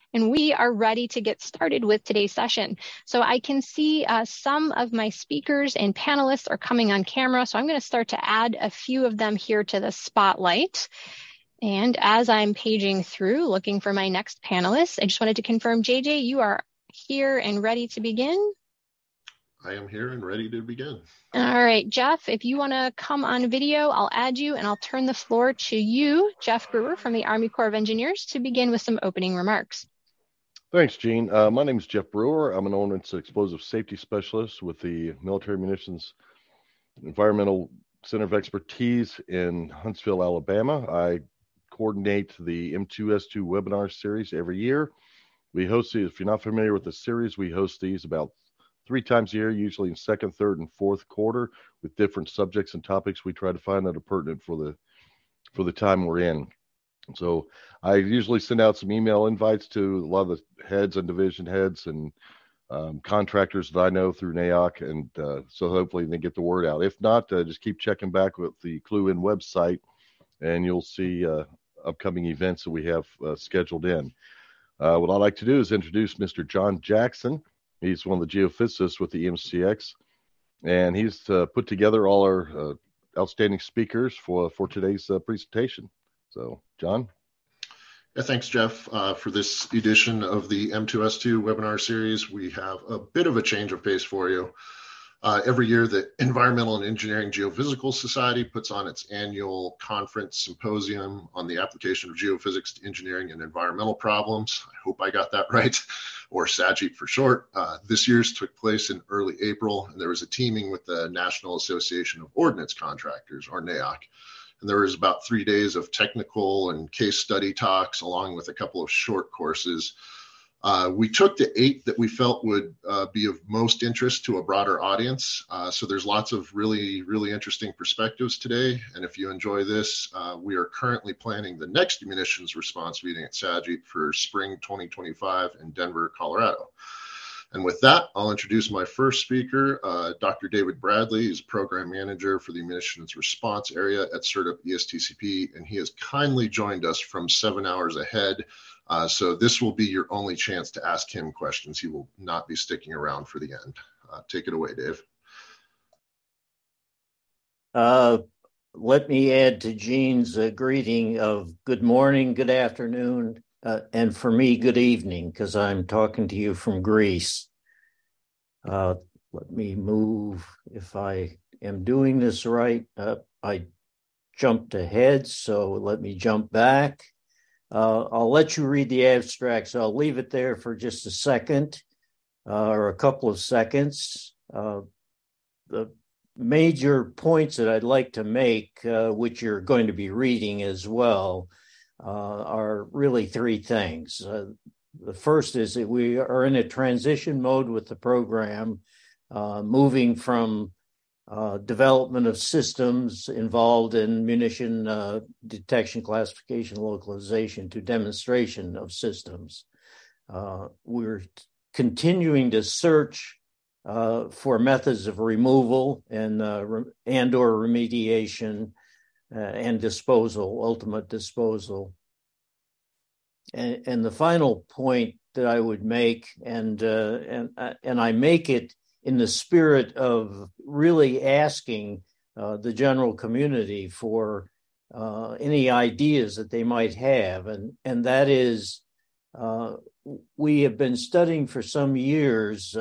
and we are ready to get started with today's session. So I can see some of my speakers and panelists are coming on camera, so I'm going to start to add a few of them here to the spotlight. And as I'm paging through, looking for my next panelist, I just wanted to confirm, JJ, you are here and ready to begin? I am here and ready to begin. All right, Jeff, if you want to come on video, I'll add you and I'll turn the floor to you, Jeff Brewer from the Army Corps of Engineers, to begin with some opening remarks. Thanks, Gene. My name is Jeff Brewer. I'm an Ordnance and Explosive Safety Specialist with the Military Munitions Environmental Center of Expertise in Huntsville, Alabama. I coordinate the M2S2 webinar series every year. We host these, if you're not familiar with the series, we host these about 3 times a year, usually in second, third, and fourth quarter, with different subjects and topics we try to find that are pertinent for the time we're in. So I usually send out some email invites to a lot of the heads and division heads and contractors that I know through NAOC, and so hopefully they get the word out. If not, just keep checking back with the Clue In website, and you'll see upcoming events that we have scheduled in. What I'd like to do is introduce Mr. John Jackson. He's one of the geophysicists with the MCX, and he's put together all our outstanding speakers for today's presentation. So, John? Yeah, thanks, Jeff. For this edition of the M2S2 webinar series, we have a bit of a change of pace for you. Every year, the Environmental and Engineering Geophysical Society puts on its annual conference symposium on the application of geophysics to engineering and environmental problems. I hope I got that right, or SAGEP for short. This year's took place in early April, and there was a teaming with the National Association of Ordnance Contractors, or NAOC. And there was about 3 days of technical and case study talks, along with a couple of short courses. We took the 8 that we felt would be of most interest to a broader audience. So there's lots of really, really interesting perspectives today. And if you enjoy this, we are currently planning the next munitions response meeting at SAGEP for spring 2025 in Denver, Colorado. And with that, I'll introduce my first speaker, Dr. David Bradley. He's Program Manager for the Munitions Response Area at CERTUP ESTCP, and he has kindly joined us from 7 hours ahead. So this will be your only chance to ask him questions. He will not be sticking around for the end. Take it away, Dave. Let me add to Gene's greeting of good morning, good afternoon, and for me, good evening, because I'm talking to you from Greece. Let me move. If I am doing this right, I jumped ahead, so let me jump back. I'll let you read the abstract, so I'll leave it there for just a second or a couple of seconds. The major points that I'd like to make, which you're going to be reading as well, are really 3 things. The first is that we are in a transition mode with the program, moving from development of systems involved in munition detection, classification, localization to demonstration of systems. We're continuing to search for methods of removal and or remediation and disposal, ultimate disposal. And the final point that I would make, and I make it in the spirit of really asking the general community for any ideas that they might have, and that is, we have been studying for some years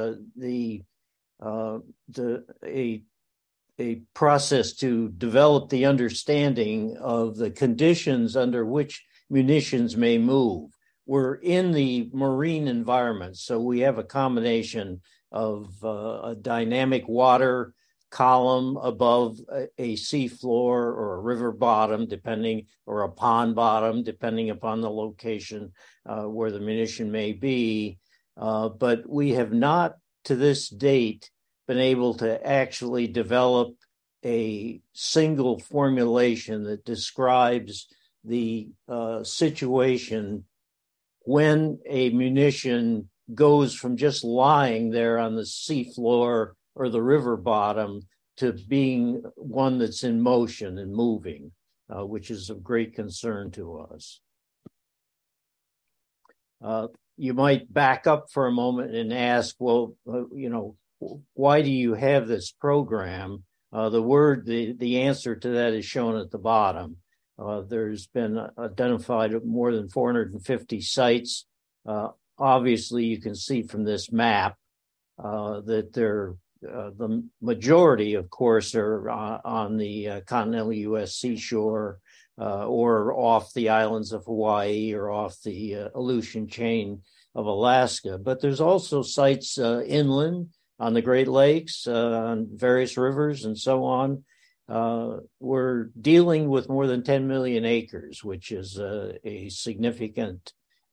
a process to develop the understanding of the conditions under which munitions may move. We're in the marine environment, so we have a combination of a dynamic water column above a sea floor or a river bottom, or a pond bottom, depending upon the location where the munition may be. But we have not, to this date, been able to actually develop a single formulation that describes the situation when a munition goes from just lying there on the seafloor or the river bottom to being one that's in motion and moving, which is of great concern to us. you might back up for a moment and ask, well, why do you have this program? The answer to that is shown at the bottom. There's been identified more than 450 sites. Obviously, you can see from this map that the majority, of course, are on the continental U.S. seashore or off the islands of Hawaii or off the Aleutian chain of Alaska. But there's also sites inland on the Great Lakes, on various rivers and so on. We're dealing with more than 10 million acres, which is a significant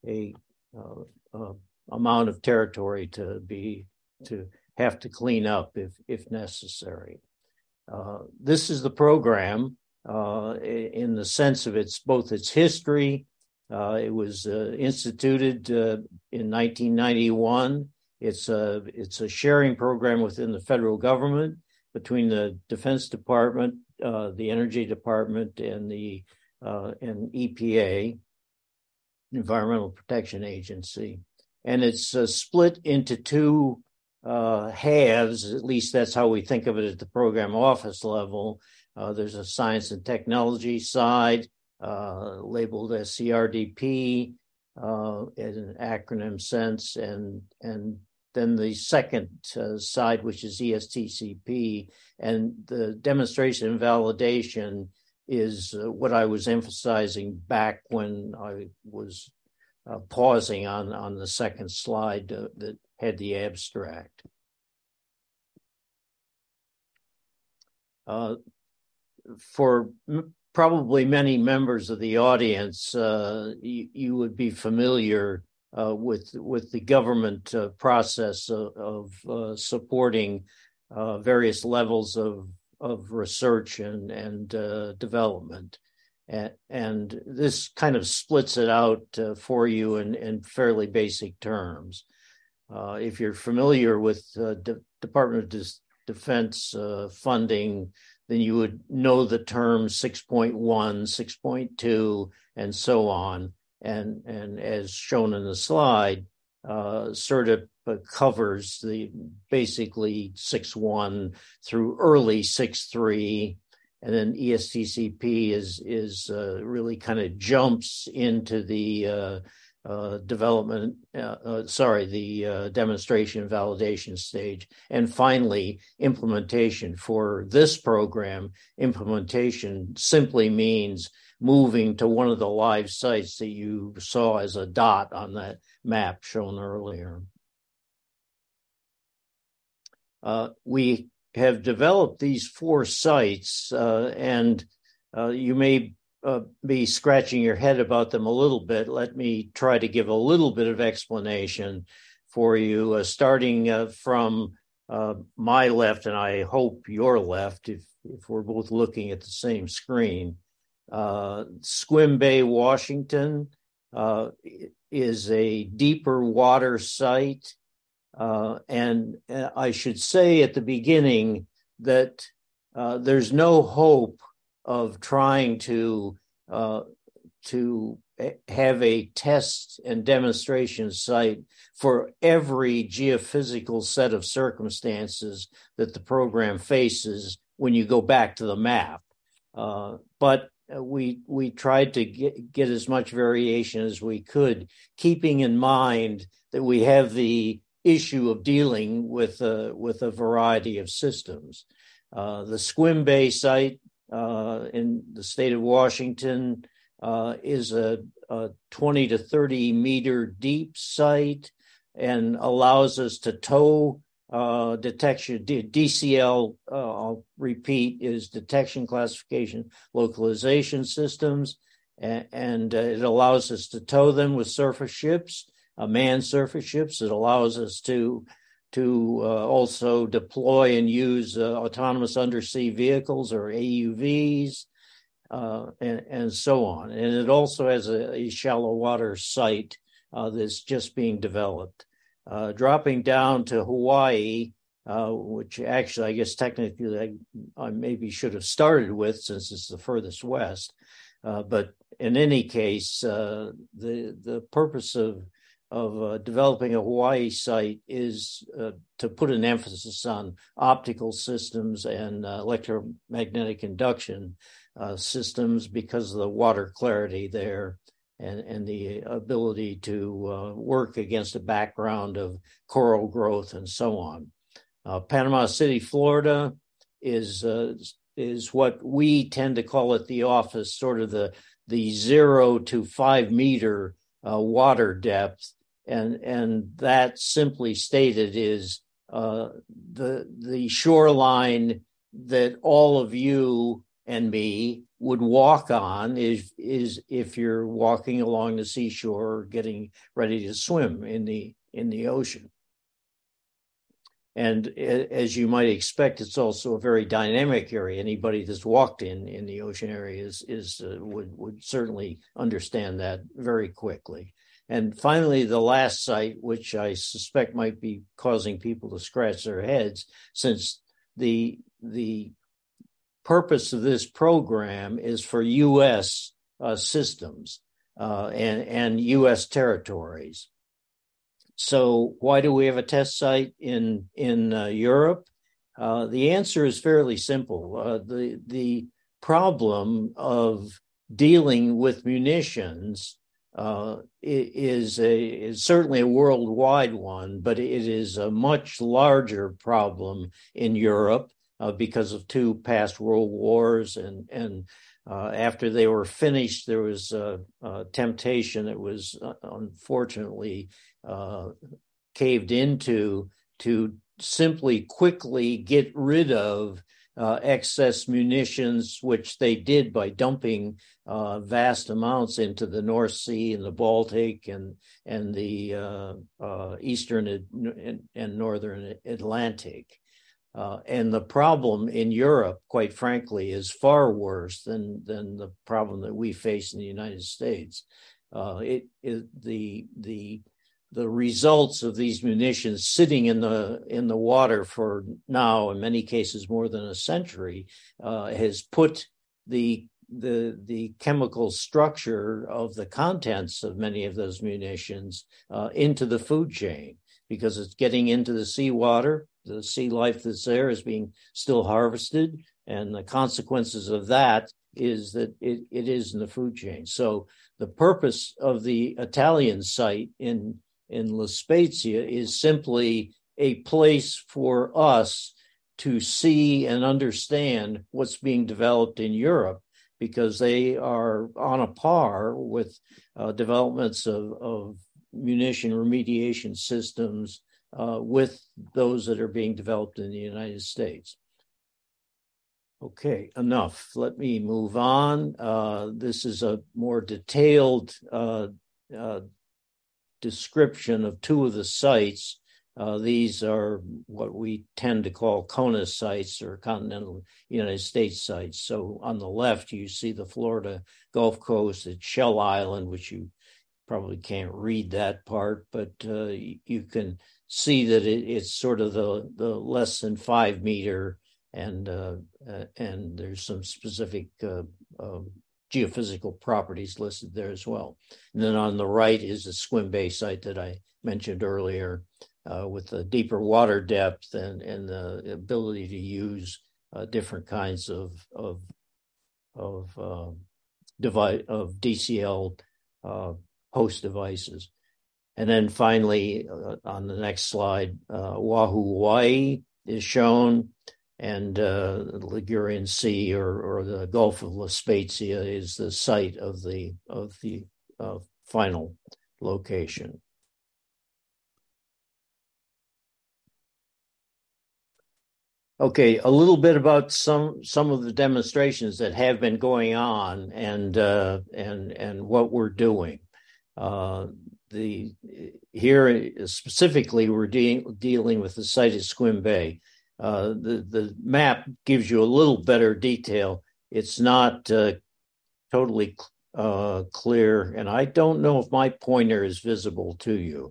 amount of territory to have to clean up if necessary. This is the program in the sense of its history. It was instituted in 1991. It's a sharing program within the federal government between the Defense Department, the Energy Department, and the EPA, Environmental Protection Agency. And it's split into two halves. At least that's how we think of it at the program office level. There's a science and technology side labeled as CRDP in an acronym sense, and then the second side, which is ESTCP, and the demonstration and validation is what I was emphasizing back when I was pausing on the second slide that had the abstract. For probably many members of the audience, you would be familiar with the government process of supporting various levels of research and development. And this kind of splits it out for you in fairly basic terms. If you're familiar with Department of Defense funding, then you would know the terms 6.1, 6.2, and so on. And as shown in the slide, CERDIP covers basically 6.1 through early 6.3, and then ESTCP is really kind of jumps into the demonstration and validation stage. And finally, implementation. For this program, implementation simply means moving to one of the live sites that you saw as a dot on that map shown earlier. We have developed these 4 sites, and you may be scratching your head about them a little bit. Let me try to give a little bit of explanation for you, starting from my left, and I hope your left, if we're both looking at the same screen. Sequim Bay, Washington is a deeper water site. And I should say at the beginning that there's no hope of trying to have a test and demonstration site for every geophysical set of circumstances that the program faces when you go back to the map. But we tried to get as much variation as we could, keeping in mind that we have the issue of dealing with a variety of systems. The Sequim Bay site in the state of Washington is a 20 to 30 meter deep site and allows us to tow detection. DCL, I'll repeat, is detection, classification, localization systems, and it allows us to tow them with surface ships, manned surface ships. It allows us to also deploy and use autonomous undersea vehicles, or AUVs, and so on. And it also has a shallow water site that's just being developed. Dropping down to Hawaii, which actually I guess technically I maybe should have started with, since it's the furthest west. But in any case, the purpose of developing a Hawaii site is to put an emphasis on optical systems and electromagnetic induction systems because of the water clarity there and the ability to work against a background of coral growth and so on. Panama City, Florida is what we tend to call at the office sort of the 0 to 5 meter water depth. And that simply stated is the shoreline that all of you and me would walk on is if you're walking along the seashore getting ready to swim in the ocean. And as you might expect, it's also a very dynamic area. Anybody that's walked in the ocean area would certainly understand that very quickly. And finally, the last site, which I suspect might be causing people to scratch their heads, since the purpose of this program is for U.S. systems and U.S. territories. So why do we have a test site in Europe? The answer is fairly simple. The problem of dealing with munitions is certainly a worldwide one, but it is a much larger problem in Europe because of two past world wars. And after they were finished, there was a temptation that was unfortunately caved into to simply quickly get rid of excess munitions, which they did by dumping vast amounts into the North Sea and the Baltic and the Eastern and Northern Atlantic. And the problem in Europe, quite frankly, is far worse than the problem that we face in the United States. The results of these munitions sitting in the water for now, in many cases more than a century, has put the chemical structure of the contents of many of those munitions into the food chain, because it's getting into the seawater. The sea life that's there is being still harvested, and the consequences of that is that it is in the food chain. So the purpose of the Italian site in La Spezia is simply a place for us to see and understand what's being developed in Europe, because they are on a par with developments of munition remediation systems with those that are being developed in the United States. Okay, enough. Let me move on. This is a more detailed description of two of the sites. These are what we tend to call CONUS sites, or continental United States sites. So on the left, you see the Florida Gulf Coast at Shell Island, which you probably can't read that part, but you can see that it's sort of the less than 5 meter, and there's some specific geophysical properties listed there as well. And then on the right is the Swim Bay site that I mentioned earlier, with the deeper water depth and the ability to use different kinds of DCL host devices. And then finally, on the next slide, Oahu, Hawaii is shown, and the Ligurian Sea or the Gulf of La Spezia is the site of the final location. Okay, a little bit about some of the demonstrations that have been going on and what we're doing. Here specifically, we're dealing with the site at Swim Bay. The map gives you a little better detail. It's not totally clear, and I don't know if my pointer is visible to you.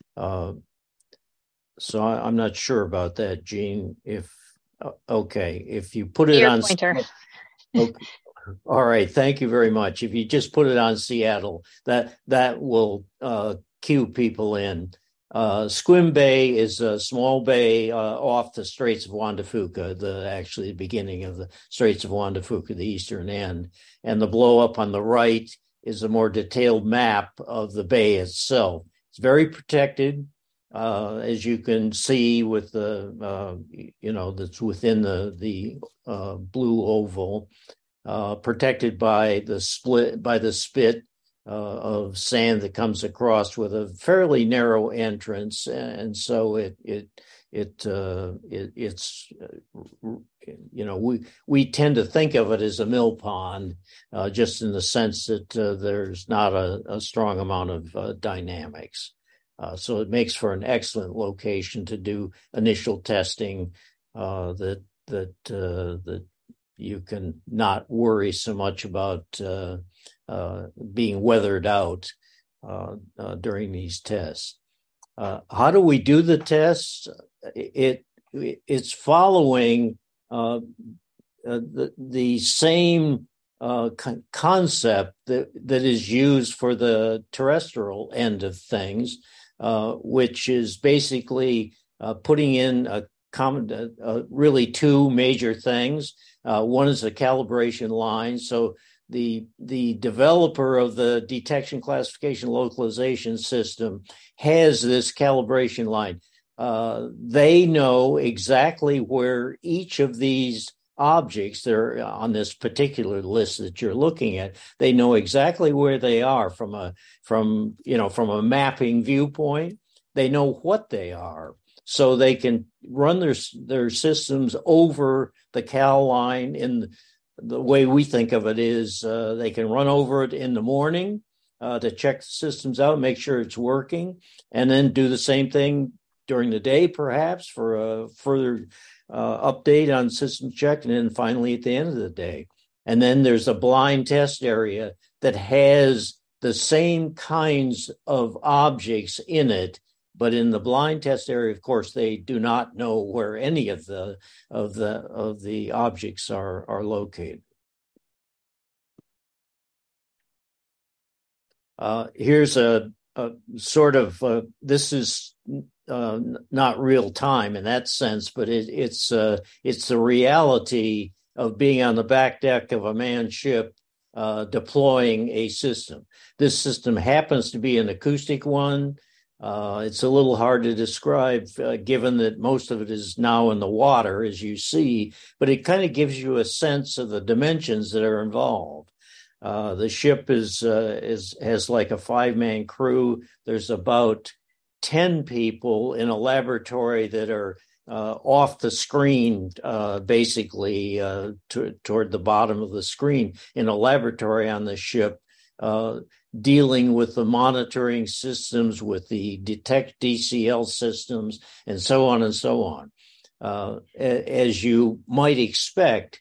So I'm not sure about that, Jean. Okay, if you put it on pointer. Okay. All right, thank you very much. If you just put it on Seattle, that will cue people in. Sequim Bay is a small bay off the Straits of Juan de Fuca, the beginning of the Straits of Juan de Fuca, the eastern end. And the blow up on the right is a more detailed map of the bay itself. It's very protected, as you can see with the, that's within the blue oval, protected by the spit of sand that comes across with a fairly narrow entrance, and so we tend to think of it as a mill pond, just in the sense that there's not a strong amount of dynamics. So it makes for an excellent location to do initial testing that you can not worry so much about being weathered out during these tests. How do we do the tests? It's following the same concept that is used for the terrestrial end of things, which is basically putting in really two major things. One is a calibration line. So the developer of the detection, classification, localization system has this calibration line. They know exactly where each of these objects that are on this particular list that you're looking at, they know exactly where they are from a mapping viewpoint. They know what they are, so they can run their systems over the cal line. In the way we think of it is they can run over it in the morning to check the systems out, make sure it's working, and then do the same thing during the day, perhaps for a further update on system check, and then finally at the end of the day. And then there's a blind test area that has the same kinds of objects in it, but in the blind test area, of course, they do not know where any of the objects are located. Here's a sort of this is not real time in that sense, but it's the reality of being on the back deck of a manned ship deploying a system. This system happens to be an acoustic one. It's a little hard to describe given that most of it is now in the water, as you see, but it kind of gives you a sense of the dimensions that are involved. The ship has like a 5-man crew. There's about 10 people in a laboratory that are off the screen, basically toward the bottom of the screen, in a laboratory on the ship, dealing with the monitoring systems, with the detect DCL systems, and so on and so on. As you might expect,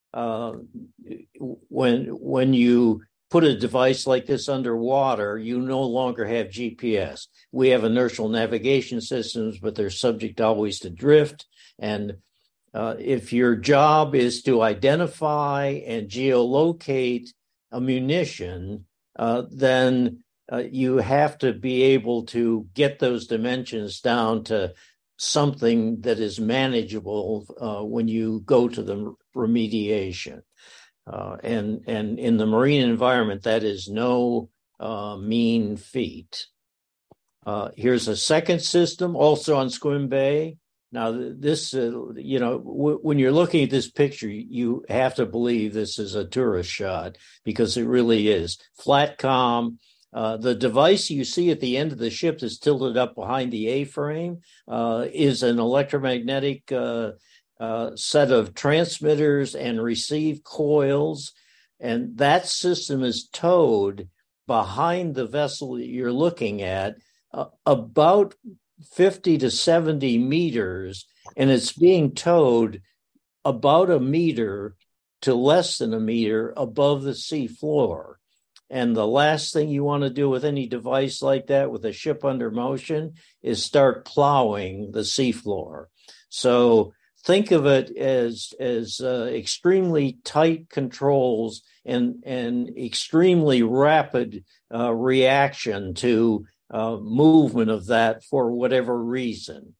when you put a device like this underwater, you no longer have GPS. We have inertial navigation systems, but they're subject always to drift. And if your job is to identify and geolocate a munition, then you have to be able to get those dimensions down to something that is manageable when you go to the remediation. And in the marine environment, that is no mean feat. Here's a second system, also on Sequim Bay. Now, this, when you're looking at this picture, you have to believe this is a tourist shot, because it really is. Flat comm. The device you see at the end of the ship that's tilted up behind the A-frame is an electromagnetic set of transmitters and receive coils, and that system is towed behind the vessel that you're looking at about 50 to 70 meters, and it's being towed about a meter to less than a meter above the sea floor. And the last thing you want to do with any device like that, with a ship under motion, is start plowing the seafloor. So think of it as extremely tight controls and extremely rapid reaction to movement of that for whatever reason.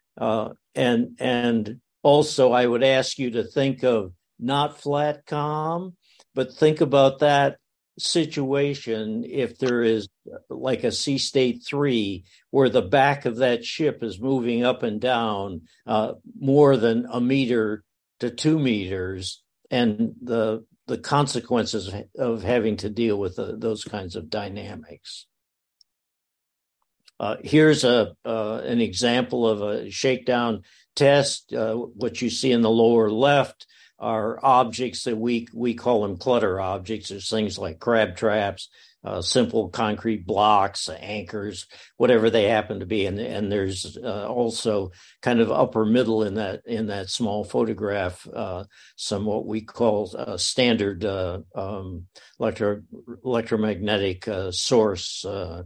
And also, I would ask you to think of not FLATCOM, but think about that situation if there is like a sea state 3 where the back of that ship is moving up and down more than a meter to 2 meters, and the consequences of having to deal with those kinds of dynamics. Here's an example of a shakedown test. What you see in the lower left are objects that we call them clutter objects. There's things like crab traps, simple concrete blocks, anchors, whatever they happen to be. And there's also kind of upper middle in that small photograph, some what we call standard electromagnetic source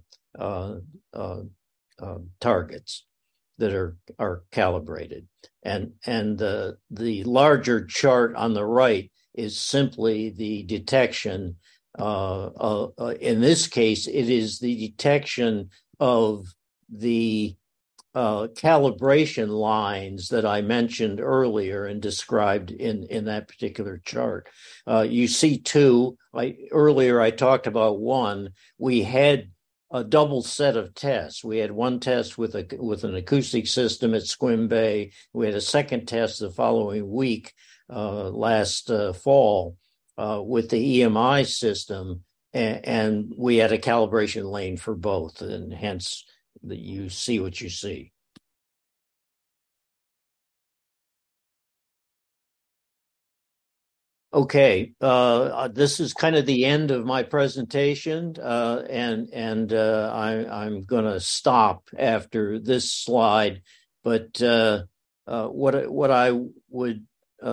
targets that are calibrated. And the larger chart on the right is simply the detection. In this case, it is the detection of the calibration lines that I mentioned earlier and described in that particular chart. You see two. Earlier I talked about one. We had a double set of tests. We had one test with an acoustic system at Squim Bay. We had a second test the following week, last fall, with the EMI system, and we had a calibration lane for both, and hence you see what you see. Okay, this is kind of the end of my presentation, and I'm going to stop after this slide. But what I would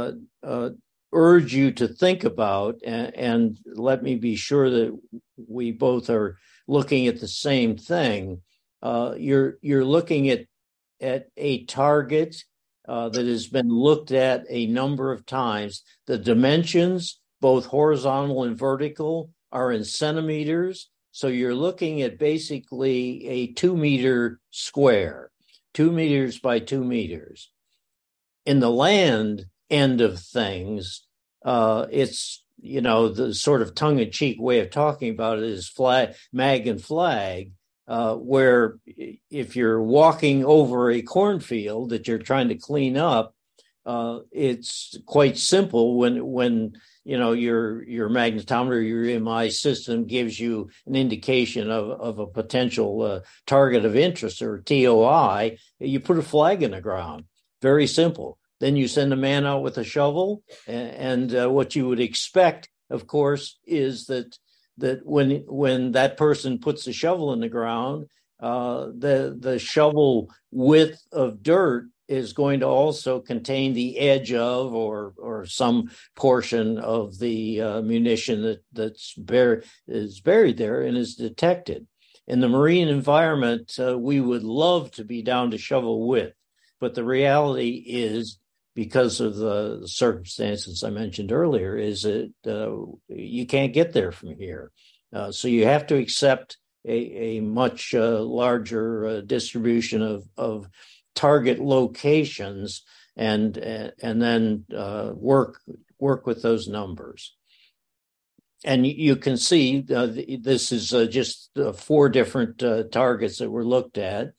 urge you to think about, and let me be sure that we both are looking at the same thing. You're looking at a target that has been looked at a number of times. The dimensions, both horizontal and vertical, are in centimeters. So you're looking at basically a 2 meter square, 2 meters by 2 meters. In the land end of things, it's, the sort of tongue-in-cheek way of talking about it is mag and flag. Where if you're walking over a cornfield that you're trying to clean up, it's quite simple when your magnetometer, your EMI system gives you an indication of a potential target of interest, or TOI. You put a flag in the ground. Very simple. Then you send a man out with a shovel, and what you would expect, of course, is that when that person puts the shovel in the ground, the shovel width of dirt is going to also contain the edge of or some portion of the munition is buried there and is detected. In the marine environment, we would love to be down to shovel width, but the reality is, because of the circumstances I mentioned earlier, is that you can't get there from here. So you have to accept a much larger distribution of target locations and then work with those numbers. And you can see this is just 4 different targets that were looked at.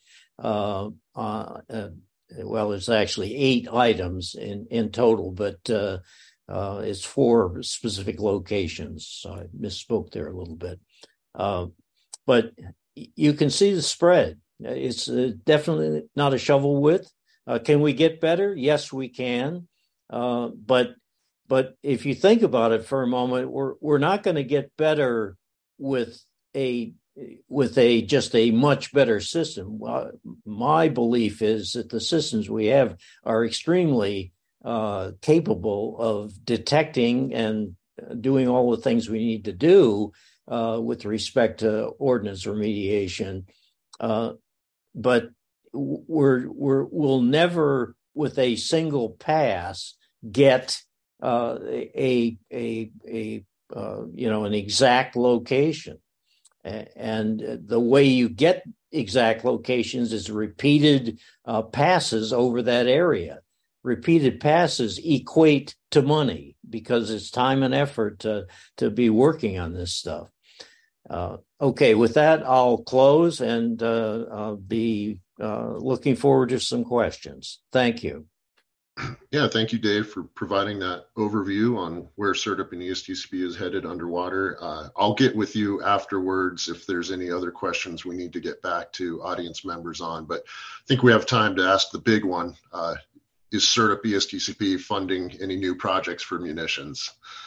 Well, there's actually 8 items in total, but it's 4 specific locations. So I misspoke there a little bit. But you can see the spread. It's definitely not a shovel width. Can we get better? Yes, we can. But if you think about it for a moment, we're not going to get better with just a much better system. My belief is that the systems we have are extremely capable of detecting and doing all the things we need to do with respect to ordnance remediation. But we'll never, with a single pass, get an exact location. And the way you get exact locations is repeated passes over that area. Repeated passes equate to money because it's time and effort to be working on this stuff. Okay, with that, I'll close and I'll be looking forward to some questions. Thank you. Yeah, thank you, Dave, for providing that overview on where CERDP and ESTCP is headed underwater. I'll get with you afterwards if there's any other questions we need to get back to audience members on, but I think we have time to ask the big one. Is CERDP ESTCP funding any new projects for munitions?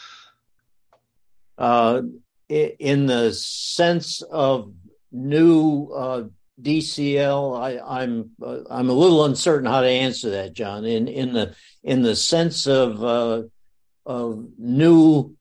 In the sense of new DCL, I'm a little uncertain how to answer that, John. In the sense of new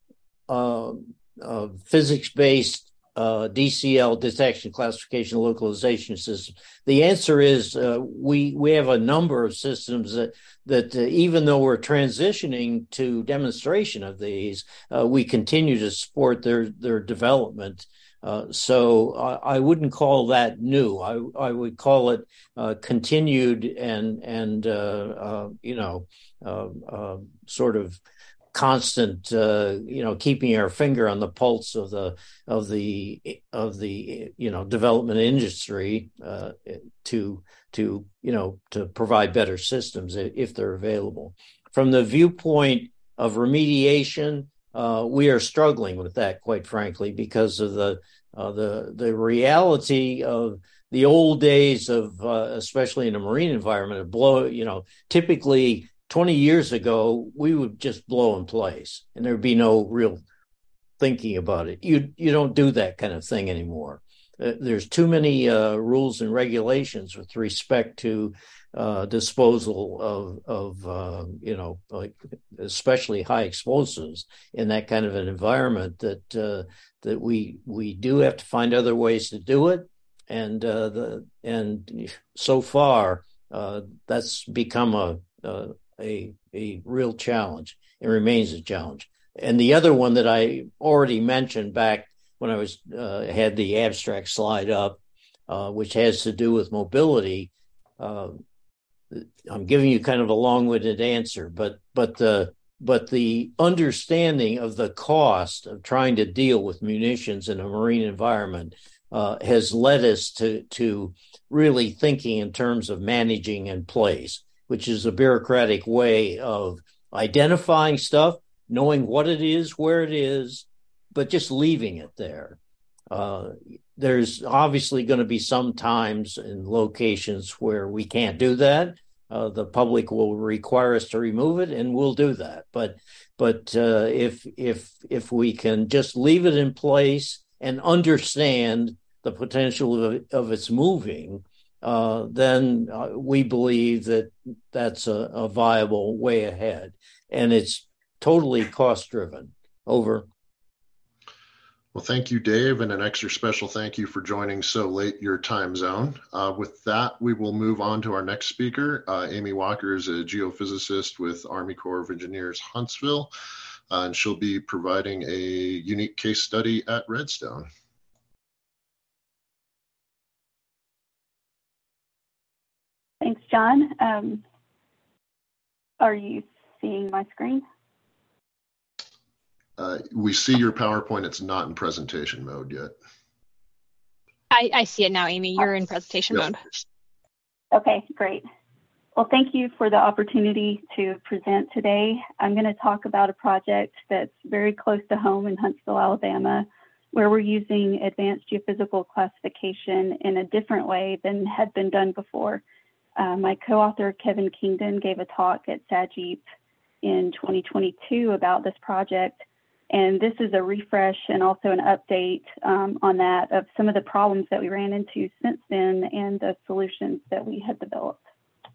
physics-based DCL detection, classification, localization systems, the answer is we have a number of systems that even though we're transitioning to demonstration of these, we continue to support their development. So I wouldn't call that new. I would call it continued and sort of constant, keeping our finger on the pulse of the development industry to provide better systems if they're available. From the viewpoint of remediation, we are struggling with that, quite frankly, because of the reality of the old days of, especially in a marine environment, typically 20 years ago, we would just blow in place and there'd be no real thinking about it. You don't do that kind of thing anymore. There's too many rules and regulations with respect to disposal of like especially high explosives in that kind of an environment that we do have to find other ways to do it, and so far that's become a real challenge. It remains a challenge. And the other one that I already mentioned back when I was had the abstract slide up, which has to do with mobility. I'm giving you kind of a long-winded answer, but the understanding of the cost of trying to deal with munitions in a marine environment has led us to really thinking in terms of managing in place, which is a bureaucratic way of identifying stuff, knowing what it is, where it is, but just leaving it there. There's obviously going to be some times in locations where we can't do that. The public will require us to remove it, and we'll do that. But if we can just leave it in place and understand the potential of its moving, then we believe that that's a viable way ahead, and it's totally cost-driven. Over. Well, thank you, Dave, and an extra special thank you for joining so late your time zone. With that, we will move on to our next speaker. Amy Walker is a geophysicist with Army Corps of Engineers, Huntsville, and she'll be providing a unique case study at Redstone. Thanks, John. Are you seeing my screen? We see your PowerPoint. It's not in presentation mode yet. I see it now, Amy. You're in presentation mode. Okay, great. Well, thank you for the opportunity to present today. I'm going to talk about a project that's very close to home in Huntsville, Alabama, where we're using advanced geophysical classification in a different way than had been done before. My co-author, Kevin Kingdon, gave a talk at SAGEP in 2022 about this project. And this is a refresh and also an update on that of some of the problems that we ran into since then and the solutions that we had developed.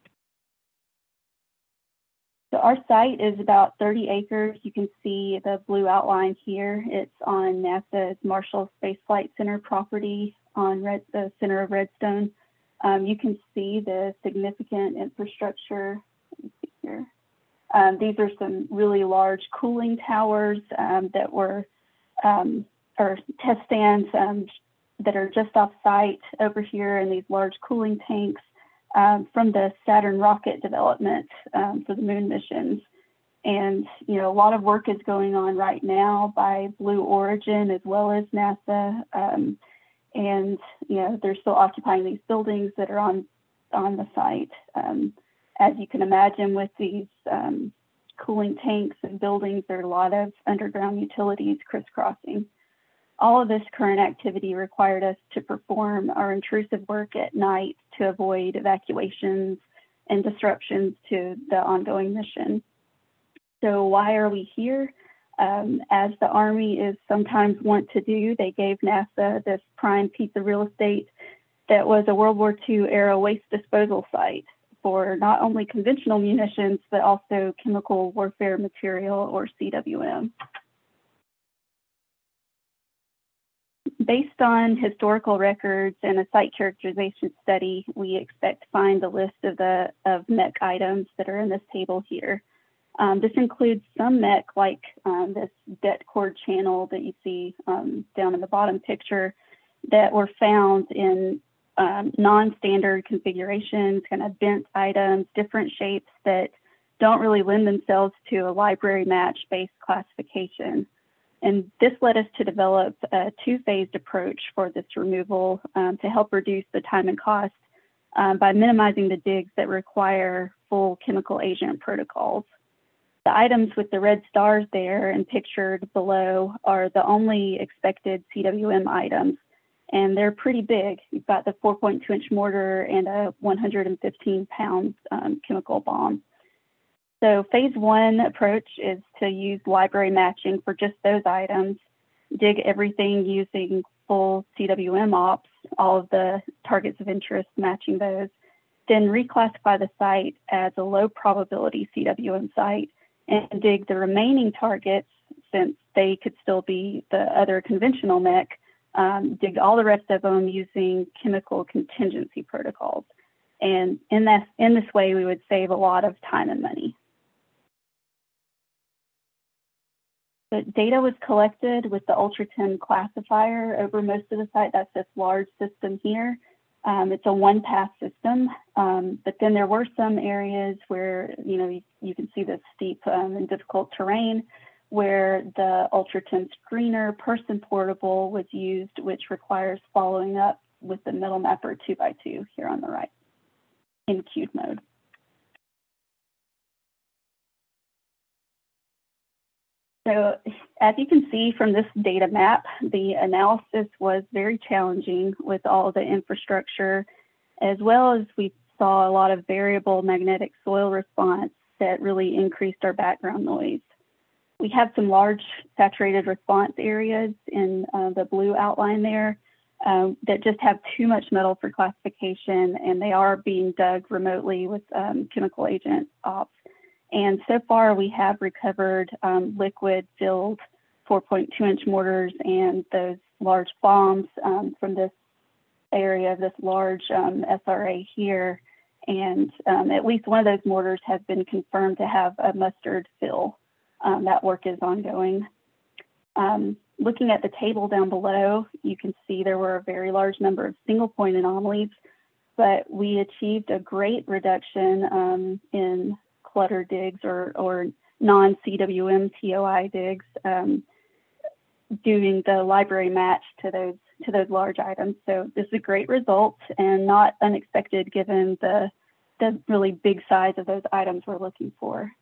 So our site is about 30 acres. You can see the blue outline here. It's on NASA's Marshall Space Flight Center property on the center of Redstone. You can see the significant infrastructure. Let me see here. These are some really large cooling towers that were, or test stands that are just off site over here in these large cooling tanks from the Saturn rocket development for the moon missions. And, you know, a lot of work is going on right now by Blue Origin as well as NASA. And, you know, they're still occupying these buildings that are on the site. As you can imagine, with these cooling tanks and buildings, there are a lot of underground utilities crisscrossing. All of this current activity required us to perform our intrusive work at night to avoid evacuations and disruptions to the ongoing mission. So why are we here? As the Army is sometimes wont to do, they gave NASA this prime piece of real estate that was a World War II era waste disposal site for not only conventional munitions, but also chemical warfare material, or CWM. Based on historical records and a site characterization study, we expect to find the list of mech items that are in this table here. This includes some mech, like this det cord channel that you see down in the bottom picture, that were found in non-standard configurations, kind of bent items, different shapes that don't really lend themselves to a library match-based classification. And this led us to develop a two-phased approach for this removal to help reduce the time and cost by minimizing the digs that require full chemical agent protocols. The items with the red stars there and pictured below are the only expected CWM items, and they're pretty big. You've got the 4.2-inch mortar and a 115-pound chemical bomb. So phase one approach is to use library matching for just those items, dig everything using full CWM ops, all of the targets of interest matching those, then reclassify the site as a low probability CWM site, and dig the remaining targets, since they could still be the other conventional mech, dig all the rest of them using chemical contingency protocols. And in this way, we would save a lot of time and money. The data was collected with the Ultra-10 classifier over most of the site. That's this large system here. It's a one-pass system, but then there were some areas where, you know, you can see this steep and difficult terrain where the Ultra-10 screener person portable was used, which requires following up with the Metal Mapper 2x2 here on the right in queued mode. So as you can see from this data map, the analysis was very challenging with all the infrastructure, as well as we saw a lot of variable magnetic soil response that really increased our background noise. We have some large saturated response areas in the blue outline there that just have too much metal for classification, and they are being dug remotely with chemical agent ops. And so far, we have recovered liquid-filled 4.2-inch mortars and those large bombs from this area, this large SRA here. And at least one of those mortars has been confirmed to have a mustard fill. That work is ongoing. Looking at the table down below, you can see there were a very large number of single-point anomalies, but we achieved a great reduction in clutter digs or non-CWM TOI digs, doing the library match to those large items. So this is a great result and not unexpected given the really big size of those items we're looking for.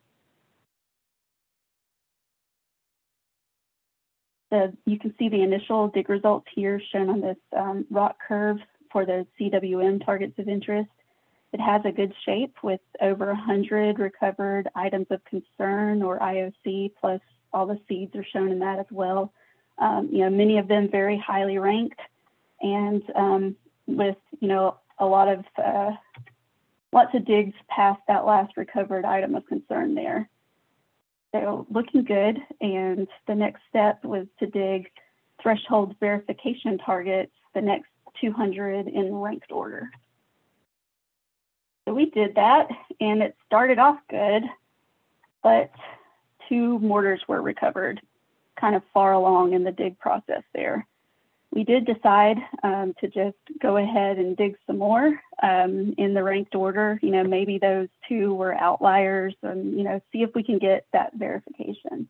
You can see the initial dig results here shown on this rock curve for those CWM targets of interest. It has a good shape with over 100 recovered items of concern, or IOC, plus all the seeds are shown in that as well. You know, many of them very highly ranked, and with, you know, a lot of lots of digs past that last recovered item of concern there. So looking good, and the next step was to dig threshold verification targets, the next 200 in ranked order. So we did that, and it started off good, but 2 mortars were recovered kind of far along in the dig process there. We did decide to just go ahead and dig some more in the ranked order. You know, maybe those two were outliers, and you know, see if we can get that verification.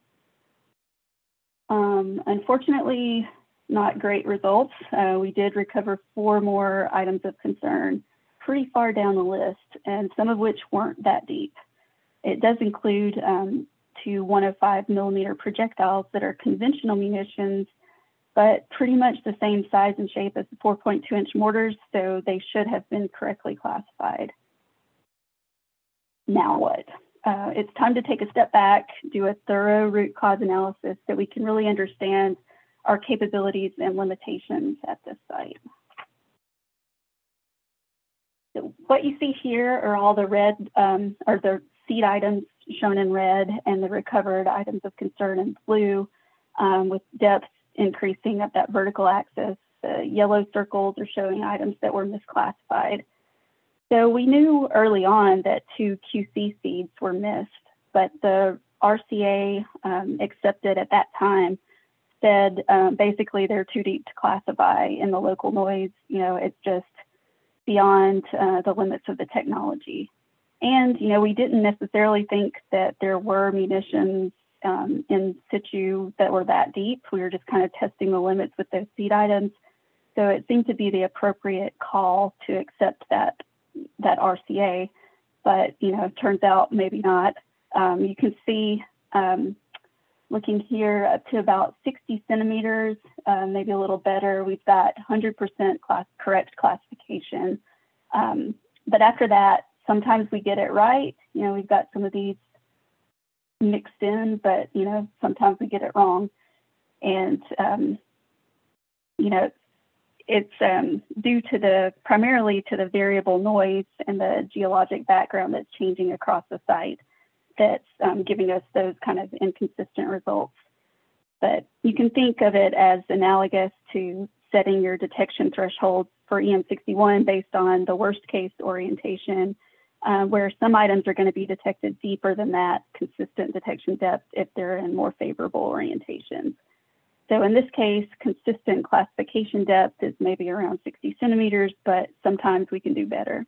Unfortunately, not great results. We did recover 4 more items of concern pretty far down the list, and some of which weren't that deep. It does include 2 105mm projectiles that are conventional munitions, but pretty much the same size and shape as the 4.2-inch mortars, so they should have been correctly classified. Now what? It's time to take a step back, do a thorough root cause analysis so we can really understand our capabilities and limitations at this site. So what you see here are all the red, or the seed items shown in red and the recovered items of concern in blue, with depth increasing up that vertical axis. The yellow circles are showing items that were misclassified. So we knew early on that 2 QC seeds were missed, but the RCA accepted at that time said basically they're too deep to classify in the local noise. You know, it's just beyond the limits of the technology. And, you know, we didn't necessarily think that there were munitions in situ that were that deep. We were just kind of testing the limits with those seed items. So it seemed to be the appropriate call to accept that RCA, but, you know, it turns out maybe not. You can see looking here up to about 60 centimeters, maybe a little better, we've got 100% correct classification. But after that, sometimes we get it right. You know, we've got some of these mixed in, but, you know, sometimes we get it wrong. And, you know, it's due to primarily to the variable noise and the geologic background that's changing across the site that's giving us those kind of inconsistent results. But you can think of it as analogous to setting your detection threshold for EM61 based on the worst case orientation, where some items are going to be detected deeper than that consistent detection depth if they're in more favorable orientations. So in this case, consistent classification depth is maybe around 60 centimeters, but sometimes we can do better.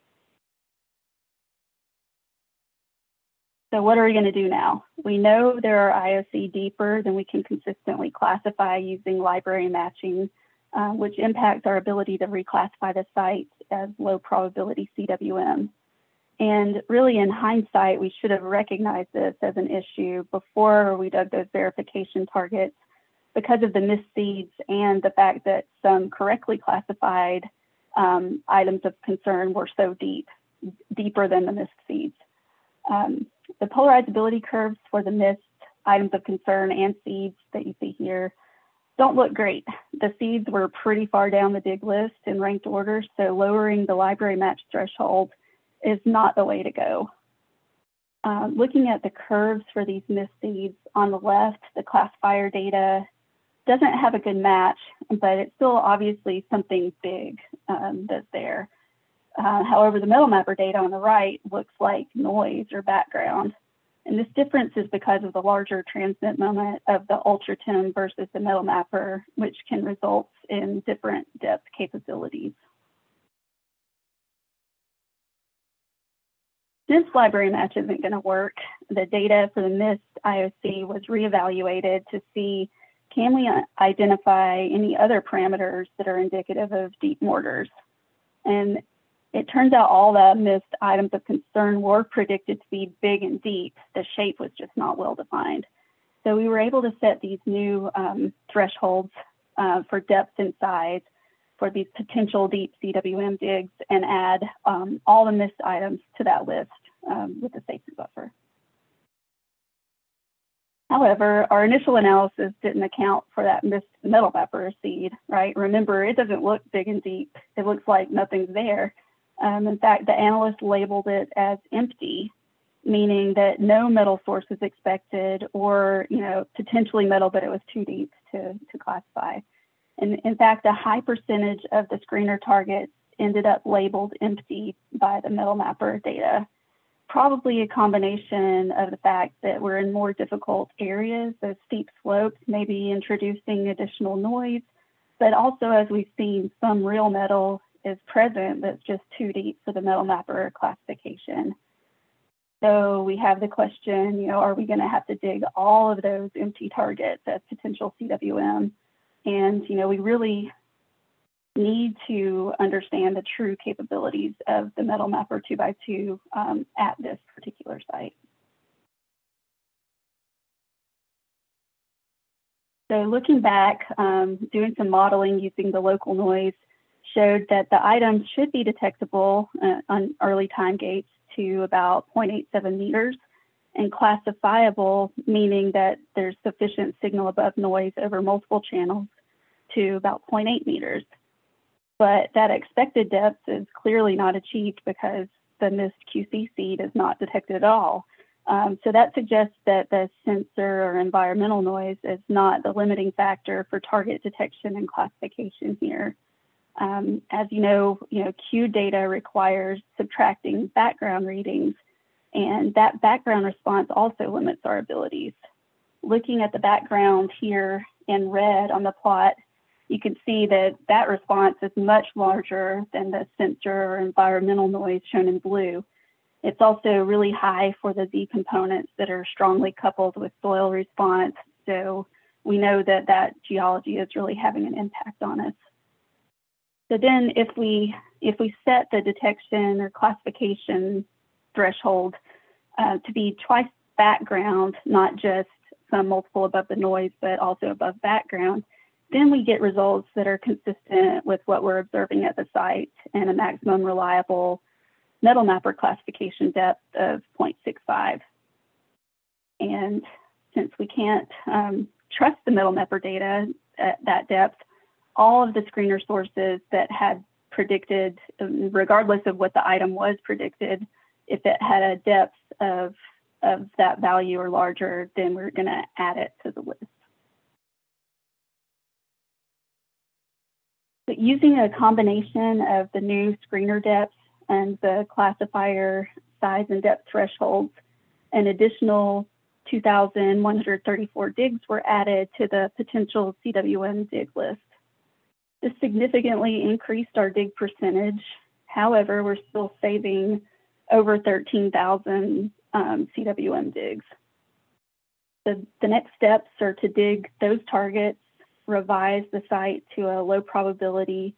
So what are we going to do now? We know there are IOC deeper than we can consistently classify using library matching, which impacts our ability to reclassify the site as low probability CWM. And really in hindsight, we should have recognized this as an issue before we dug those verification targets because of the missed seeds and the fact that some correctly classified items of concern were so deeper than the missed seeds. The polarizability curves for the missed items of concern and seeds that you see here don't look great. The seeds were pretty far down the dig list in ranked order, so lowering the library match threshold is not the way to go. Looking at the curves for these missed seeds on the left, the classifier data doesn't have a good match, but it's still obviously something big that's there. However, the MetalMapper data on the right looks like noise or background. And this difference is because of the larger transmit moment of the UltraTIM versus the MetalMapper, which can result in different depth capabilities. Since library match isn't going to work, the data for the missed IOC was reevaluated to see, can we identify any other parameters that are indicative of deep mortars? And it turns out all the missed items of concern were predicted to be big and deep. The shape was just not well defined. So we were able to set these new thresholds for depth and size for these potential deep CWM digs and add all the missed items to that list with the safety buffer. However, our initial analysis didn't account for that missed MetalMapper seed, right? Remember, it doesn't look big and deep. It looks like nothing's there. In fact, the analyst labeled it as empty, meaning that no metal source was expected, or, you know, potentially metal, but it was too deep to classify. And in fact, a high percentage of the screener targets ended up labeled empty by the MetalMapper data. Probably a combination of the fact that we're in more difficult areas, those steep slopes, maybe introducing additional noise, But also, as we've seen, some real metal is present that's just too deep for the metal mapper classification. So we have the question, you know, are we going to have to dig all of those empty targets as potential CWM? And, you know, we really need to understand the true capabilities of the metal mapper 2x2 at this particular site. So looking back, doing some modeling using the local noise showed that the items should be detectable on early time gates to about 0.87 meters, and classifiable, meaning that there's sufficient signal above noise over multiple channels, to about 0.8 meters. But that expected depth is clearly not achieved because the missed QC seed is not detected at all. So that suggests that the sensor or environmental noise is not the limiting factor for target detection and classification here. As you know, Q data requires subtracting background readings, and that background response also limits our abilities. Looking at the background here in red on the plot, you can see that that response is much larger than the sensor or environmental noise shown in blue. It's also really high for the Z components that are strongly coupled with soil response. So we know that that geology is really having an impact on us. So then if we set the detection or classification threshold to be twice background, not just some multiple above the noise, but also above background, then we get results that are consistent with what we're observing at the site and a maximum reliable metal mapper classification depth of 0.65. And since we can't trust the metal mapper data at that depth, all of the screener sources that had predicted, regardless of what the item was predicted, if it had a depth of that value or larger, then we're going to add it to the list. But using a combination of the new screener depths and the classifier size and depth thresholds, an additional 2,134 digs were added to the potential CWM dig list. This significantly increased our dig percentage. However, we're still saving over 13,000 CWM digs. The next steps are to dig those targets, revise the site to a low probability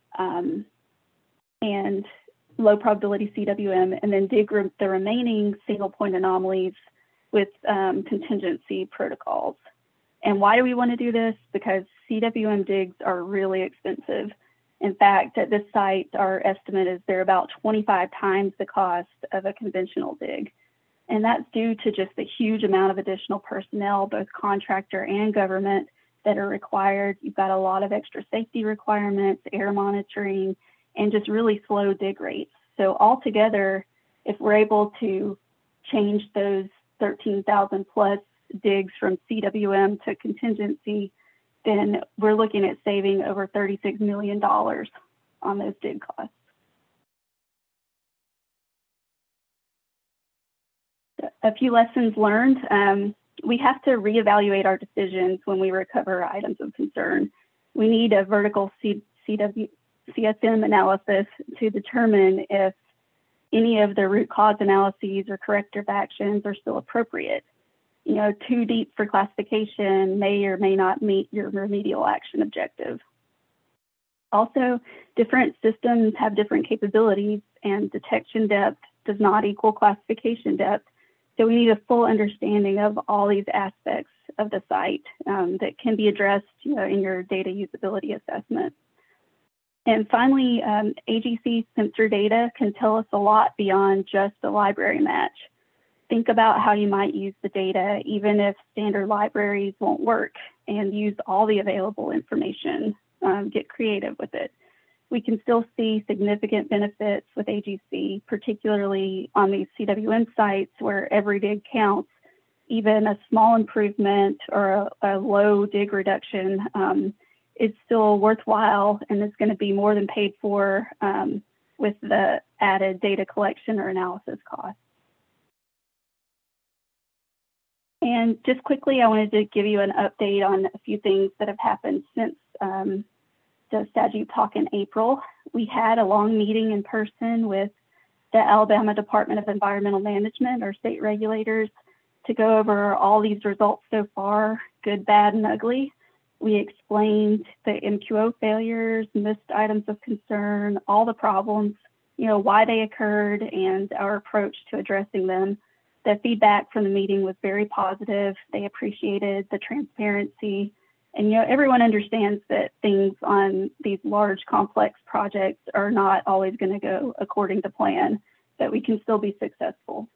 and low probability CWM, and then dig the remaining single point anomalies with contingency protocols. And why do we want to do this? Because CWM digs are really expensive. In fact, at this site, our estimate is they're about 25 times the cost of a conventional dig. And that's due to just the huge amount of additional personnel, both contractor and government, that are required. You've got a lot of extra safety requirements, air monitoring, and just really slow dig rates. So altogether, if we're able to change those 13,000 plus digs from CWM to contingency, then we're looking at saving over $36 million on those dig costs. A few lessons learned. We have to reevaluate our decisions when we recover items of concern. We need a vertical CSM analysis to determine if any of the root cause analyses or corrective actions are still appropriate. Too deep for classification may or may not meet your remedial action objective. Also, different systems have different capabilities, and detection depth does not equal classification depth. So we need a full understanding of all these aspects of the site that can be addressed in your data usability assessment. And finally, AGC sensor data can tell us a lot beyond just the library match. Think about how you might use the data, even if standard libraries won't work, and use all the available information, get creative with it. We can still see significant benefits with AGC, particularly on these CWM sites where every dig counts. Even a small improvement or a low dig reduction is still worthwhile, and it's going to be more than paid for with the added data collection or analysis costs. And just quickly, I wanted to give you an update on a few things that have happened since a STAGIP talk in April. We had a long meeting in person with the Alabama Department of Environmental Management, our state regulators, to go over all these results so far, good, bad, and ugly. We explained the MQO failures, missed items of concern, all the problems, why they occurred, and our approach to addressing them. The feedback from the meeting was very positive. They appreciated the transparency. And, everyone understands that things on these large, complex projects are not always going to go according to plan, but we can still be successful.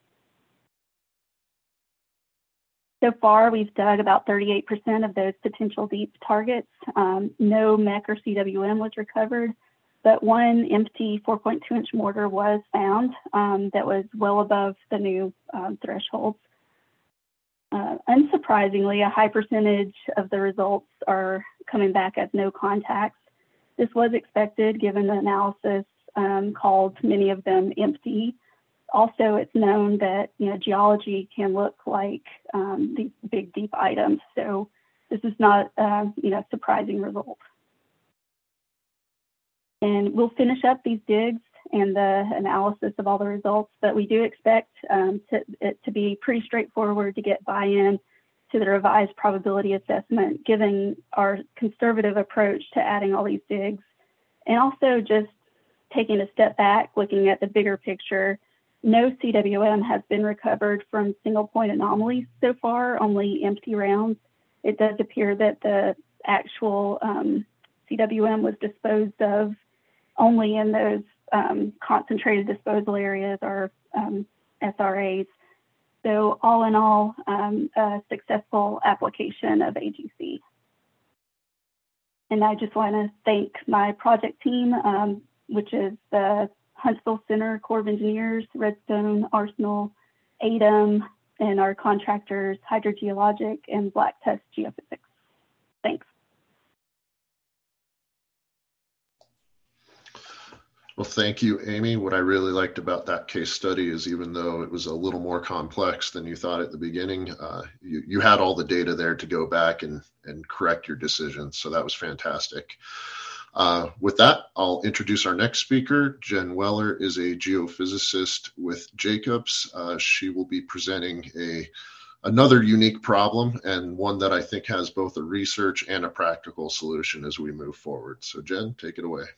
So far, we've dug about 38% of those potential deep targets. No MEC or CWM was recovered, but one empty 4.2-inch mortar was found that was well above the new thresholds. Unsurprisingly, a high percentage of the results are coming back as no contacts. This was expected given the analysis called many of them empty. Also, it's known that geology can look like these big, deep items. So this is not surprising result. And we'll finish up these digs and the analysis of all the results, but we do expect it to be pretty straightforward to get buy-in to the revised probability assessment, given our conservative approach to adding all these digs. And also just taking a step back, looking at the bigger picture, no CWM has been recovered from single point anomalies so far, only empty rounds. It does appear that the actual CWM was disposed of only in those concentrated disposal areas or SRAs. So all in all, a successful application of AGC. And I just want to thank my project team, which is the Huntsville Center Corps of Engineers, Redstone, Arsenal, ADEM, and our contractors, Hydrogeologic and Black Tusk Geophysics. Thanks. Well, thank you, Amy. What I really liked about that case study is even though it was a little more complex than you thought at the beginning, you had all the data there to go back and correct your decisions. So that was fantastic. With that, I'll introduce our next speaker. Jen Weller is a geophysicist with Jacobs. She will be presenting another unique problem and one that I think has both a research and a practical solution as we move forward. So Jen, take it away.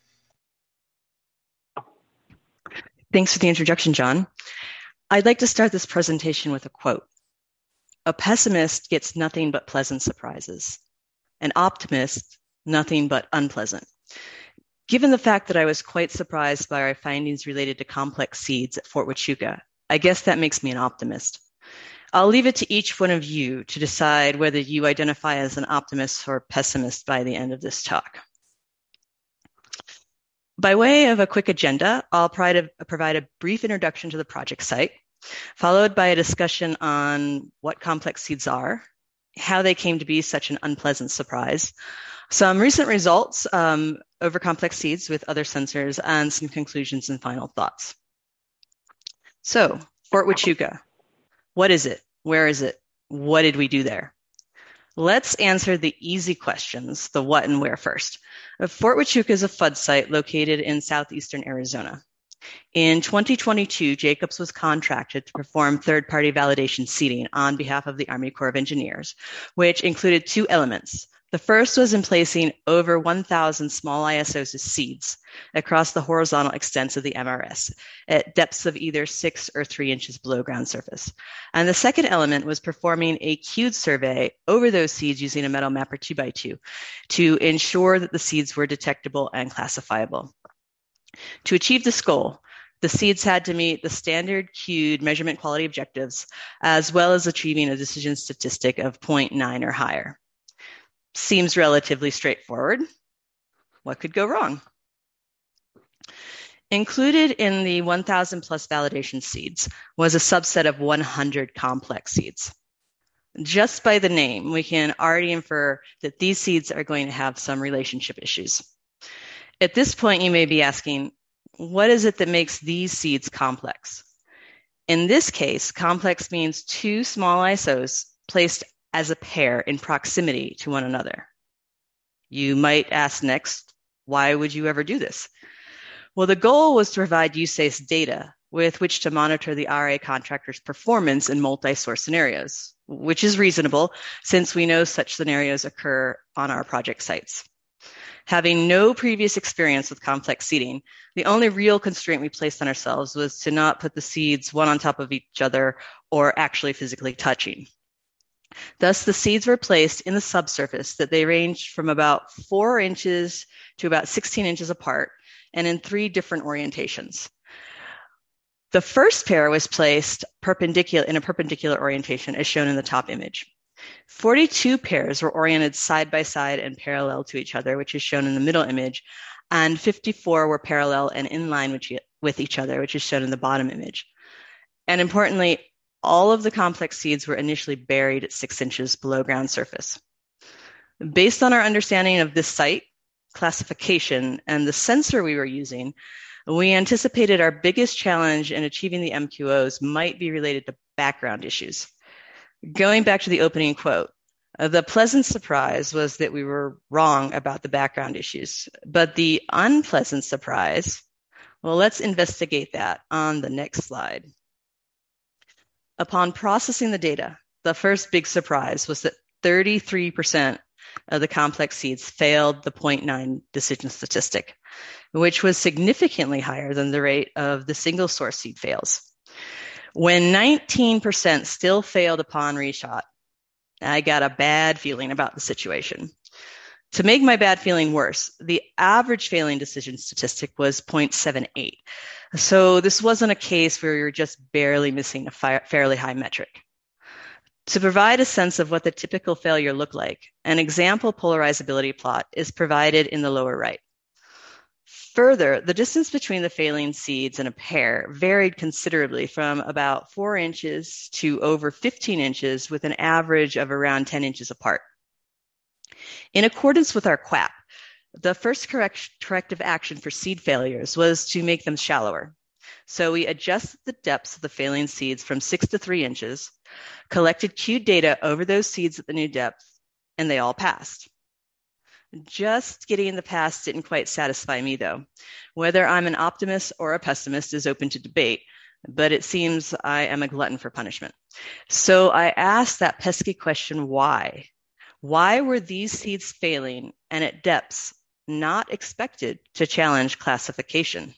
Thanks for the introduction, John. I'd like to start this presentation with a quote. A pessimist gets nothing but pleasant surprises. An optimist, nothing but unpleasant. Given the fact that I was quite surprised by our findings related to complex seeds at Fort Huachuca, I guess that makes me an optimist. I'll leave it to each one of you to decide whether you identify as an optimist or pessimist by the end of this talk. By way of a quick agenda, I'll provide a brief introduction to the project site, followed by a discussion on what complex seeds are, how they came to be such an unpleasant surprise, some recent results over complex seeds with other sensors, and some conclusions and final thoughts. So, Fort Huachuca, what is it? Where is it? What did we do there? Let's answer the easy questions, the what and where first. Fort Huachuca is a FUD site located in southeastern Arizona. In 2022, Jacobs was contracted to perform third-party validation seeding on behalf of the Army Corps of Engineers, which included two elements. The first was in placing over 1,000 small ISOs as seeds across the horizontal extents of the MRS at depths of either 6 or 3 inches below ground surface. And the second element was performing a cued survey over those seeds using a metal mapper 2x2 to ensure that the seeds were detectable and classifiable. To achieve this goal, the seeds had to meet the standard cued measurement quality objectives, as well as achieving a decision statistic of 0.9 or higher. Seems relatively straightforward. What could go wrong? Included in the 1,000 plus validation seeds was a subset of 100 complex seeds. Just by the name, we can already infer that these seeds are going to have some relationship issues. At this point, you may be asking, what is it that makes these seeds complex? In this case, complex means two small ISOs placed as a pair in proximity to one another. You might ask next, Why would you ever do this? Well, the goal was to provide USACE data with which to monitor the RA contractor's performance in multi-source scenarios, which is reasonable since we know such scenarios occur on our project sites. Having no previous experience with complex seeding, the only real constraint we placed on ourselves was to not put the seeds one on top of each other or actually physically touching. Thus, the seeds were placed in the subsurface that they ranged from about 4 inches to about 16 inches apart and in 3 different orientations. The first pair was placed in a perpendicular orientation as shown in the top image. 42 pairs were oriented side by side and parallel to each other, which is shown in the middle image, and 54 were parallel and in line with each other, which is shown in the bottom image. And importantly, all of the complex seeds were initially buried at 6 inches below ground surface. Based on our understanding of this site, classification, and the sensor we were using, we anticipated our biggest challenge in achieving the MQOs might be related to background issues. Going back to the opening quote, the pleasant surprise was that we were wrong about the background issues, but the unpleasant surprise, well, let's investigate that on the next slide. Upon processing the data, the first big surprise was that 33% of the complex seeds failed the 0.9 decision statistic, which was significantly higher than the rate of the single source seed fails. When 19% still failed upon reshot, I got a bad feeling about the situation. To make my bad feeling worse, the average failing decision statistic was 0.78. So this wasn't a case where we were just barely missing a fairly high metric. To provide a sense of what the typical failure looked like, an example polarizability plot is provided in the lower right. Further, the distance between the failing seeds in a pair varied considerably from about 4 inches to over 15 inches with an average of around 10 inches apart. In accordance with our QAP, the first corrective action for seed failures was to make them shallower. So we adjusted the depths of the failing seeds from 6 to 3 inches, collected queued data over those seeds at the new depth, and they all passed. Just getting the pass didn't quite satisfy me, though. Whether I'm an optimist or a pessimist is open to debate, but it seems I am a glutton for punishment. So I asked that pesky question, why? Why were these seeds failing and at depths not expected to challenge classification?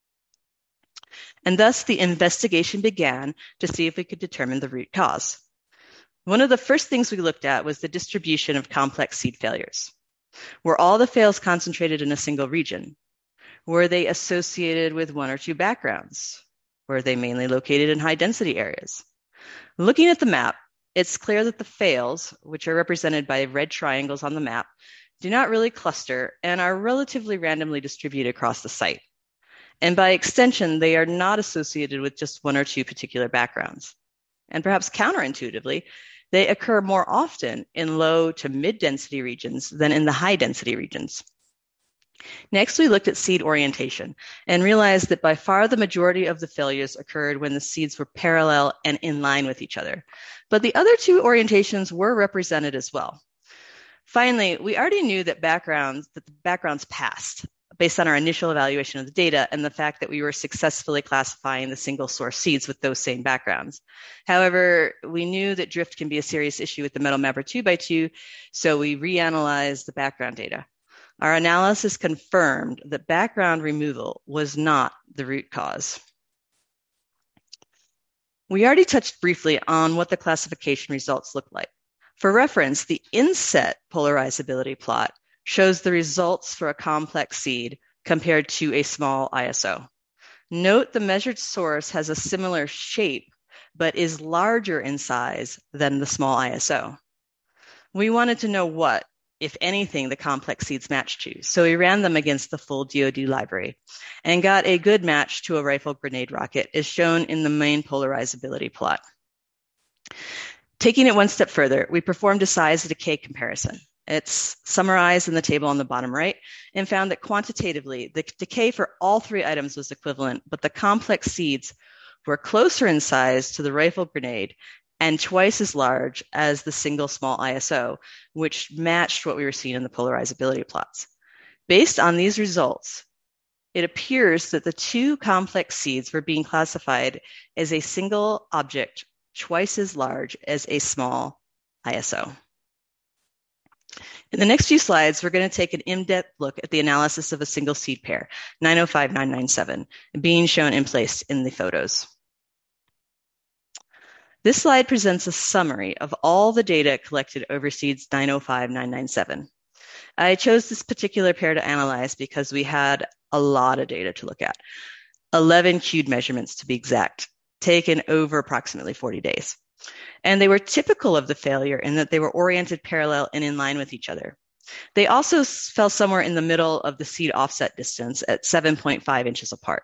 And thus the investigation began to see if we could determine the root cause. One of the first things we looked at was the distribution of complex seed failures. Were all the fails concentrated in a single region? Were they associated with 1 or 2 backgrounds? Were they mainly located in high density areas? Looking at the map, it's clear that the fails, which are represented by red triangles on the map, do not really cluster and are relatively randomly distributed across the site. And by extension, they are not associated with just 1 or 2 particular backgrounds. And perhaps counterintuitively, they occur more often in low to mid-density regions than in the high-density regions. Next, we looked at seed orientation and realized that by far the majority of the failures occurred when the seeds were parallel and in line with each other. But the other 2 orientations were represented as well. Finally, we already knew that the backgrounds passed based on our initial evaluation of the data and the fact that we were successfully classifying the single source seeds with those same backgrounds. However, we knew that drift can be a serious issue with the MetalMapper 2x2, so we reanalyzed the background data. Our analysis confirmed that background removal was not the root cause. We already touched briefly on what the classification results look like. For reference, the inset polarizability plot shows the results for a complex seed compared to a small ISO. Note the measured source has a similar shape, but is larger in size than the small ISO. We wanted to know what, if anything, the complex seeds matched to, so we ran them against the full DoD library and got a good match to a rifle grenade rocket, as shown in the main polarizability plot. Taking it one step further, we performed a size decay comparison. It's summarized in the table on the bottom right and found that quantitatively, the decay for all 3 items was equivalent, but the complex seeds were closer in size to the rifle grenade and twice as large as the single small ISO, which matched what we were seeing in the polarizability plots. Based on these results, it appears that the two complex seeds were being classified as a single object twice as large as a small ISO. In the next few slides, we're going to take an in-depth look at the analysis of a single seed pair, 905-997, being shown in place in the photos. This slide presents a summary of all the data collected over seeds 905-997. I chose this particular pair to analyze because we had a lot of data to look at, 11 cued measurements to be exact, taken over approximately 40 days. And they were typical of the failure in that they were oriented parallel and in line with each other. They also fell somewhere in the middle of the seed offset distance at 7.5 inches apart.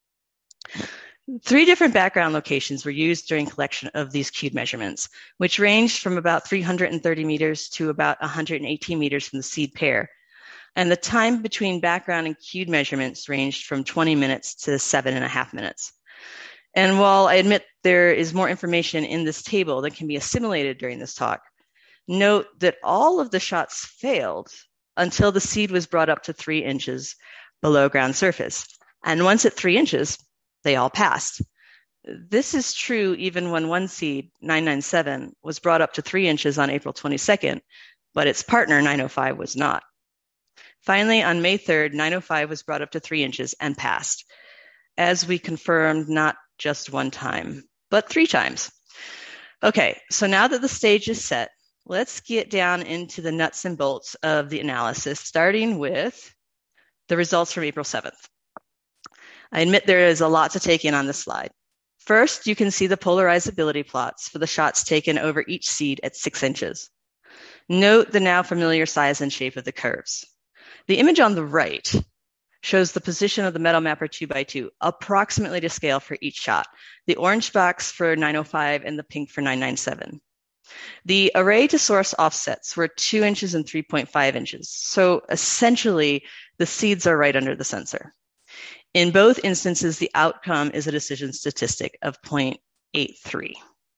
3 different background locations were used during collection of these cued measurements, which ranged from about 330 meters to about 118 meters from the seed pair. And the time between background and cued measurements ranged from 20 minutes to 7.5 minutes. And while I admit there is more information in this table that can be assimilated during this talk, note that all of the shots failed until the seed was brought up to 3 inches below ground surface. And once at 3 inches, they all passed. This is true even when one seed, 997, was brought up to 3 inches on April 22nd, but its partner, 905, was not. Finally, on May 3rd, 905 was brought up to 3 inches and passed, as we confirmed not just one time, but 3 times. Okay, so now that the stage is set, let's get down into the nuts and bolts of the analysis, starting with the results from April 7th. I admit there is a lot to take in on this slide. First, you can see the polarizability plots for the shots taken over each seed at 6 inches. Note the now familiar size and shape of the curves. The image on the right shows the position of the metal mapper 2x2 approximately to scale for each shot, the orange box for 905 and the pink for 997. The array to source offsets were 2 inches and 3.5 inches. So essentially, the seeds are right under the sensor. In both instances, the outcome is a decision statistic of 0.83.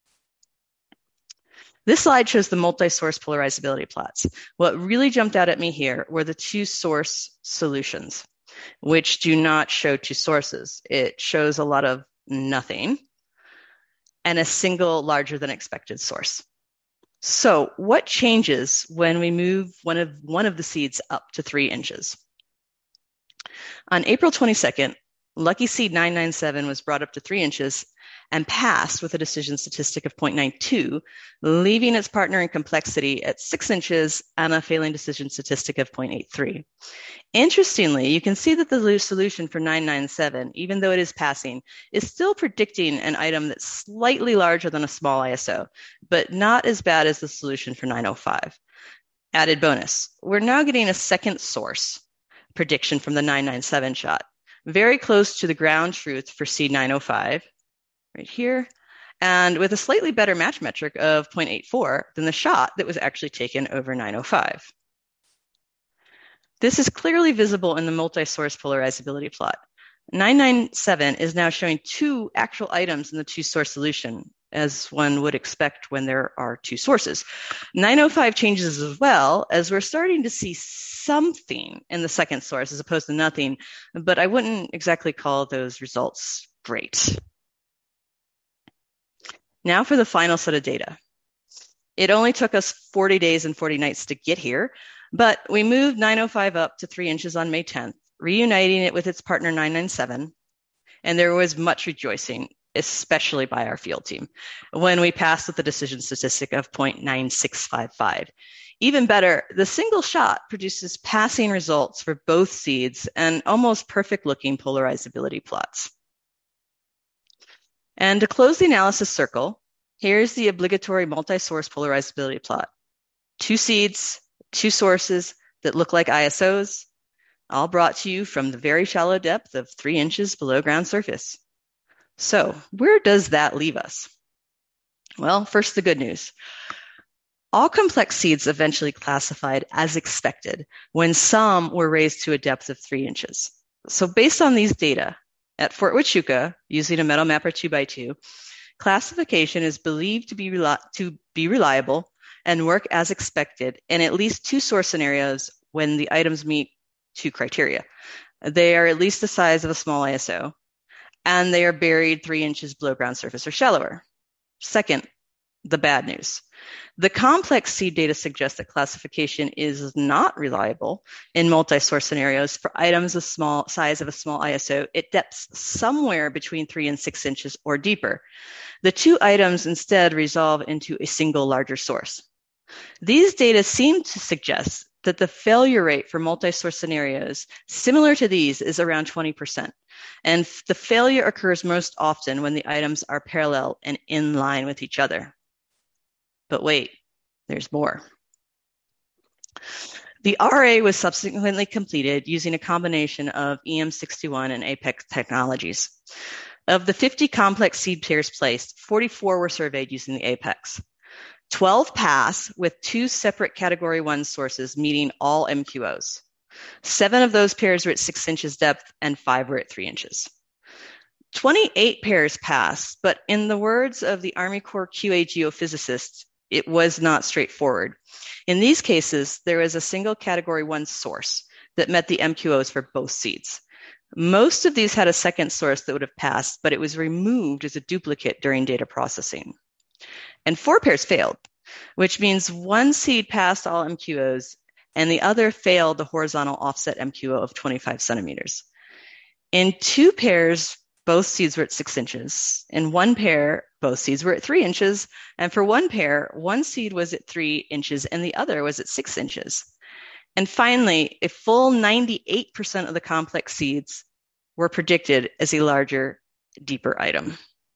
This slide shows the multi-source polarizability plots. What really jumped out at me here were the 2 source solutions, which do not show 2 sources. It shows a lot of nothing and a single larger than expected source. So what changes when we move one of the seeds up to 3 inches? On April 22nd, lucky seed 997 was brought up to 3 inches and passed with a decision statistic of 0.92, leaving its partner in complexity at 6 inches and a failing decision statistic of 0.83. Interestingly, you can see that the solution for 997, even though it is passing, is still predicting an item that's slightly larger than a small ISO, but not as bad as the solution for 905. Added bonus, we're now getting a second source prediction from the 997 shot, very close to the ground truth for seed 905, right here, and with a slightly better match metric of 0.84 than the shot that was actually taken over 905. This is clearly visible in the multi-source polarizability plot. 997 is now showing 2 actual items in the 2-source solution, as one would expect when there are 2 sources. 905 changes as well, as we're starting to see something in the second source as opposed to nothing, but I wouldn't exactly call those results great. Now for the final set of data. It only took us 40 days and 40 nights to get here, but we moved 905 up to 3 inches on May 10th, reuniting it with its partner 997, and there was much rejoicing, especially by our field team, when we passed with the decision statistic of 0.9655. Even better, the single shot produces passing results for both seeds and almost perfect looking polarizability plots. And to close the analysis circle, here's the obligatory multi-source polarizability plot. 2 seeds, 2 sources that look like ISOs, all brought to you from the very shallow depth of 3 inches below ground surface. So where does that leave us? Well, first, the good news. All complex seeds eventually classified as expected when some were raised to a depth of 3 inches. So based on these data, at Fort Huachuca, using a metal mapper 2x2, classification is believed to be reliable and work as expected in at least 2 source scenarios when the items meet two criteria. They are at least the size of a small ISO, and they are buried 3 inches below ground surface or shallower. Second, the bad news. The complex seed data suggests that classification is not reliable in multi-source scenarios for items of small size of a small ISO at depths somewhere between 3 and 6 inches or deeper. The two items instead resolve into a single larger source. These data seem to suggest that the failure rate for multi-source scenarios similar to these is around 20%. And the failure occurs most often when the items are parallel and in line with each other. But wait, there's more. The RA was subsequently completed using a combination of EM61 and APEX technologies. Of the 50 complex seed pairs placed, 44 were surveyed using the APEX. 12 pass with 2 separate Category 1 sources meeting all MQOs. 7 of those pairs were at 6 inches depth and 5 were at 3 inches. 28 pairs passed, but in the words of the Army Corps QA geophysicist, it was not straightforward. In these cases, there was a single Category 1 source that met the MQOs for both seeds. Most of these had a second source that would have passed, but it was removed as a duplicate during data processing. And 4 pairs failed, which means one seed passed all MQOs and the other failed the horizontal offset MQO of 25 centimeters. In 2 pairs, both seeds were at 6 inches. In 1 pair, both seeds were at 3 inches. And for 1 pair, one seed was at 3 inches and the other was at 6 inches. And finally, a full 98% of the complex seeds were predicted as a larger, deeper item.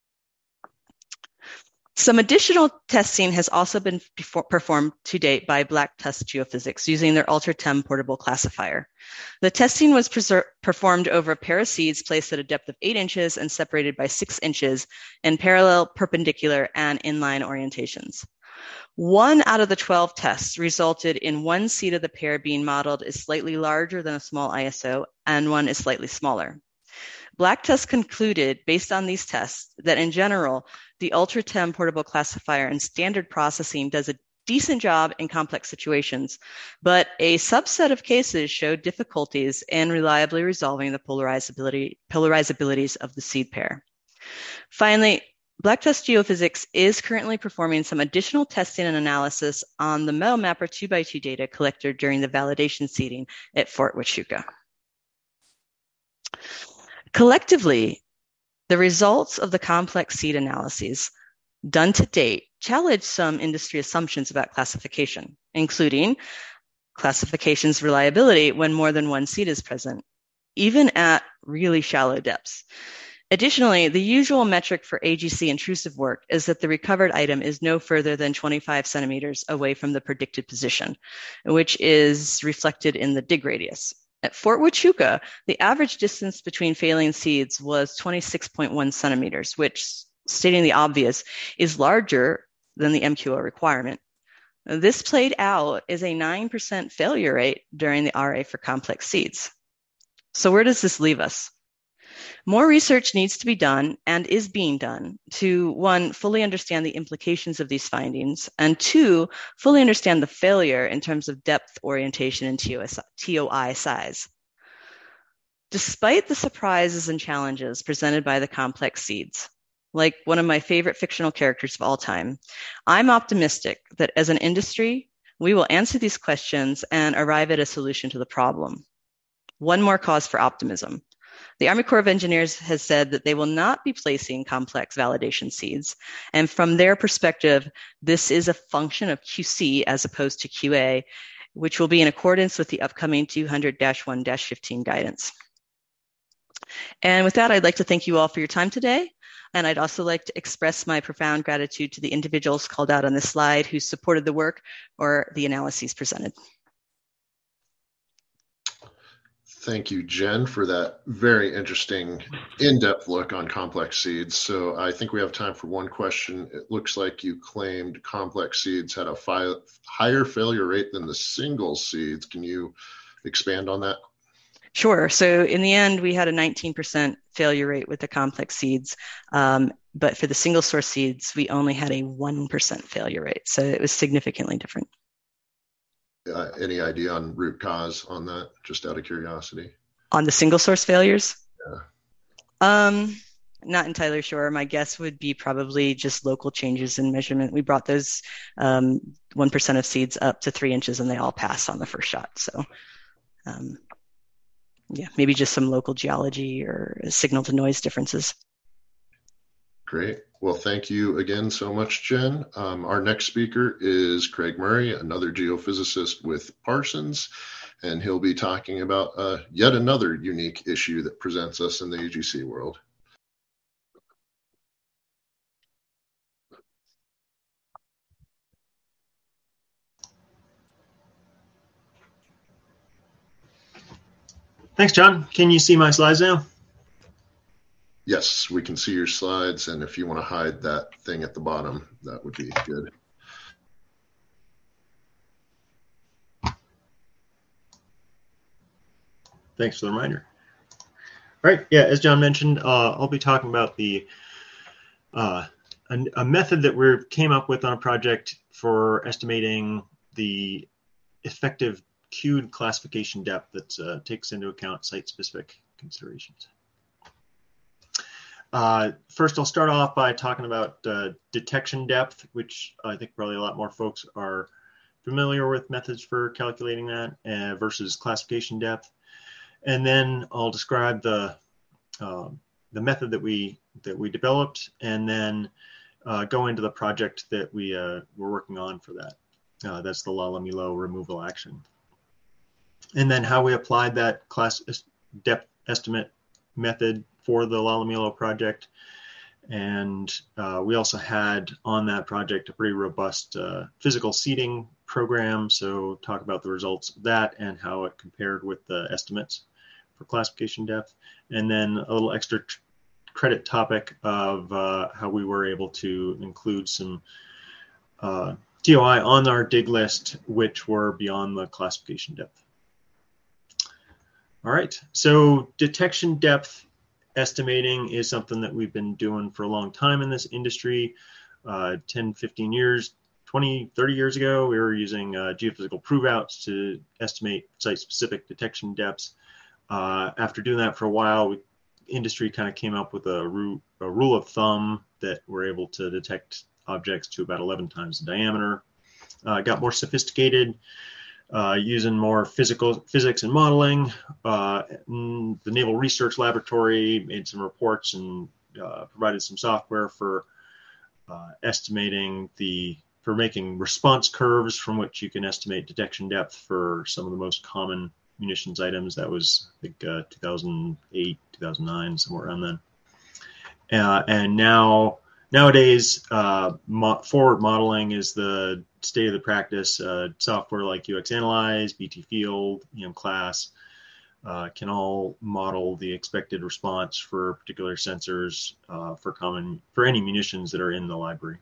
Some additional testing has also been performed to date by Black Tusk Geophysics using their UltraTem portable classifier. The testing was performed over a pair of seeds placed at a depth of 8 inches and separated by 6 inches in parallel, perpendicular, and inline orientations. 1 out of the 12 tests resulted in one seed of the pair being modeled as slightly larger than a small ISO and one is slightly smaller. Black Tusk concluded, based on these tests, that in general, the UltraTem portable classifier and standard processing does a decent job in complex situations, but a subset of cases showed difficulties in reliably resolving the polarizabilities of the seed pair. Finally, Black Tusk Geophysics is currently performing some additional testing and analysis on the MetalMapper 2x2 data collected during the validation seeding at Fort Huachuca. Collectively, the results of the complex seed analyses done to date challenge some industry assumptions about classification, including classification's reliability when more than one seed is present, even at really shallow depths. Additionally, the usual metric for AGC intrusive work is that the recovered item is no further than 25 centimeters away from the predicted position, which is reflected in the dig radius. At Fort Huachuca, the average distance between failing seeds was 26.1 centimeters, which, stating the obvious, is larger than the MQO requirement. This played out as a 9% failure rate during the RA for complex seeds. So where does this leave us? More research needs to be done and is being done to, 1, fully understand the implications of these findings, and 2, fully understand the failure in terms of depth, orientation, and TOI size. Despite the surprises and challenges presented by the complex seeds, like one of my favorite fictional characters of all time, I'm optimistic that as an industry, we will answer these questions and arrive at a solution to the problem. One more cause for optimism. The Army Corps of Engineers has said that they will not be placing complex validation seeds. And from their perspective, this is a function of QC as opposed to QA, which will be in accordance with the upcoming 200-1-15 guidance. And with that, I'd like to thank you all for your time today. And I'd also like to express my profound gratitude to the individuals called out on this slide who supported the work or the analyses presented. Thank you, Jen, for that very interesting in-depth look on complex seeds. So I think we have time for one question. It looks like you claimed complex seeds had a higher failure rate than the single seeds. Can you expand on that? Sure. So in the end, we had a 19% failure rate with the complex seeds. But for the single source seeds, we only had a 1% failure rate. So it was significantly different. any idea on root cause on that, just out of curiosity? On the single source failures? Yeah. Not entirely sure. My guess would be probably just local changes in measurement. We brought those 1% of seeds up to 3 inches and they all passed on the first shot. So yeah, maybe just some local geology or signal to noise differences. Great. Well, thank you again so much, Jen. Our next speaker is Craig Murray, another geophysicist with Parsons, and he'll be talking about yet another unique issue that presents us in the UGC world. Thanks, John. Can you see my slides now? Yes, we can see your slides, and if you want to hide that thing at the bottom, that would be good. Thanks for the reminder. All right, yeah, as John mentioned, I'll be talking about the a method that we came up with on a project for estimating the effective queued classification depth that takes into account site-specific considerations. First, I'll start off by talking about detection depth, which I think probably a lot more folks are familiar with methods for calculating that versus classification depth. And then I'll describe the method that we developed, and then go into the project that we're working on for that. That's the Lalomilo removal action. And then how we applied that class depth estimate method for the Lalomilo project. And we also had on that project a pretty robust physical seeding program. So talk about the results of that and how it compared with the estimates for classification depth. And then a little extra credit topic of how we were able to include some DOI on our dig list, which were beyond the classification depth. All right, so detection depth estimating is something that we've been doing for a long time in this industry. 10, 15 years, 20, 30 years ago, we were using geophysical prove-outs to estimate site-specific detection depths. After doing that for a while, industry kind of came up with a rule of thumb that we're able to detect objects to about 11 times the diameter. Got more sophisticated, using more physics and modeling. The Naval Research Laboratory made some reports and provided some software for making response curves from which you can estimate detection depth for some of the most common munitions items. That was, I think, 2008, 2009, somewhere around then. And nowadays, forward modeling is the state of the practice. Software like UX Analyze, BT Field, EM-Class can all model the expected response for particular sensors for any munitions that are in the library.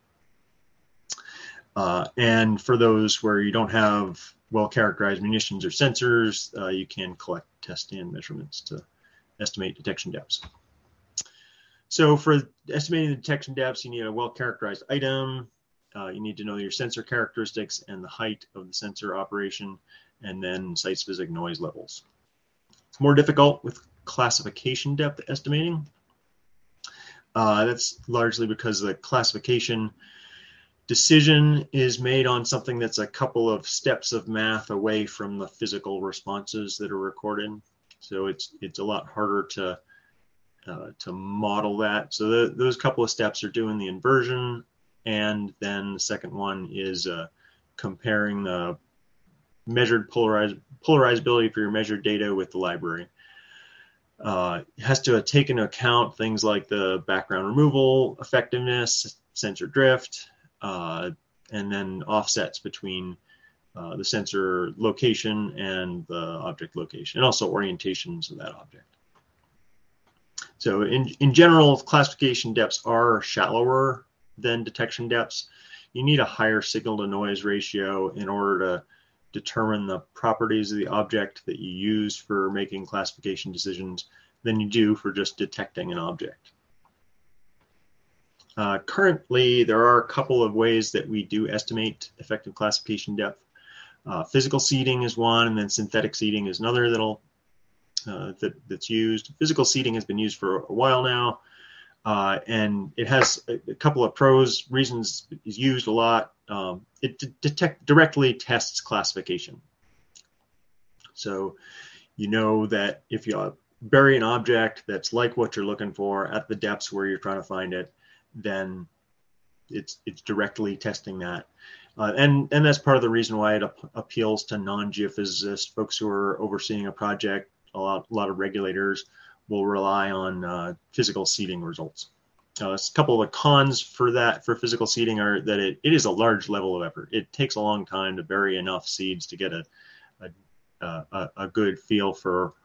And for those where you don't have well-characterized munitions or sensors, you can collect test stand measurements to estimate detection depths. So for estimating the detection depths, you need a well-characterized item. You need to know your sensor characteristics and the height of the sensor operation, and then site-specific noise levels. It's more difficult with classification depth estimating. That's largely because the classification decision is made on something that's a couple of steps of math away from the physical responses that are recorded. So it's a lot harder to model that. So those couple of steps are doing the inversion, and then the second one is comparing the measured polarizability for your measured data with the library. It has to take into account things like the background removal effectiveness, sensor drift, and then offsets between the sensor location and the object location, and also orientations of that object. So in general, classification depths are shallower than detection depths. You need a higher signal to noise ratio in order to determine the properties of the object that you use for making classification decisions than you do for just detecting an object. Currently, there are a couple of ways that we do estimate effective classification depth. Physical seeding is one, and then synthetic seeding is another that's used. Physical seeding has been used for a while now, and it has a couple of reasons it's used a lot. It directly tests classification. So you know that if you bury an object that's like what you're looking for at the depths where you're trying to find it, then it's directly testing that. And that's part of the reason why it appeals to non-geophysicists, folks who are overseeing a project. A lot of regulators will rely on physical seeding results. A couple of the cons for physical seeding are that it is a large level of effort. It takes a long time to bury enough seeds to get a good feel for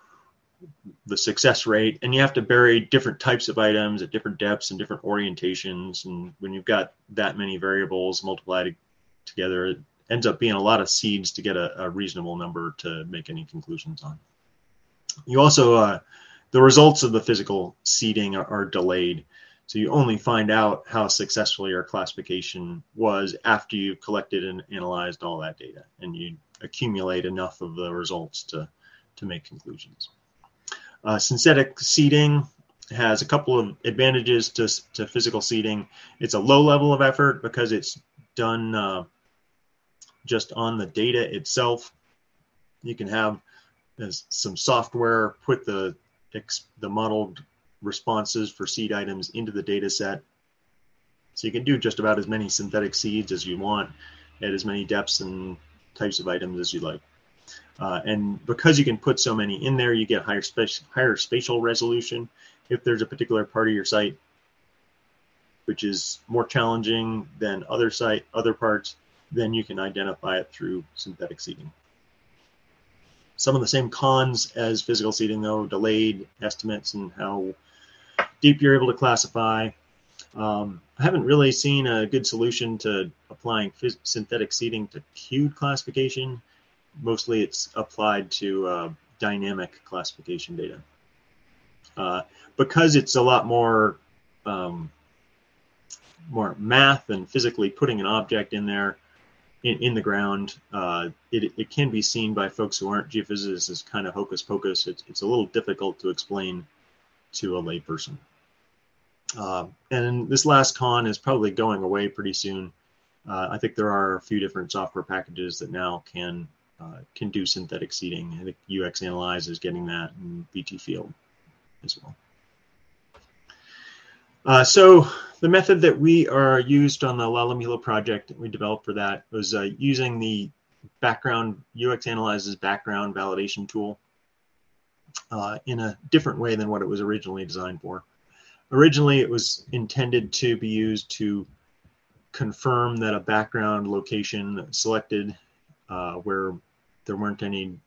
the success rate, and you have to bury different types of items at different depths and different orientations. And when you've got that many variables multiplied together, it ends up being a lot of seeds to get a reasonable number to make any conclusions on. You also, the results of the physical seeding are delayed. So you only find out how successful your classification was after you've collected and analyzed all that data, and you accumulate enough of the results to make conclusions. Synthetic seeding has a couple of advantages to physical seeding. It's a low level of effort because it's done just on the data itself. You can have some software put the modeled responses for seed items into the data set. So you can do just about as many synthetic seeds as you want at as many depths and types of items as you like. And because you can put so many in there, you get higher spatial resolution. If there's a particular part of your site which is more challenging than other parts, then you can identify it through synthetic seeding. Some of the same cons as physical seeding, though: delayed estimates and how deep you're able to classify. I haven't really seen a good solution to applying synthetic seeding to queued classification. Mostly it's applied to dynamic classification data. Because it's a lot more math than physically putting an object in there in the ground, it can be seen by folks who aren't geophysicists as kind of hocus pocus. It's a little difficult to explain to a layperson. And this last con is probably going away pretty soon. I think there are a few different software packages that now can do synthetic seeding. I think UX Analyze is getting that, and BT Field as well. So the method that we are used on the LaLamila project that we developed for that was using the UX Analyze's background validation tool in a different way than what it was originally designed for. Originally, it was intended to be used to confirm that a background location selected where there weren't any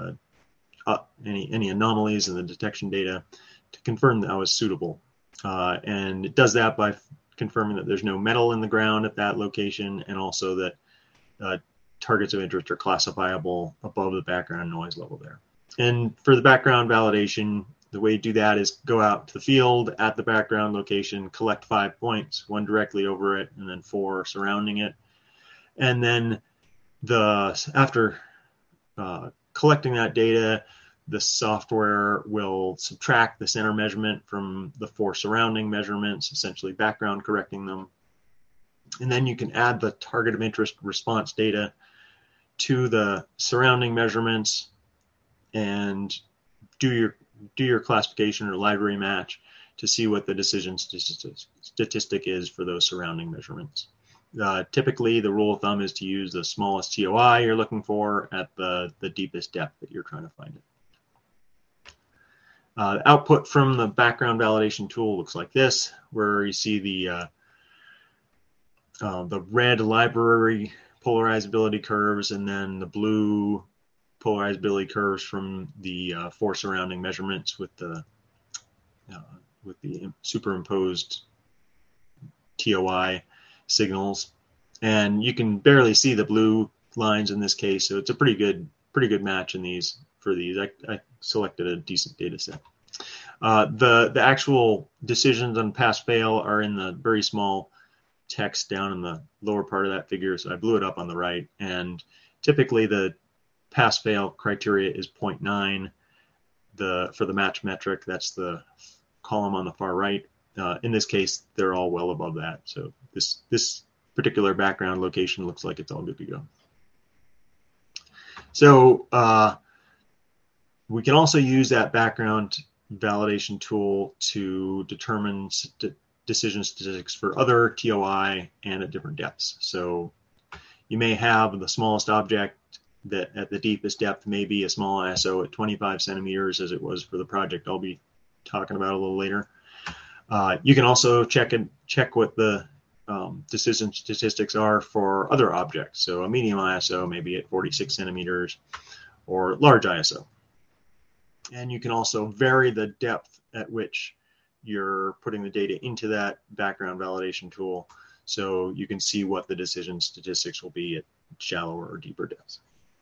anomalies in the detection data, to confirm that was suitable. And it does that by confirming that there's no metal in the ground at that location, and also that targets of interest are classifiable above the background noise level there. And for the background validation, the way you do that is go out to the field at the background location, collect 5 points, 1 directly over it, and then 4 surrounding it. And then after collecting that data, the software will subtract the center measurement from the 4 surrounding measurements, essentially background correcting them. And then you can add the target of interest response data to the surrounding measurements and do your classification or library match to see what the decision statistic is for those surrounding measurements. Typically, the rule of thumb is to use the smallest TOI you're looking for at the deepest depth that you're trying to find it. Output from the background validation tool looks like this, where you see the red library polarizability curves, and then the blue polarizability curves from the 4 surrounding measurements with the superimposed TOI signals. And you can barely see the blue lines in this case, so it's a pretty good match in these. I selected a decent data set. The actual decisions on pass-fail are in the very small text down in the lower part of that figure, so I blew it up on the right. And typically the pass-fail criteria is 0.9. For the match metric, that's the column on the far right. In this case, they're all well above that. So this particular background location looks like it's all good to go. So we can also use that background validation tool to determine decision statistics for other TOI and at different depths. So you may have the smallest object that at the deepest depth may be a small ISO at 25 centimeters, as it was for the project I'll be talking about a little later. You can also check what the decision statistics are for other objects. So a medium ISO maybe at 46 centimeters or large ISO. And you can also vary the depth at which you're putting the data into that background validation tool, so you can see what the decision statistics will be at shallower or deeper depths.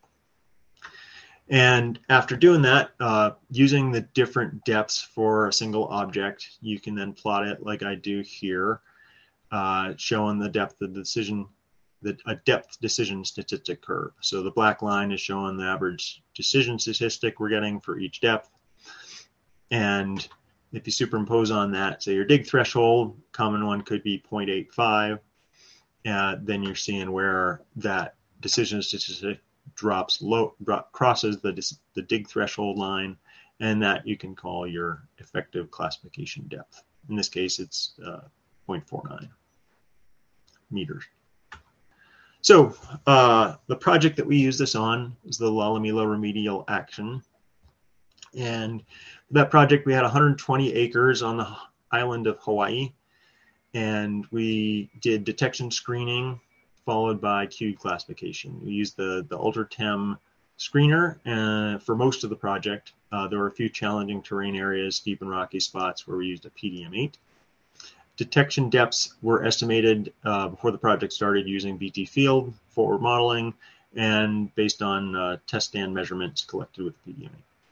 And after doing that, using the different depths for a single object, you can then plot it like I do here, showing the depth of the decision, a depth decision statistic curve. So the black line is showing the average decision statistic we're getting for each depth. And if you superimpose on that, say your dig threshold, common one could be 0.85, then you're seeing where that decision statistic crosses the dig threshold line, and that you can call your effective classification depth. In this case, it's 0.49 meters. So the project that we use this on is the Lalomila Remedial Action. And for that project, we had 120 acres on the island of Hawaii. And we did detection screening followed by cued classification. We used the UltraTem screener for most of the project. There were a few challenging terrain areas, steep and rocky spots where we used a PDM8. Detection depths were estimated before the project started using BT Field for modeling and based on test stand measurements collected with PDM8.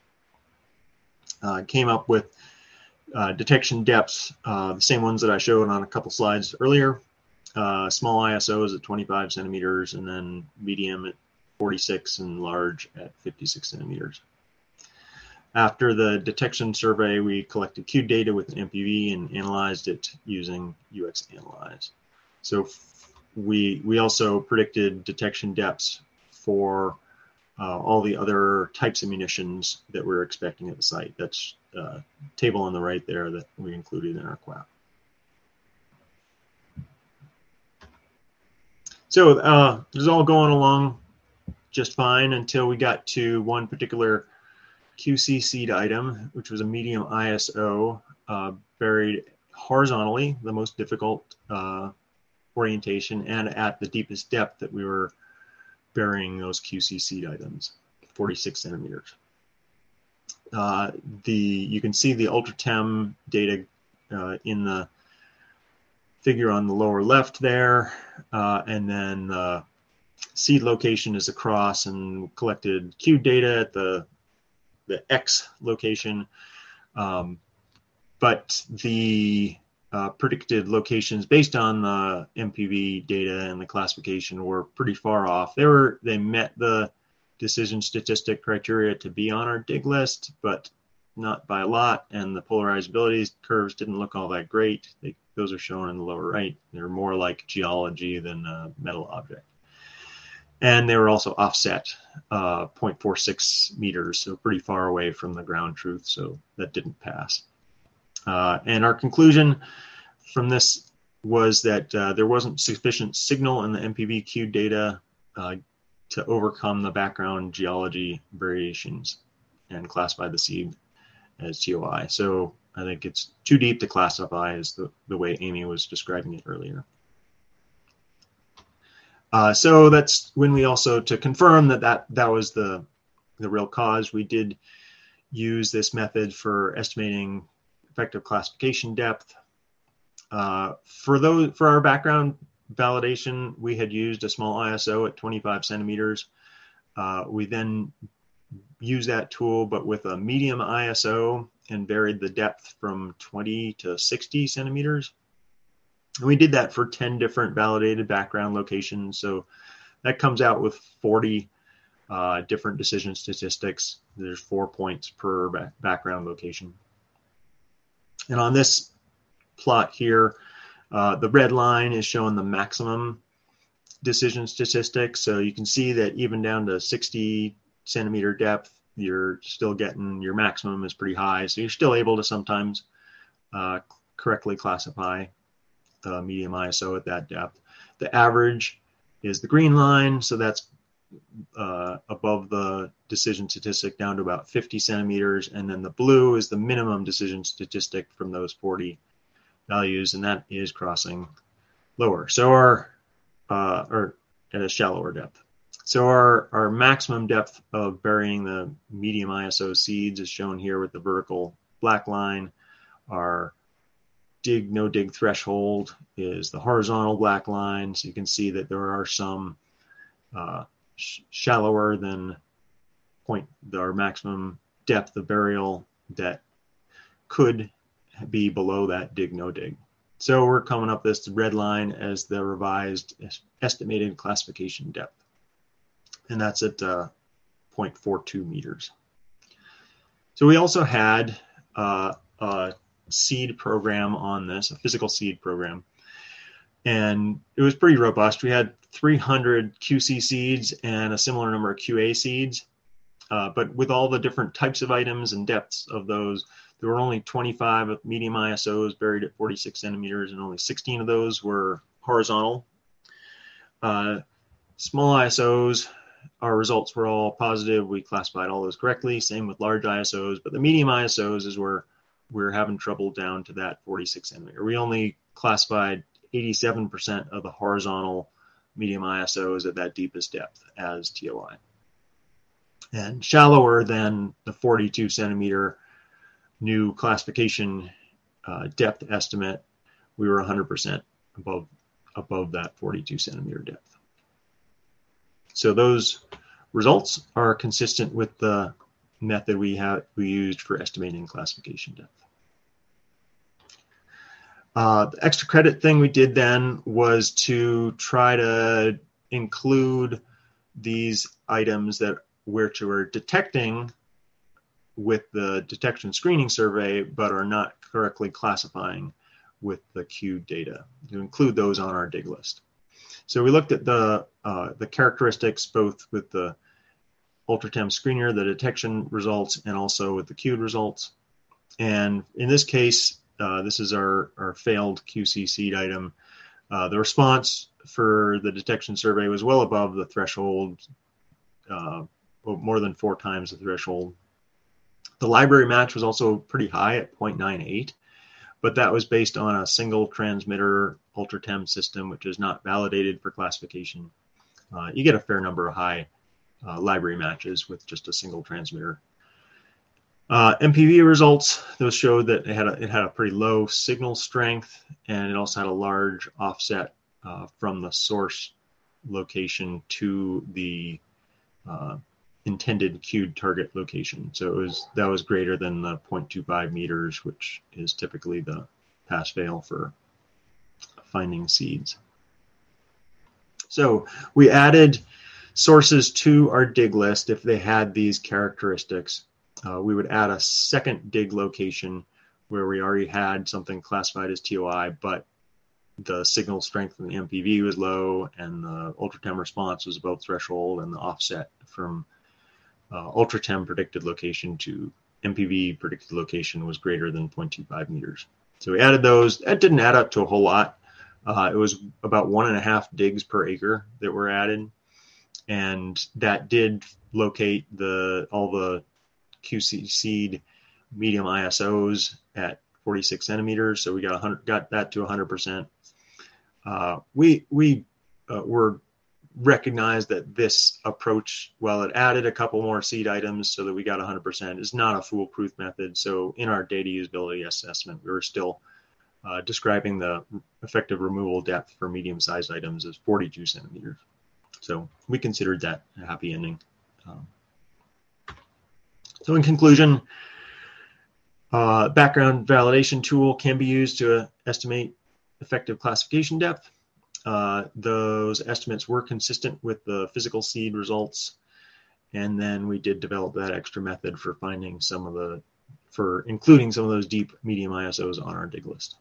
Came up with detection depths, the same ones that I showed on a couple slides earlier. Small ISOs at 25 centimeters, and then medium at 46 and large at 56 centimeters. After the detection survey, we collected cued data with an MPV and analyzed it using UX Analyze. So we also predicted detection depths for all the other types of munitions that we're expecting at the site. That's a table on the right there that we included in our QAP. So this is all going along just fine until we got to one particular QC seed item, which was a medium ISO buried horizontally, the most difficult orientation, and at the deepest depth that we were burying those QC seed items, 46 centimeters. You can see the UltraTem data in the figure on the lower left there, and then the seed location is across, and collected cued data at the X location, but the predicted locations based on the MPV data and the classification were pretty far off. They met the decision statistic criteria to be on our dig list, but not by a lot, and the polarizability curves didn't look all that great. Those are shown in the lower right. They're more like geology than a metal object. And they were also offset 0.46 meters, so pretty far away from the ground truth, so that didn't pass. And our conclusion from this was that there wasn't sufficient signal in the MPV cued data to overcome the background geology variations and classify the seed as TOI. So I think it's too deep to classify, as the way Amy was describing it earlier. So that's when we also, to confirm that was the real cause, we did use this method for estimating effective classification depth. For our background validation, we had used a small ISO at 25 centimeters. We then used that tool, but with a medium ISO, and varied the depth from 20 to 60 centimeters. And we did that for 10 different validated background locations. So that comes out with 40 different decision statistics. There's 4 points per background location. And on this plot here, the red line is showing the maximum decision statistics. So you can see that even down to 60 centimeter depth, you're still getting, your maximum is pretty high. So you're still able to sometimes correctly classify the medium ISO at that depth. The average is the green line. So that's above the decision statistic down to about 50 centimeters. And then the blue is the minimum decision statistic from those 40 values, and that is crossing lower. So or at a shallower depth. So our maximum depth of burying the medium ISO seeds is shown here with the vertical black line. Our dig, no dig threshold is the horizontal black line. So you can see that there are some shallower than our maximum depth of burial that could be below that dig, no dig. So we're coming up this red line as the revised estimated classification depth. And that's at 0.42 meters. So we also had a seed program on this, a physical seed program. And it was pretty robust. We had 300 QC seeds and a similar number of QA seeds. But with all the different types of items and depths of those, there were only 25 of medium ISOs buried at 46 centimeters, and only 16 of those were horizontal. Small ISOs, our results were all positive. We classified all those correctly. Same with large ISOs, but the medium ISOs is where we're having trouble down to that 46 centimeter. We only classified 87% of the horizontal medium ISOs at that deepest depth as TOI. And shallower than the 42 centimeter new classification depth estimate, we were 100% above that 42 centimeter depth. So those results are consistent with the method we used for estimating classification depth. The extra credit thing we did then was to try to include these items that we're detecting with the detection screening survey, but are not correctly classifying with the queued data, to include those on our dig list. So we looked at the characteristics both with the Ultrathem screener, the detection results, and also with the queued results. And in this case, this is our failed QC seed item. The response for the detection survey was well above the threshold, more than 4 times the threshold. The library match was also pretty high at 0.98, but that was based on a single transmitter Ultrathem system, which is not validated for classification. You get a fair number of high library matches with just a single transmitter. MPV results, those showed that it had a pretty low signal strength, and it also had a large offset from the source location to the intended queued target location. So that was greater than the 0.25 meters, which is typically the pass-fail for finding seeds. So we added sources to our dig list if they had these characteristics. We would add a second dig location where we already had something classified as TOI, but the signal strength in the MPV was low and the Ultrathem response was above threshold, and the offset from Ultrathem predicted location to MPV predicted location was greater than 0.25 meters. So we added those. That didn't add up to a whole lot. It was about 1.5 digs per acre that were added, and that did locate all the QC seed medium ISOs at 46 centimeters. So we got that to 100%. We were recognized that this approach, while it added a couple more seed items so that we got 100%, is not a foolproof method. So in our data usability assessment, we were still describing the effective removal depth for medium-sized items as 42 centimeters. So we considered that a happy ending. So in conclusion, background validation tool can be used to estimate effective classification depth. Those estimates were consistent with the physical seed results, And then we did develop that extra method for finding including some of those deep medium ISOs on our dig list.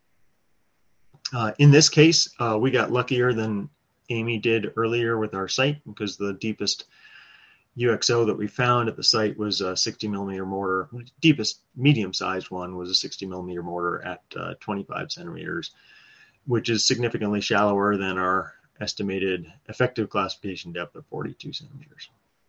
In this case, we got luckier than Amy did earlier with our site, because the deepest UXO that we found at the site was a 60 millimeter mortar. The deepest medium-sized one was a 60 millimeter mortar at 25 centimeters, which is significantly shallower than our estimated effective classification depth of 42 centimeters.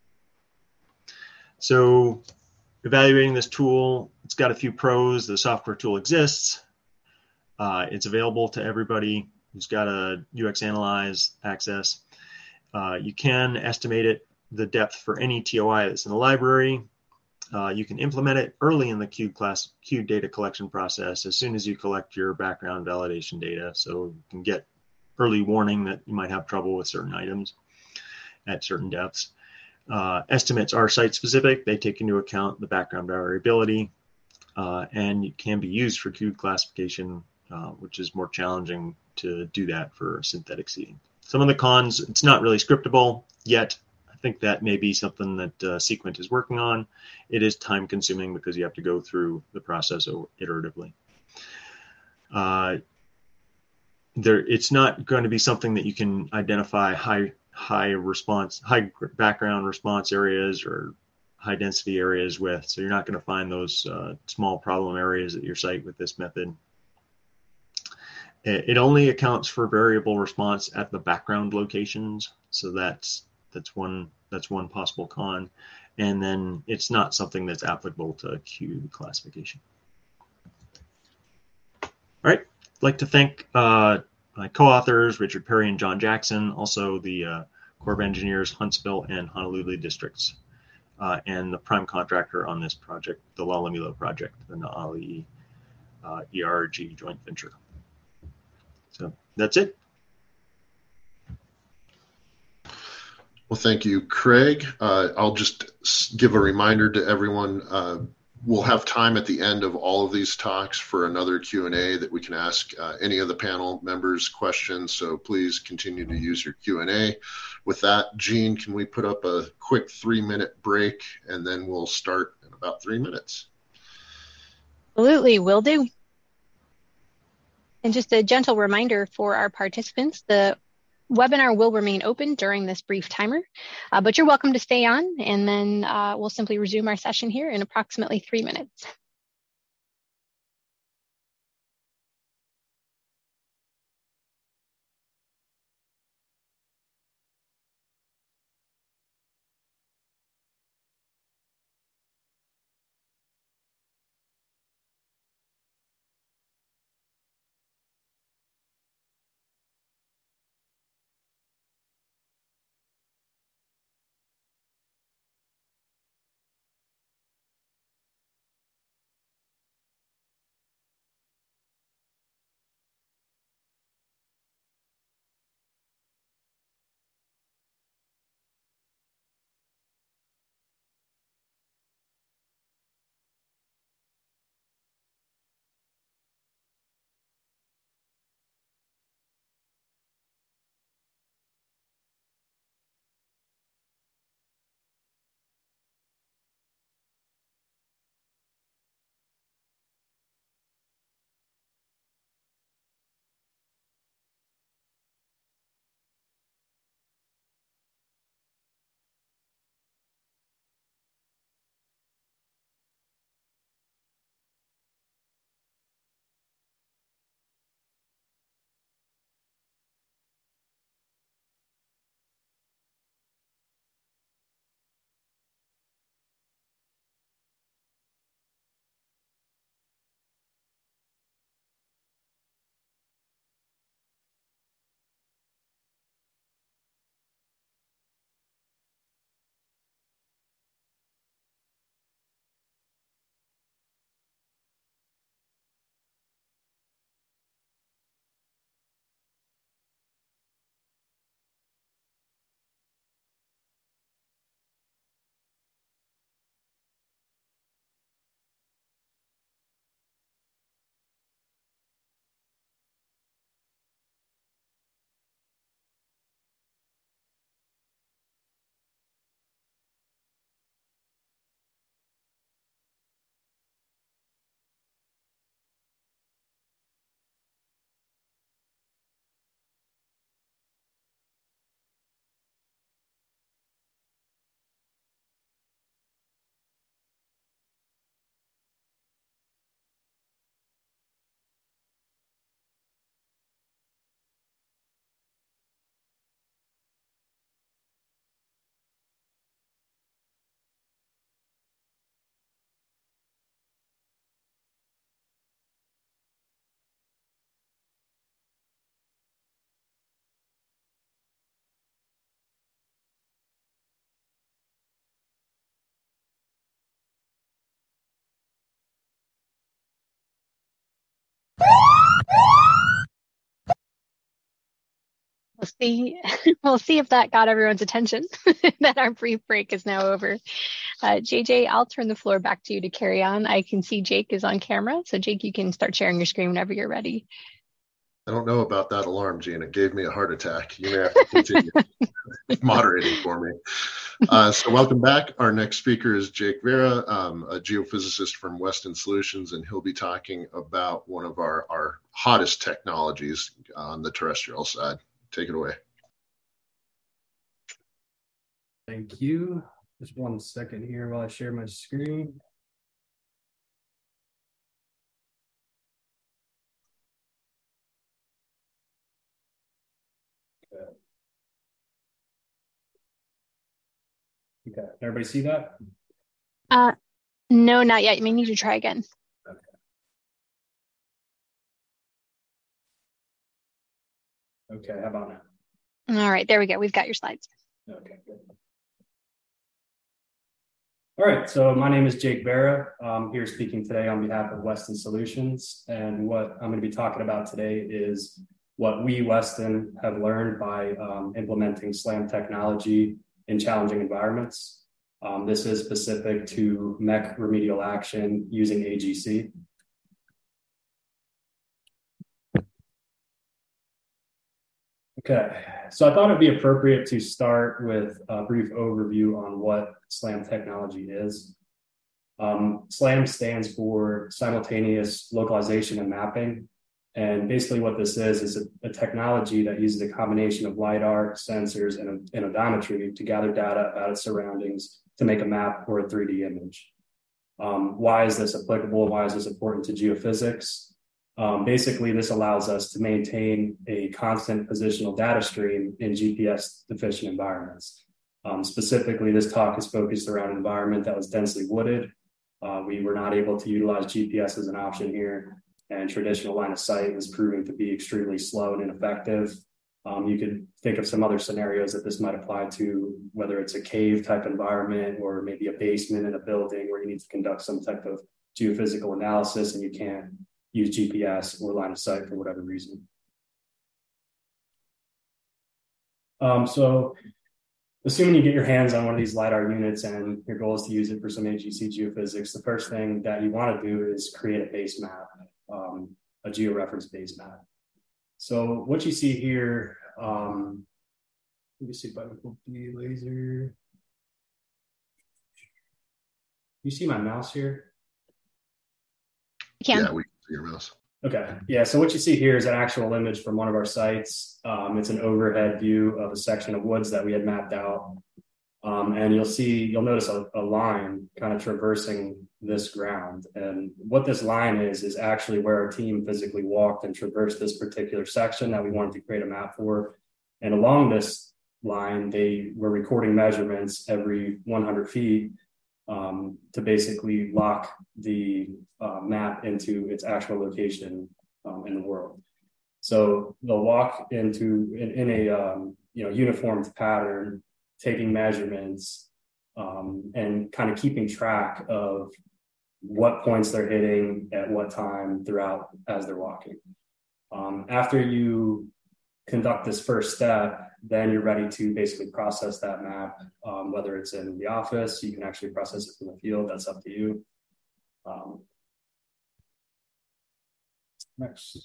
So evaluating this tool, it's got a few pros. The software tool exists. It's available to everybody who's got a UX Analyze access. You can estimate the depth for any TOI that's in the library. You can implement it early in the Qt data collection process as soon as you collect your background validation data. So you can get early warning that you might have trouble with certain items at certain depths. Estimates are site specific. They take into account the background variability, and it can be used for Qt classification, which is more challenging to do that for synthetic seeding. Some of the cons, it's not really scriptable yet. I think that may be something that Sequent is working on. It is time consuming because you have to go through the process iteratively. It's not going to be something that you can identify high background response areas or high density areas with. So you're not going to find those small problem areas at your site with this method. It only accounts for variable response at the background locations. So that's one possible con. And then it's not something that's applicable to Q classification. All right, I'd like to thank my co-authors, Richard Perry and John Jackson, also the Corps of Engineers, Huntsville and Honolulu districts, and the prime contractor on this project, the Lalamilo project, the Naali ERG joint venture. So that's it. Well, thank you, Craig. I'll just give a reminder to everyone. We'll have time at the end of all of these talks for another Q&A that we can ask any of the panel members questions. So please continue to use your Q&A. With that, Jean, can we put up a quick 3-minute break, and then we'll start in about 3 minutes. Absolutely, will do. And just a gentle reminder for our participants, the webinar will remain open during this brief timer, but you're welcome to stay on, and then we'll simply resume our session here in approximately 3 minutes. We'll see if that got everyone's attention, that our brief break is now over. JJ, I'll turn the floor back to you to carry on. I can see Jake is on camera. So Jake, you can start sharing your screen whenever you're ready. I don't know about that alarm, Gene. It gave me a heart attack. You may have to continue moderating for me. So welcome back. Our next speaker is Jake Vera, a geophysicist from Weston Solutions, and he'll be talking about one of our hottest technologies on the terrestrial side. Take it away. Thank you. Just 1 second here while I share my screen. Okay, everybody see that? No, not yet. You may need to try again. Okay, how about now? All right, there we go. We've got your slides. Okay, good. All right, so my name is Jake Vera. I'm here speaking today on behalf of Weston Solutions, and what I'm going to be talking about today is what we, Weston, have learned by implementing SLAM technology in challenging environments. This is specific to MEC remedial action using AGC. Okay, so I thought it'd be appropriate to start with a brief overview on what SLAM technology is. SLAM stands for Simultaneous Localization and Mapping. And basically what this is a technology that uses a combination of LiDAR, sensors, and odometry to gather data about its surroundings to make a map or a 3D image. Why is this applicable? Why is this important to geophysics? Basically, this allows us to maintain a constant positional data stream in GPS deficient environments. Specifically, this talk is focused around an environment that was densely wooded. We were not able to utilize GPS as an option here, and traditional line of sight was proving to be extremely slow and ineffective. You could think of some other scenarios that this might apply to, whether it's a cave type environment or maybe a basement in a building where you need to conduct some type of geophysical analysis and you can't use GPS or line of sight for whatever reason. So assuming you get your hands on one of these LiDAR units and your goal is to use it for some AGC geophysics, the first thing that you want to do is create a base map, a georeference base map. So what you see here, let me see if I can pull the laser. You see my mouse here? Yeah, we can see your mouse. Okay, yeah, so what you see here is an actual image from one of our sites. It's an overhead view of a section of woods that we had mapped out. And you'll notice a line kind of traversing this ground. And what this line is actually where our team physically walked and traversed this particular section that we wanted to create a map for. And along this line, they were recording measurements every 100 feet to basically lock the map into its actual location in the world. So they'll walk into in a uniformed pattern, taking measurements and kind of keeping track of what points they're hitting at what time throughout as they're walking. After you conduct this first step, then you're ready to basically process that map, whether it's in the office, you can actually process it from the field, that's up to you. Next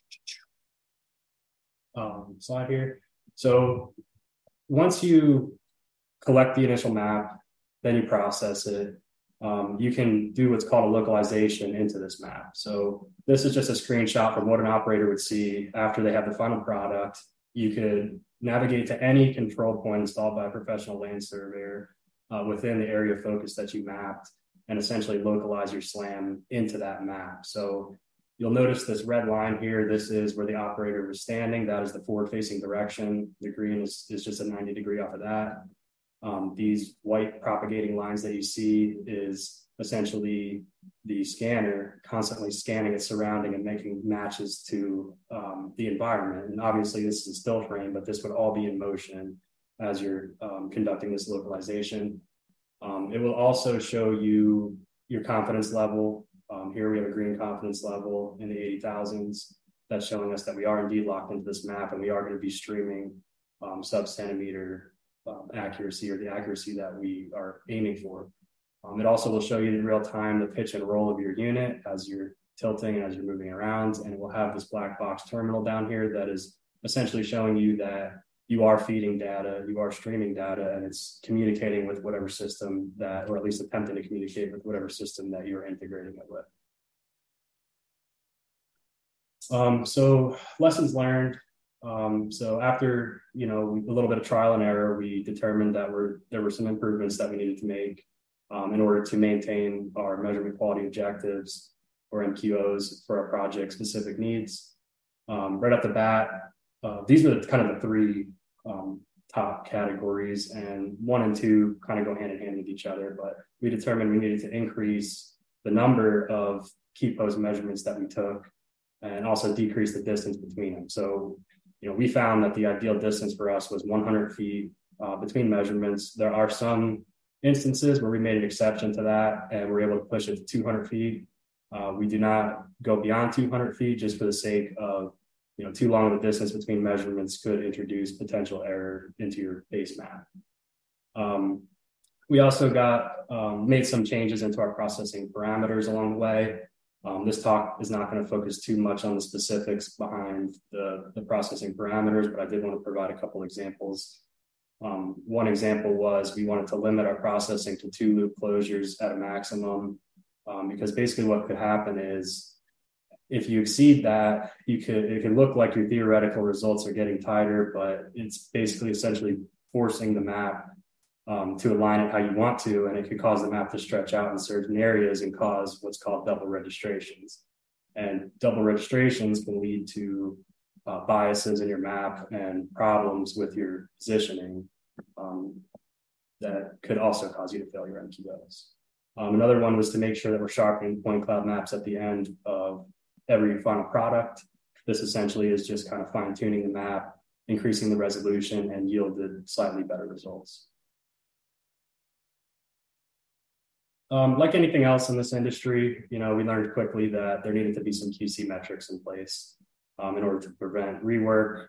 slide here. So once you collect the initial map, then you process it. You can do what's called a localization into this map. So this is just a screenshot from what an operator would see after they have the final product. You could navigate to any control point installed by a professional land surveyor within the area of focus that you mapped and essentially localize your SLAM into that map. So you'll notice this red line here. This is where the operator was standing. That is the forward-facing direction. The green is just a 90 degree off of that. These white propagating lines that you see is essentially the scanner constantly scanning its surrounding and making matches to the environment. And obviously this is a still frame, but this would all be in motion as you're conducting this localization. It will also show you your confidence level. Here we have a green confidence level in the 80,000s. that's showing us that we are indeed locked into this map, and we are going to be streaming sub-centimeter accuracy, or the accuracy that we are aiming for. It also will show you in real time the pitch and roll of your unit as you're tilting and as you're moving around, and it will have this black box terminal down here that is essentially showing you that you are feeding data, you are streaming data, and it's communicating with whatever system that, or at least attempting to communicate with whatever system that you're integrating it with. So lessons learned. So after, a little bit of trial and error, we determined that there were some improvements that we needed to make in order to maintain our measurement quality objectives, or MQOs, for our project specific needs. Right off the bat, these were kind of the three top categories, and 1 and 2 kind of go hand in hand with each other, but we determined we needed to increase the number of key post measurements that we took, and also decrease the distance between them. So, we found that the ideal distance for us was 100 feet between measurements. There are some instances where we made an exception to that, and we're able to push it to 200 feet. We do not go beyond 200 feet just for the sake of, too long of a distance between measurements could introduce potential error into your base map. We also made some changes into our processing parameters along the way. This talk is not going to focus too much on the specifics behind the processing parameters, but I did want to provide a couple examples. One example was we wanted to limit our processing to 2 loop closures at a maximum, because basically what could happen is, if you exceed that, it can look like your theoretical results are getting tighter, but it's basically essentially forcing the map to align it how you want to, and it could cause the map to stretch out in certain areas and cause what's called double registrations. And double registrations can lead to biases in your map and problems with your positioning that could also cause you to fail your MQOs. Another one was to make sure that we're sharpening point cloud maps at the end of every final product. This essentially is just kind of fine tuning the map, increasing the resolution, and yielded slightly better results. Like anything else in this industry, we learned quickly that there needed to be some QC metrics in place in order to prevent rework,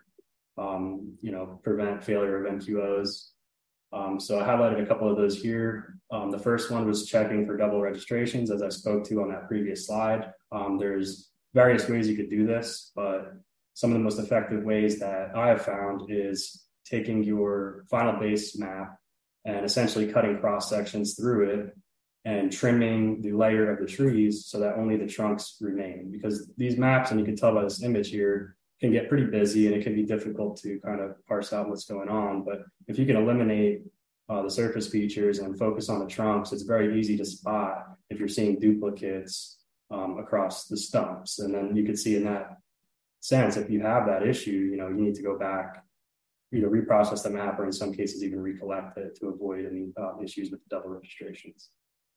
prevent failure of MQOs. So I highlighted a couple of those here. The first one was checking for double registrations, as I spoke to on that previous slide. There's various ways you could do this, but some of the most effective ways that I have found is taking your final base map and essentially cutting cross sections through it and trimming the layer of the trees so that only the trunks remain. Because these maps, and you can tell by this image here, can get pretty busy, and it can be difficult to kind of parse out what's going on. But if you can eliminate the surface features and focus on the trunks, it's very easy to spot if you're seeing duplicates across the stumps. And then you can see in that sense, if you have that issue, you need to go back, reprocess the map, or in some cases even recollect it to avoid any issues with the double registrations.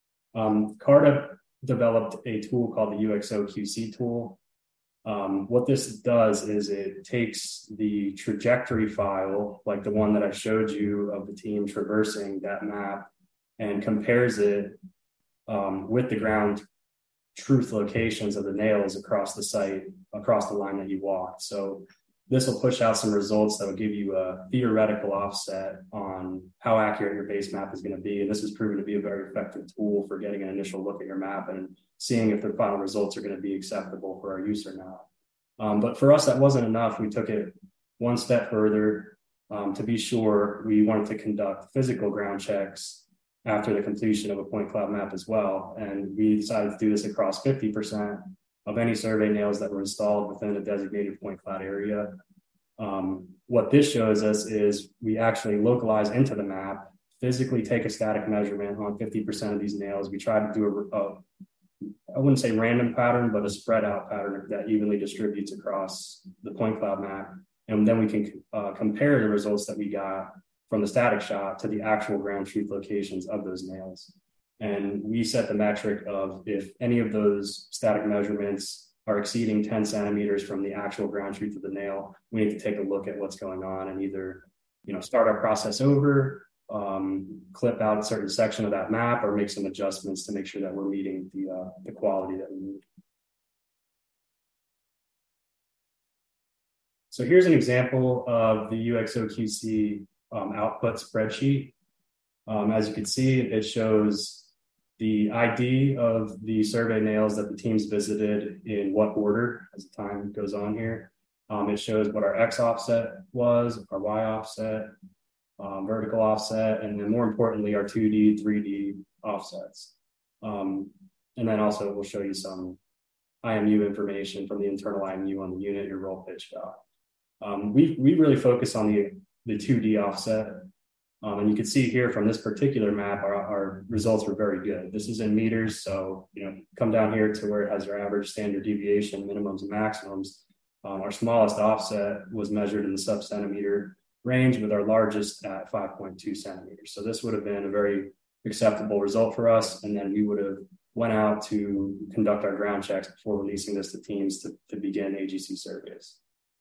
Carta developed a tool called the UXO QC tool. What this does is it takes the trajectory file, like the one that I showed you of the team traversing that map, and compares it with the ground truth locations of the nails across the site, across the line that you walked. So this will push out some results that will give you a theoretical offset on how accurate your base map is going to be. And this has proven to be a very effective tool for getting an initial look at your map and seeing if the final results are going to be acceptable for our use or not. But for us, that wasn't enough. We took it one step further. To be sure, we wanted to conduct physical ground checks after the completion of a point cloud map as well. And we decided to do this across 50% of any survey nails that were installed within a designated point cloud area. What this shows us is we actually localize into the map, physically take a static measurement on 50% of these nails. We try to do I wouldn't say random pattern, but a spread out pattern that evenly distributes across the point cloud map. And then we can compare the results that we got from the static shot to the actual ground truth locations of those nails. And we set the metric of if any of those static measurements are exceeding 10 centimeters from the actual ground truth of the nail, we need to take a look at what's going on and either, start our process over, clip out a certain section of that map, or make some adjustments to make sure that we're meeting the quality that we need. So here's an example of the UXOQC output spreadsheet. As you can see, it shows the ID of the survey nails that the teams visited in what order as the time goes on here. It shows what our X offset was, our Y offset, vertical offset, and then more importantly, our 2D, 3D offsets. And then also we'll show you some IMU information from the internal IMU on the unit, your roll pitch valve. We really focus on the 2D offset. And you can see here from this particular map, our results were very good. This is in meters, so come down here to where it has your average standard deviation, minimums and maximums. Our smallest offset was measured in the sub-centimeter range, with our largest at 5.2 centimeters. So this would have been a very acceptable result for us, and then we would have went out to conduct our ground checks before releasing this to teams to begin AGC surveys.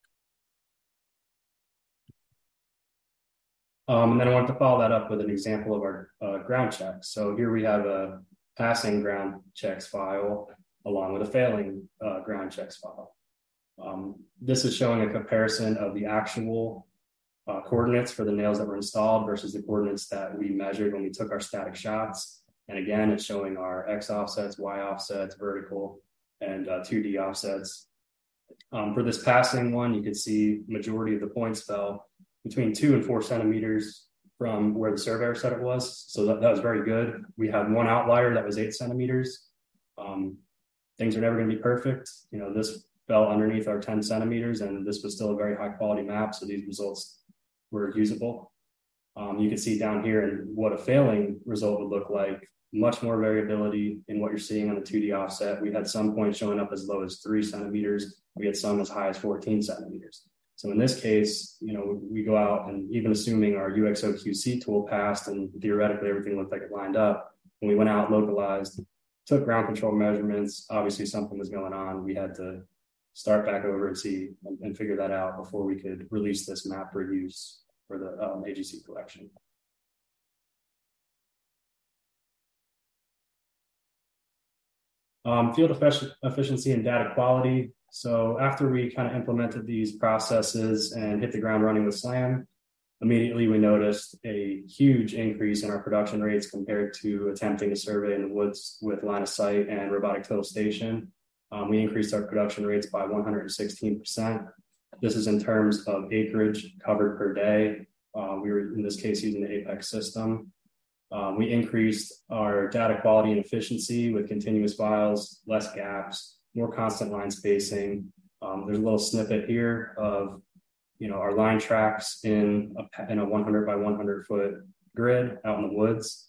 And then I want to follow that up with an example of our ground checks. So here we have a passing ground checks file along with a failing ground checks file. This is showing a comparison of the actual coordinates for the nails that were installed versus the coordinates that we measured when we took our static shots. And again, it's showing our X offsets, Y offsets, vertical, and 2D offsets. For this passing one, you can see majority of the points fell between 2 and 4 centimeters from where the surveyor said it was. So that was very good. We had one outlier that was 8 centimeters. Things are never going to be perfect. This fell underneath our 10 centimeters, and this was still a very high quality map. So these results were usable. You can see down here and what a failing result would look like. Much more variability in what you're seeing on the 2D offset. We had some points showing up as low as 3 centimeters. We had some as high as 14 centimeters. So in this case, we go out and even assuming our UXOQC tool passed and theoretically everything looked like it lined up, when we went out, localized, took ground control measurements, obviously something was going on. We had to start back over and see and figure that out before we could release this map for use for the AGC collection. Field efficiency and data quality. So after we kind of implemented these processes and hit the ground running with SLAM, immediately we noticed a huge increase in our production rates compared to attempting a survey in the woods with line of sight and robotic total station. We increased our production rates by 116%. This is in terms of acreage covered per day. We were, in this case, using the Apex system. We increased our data quality and efficiency with continuous files, less gaps, more constant line spacing. There's a little snippet here of, our line tracks in a 100 by 100 foot grid out in the woods.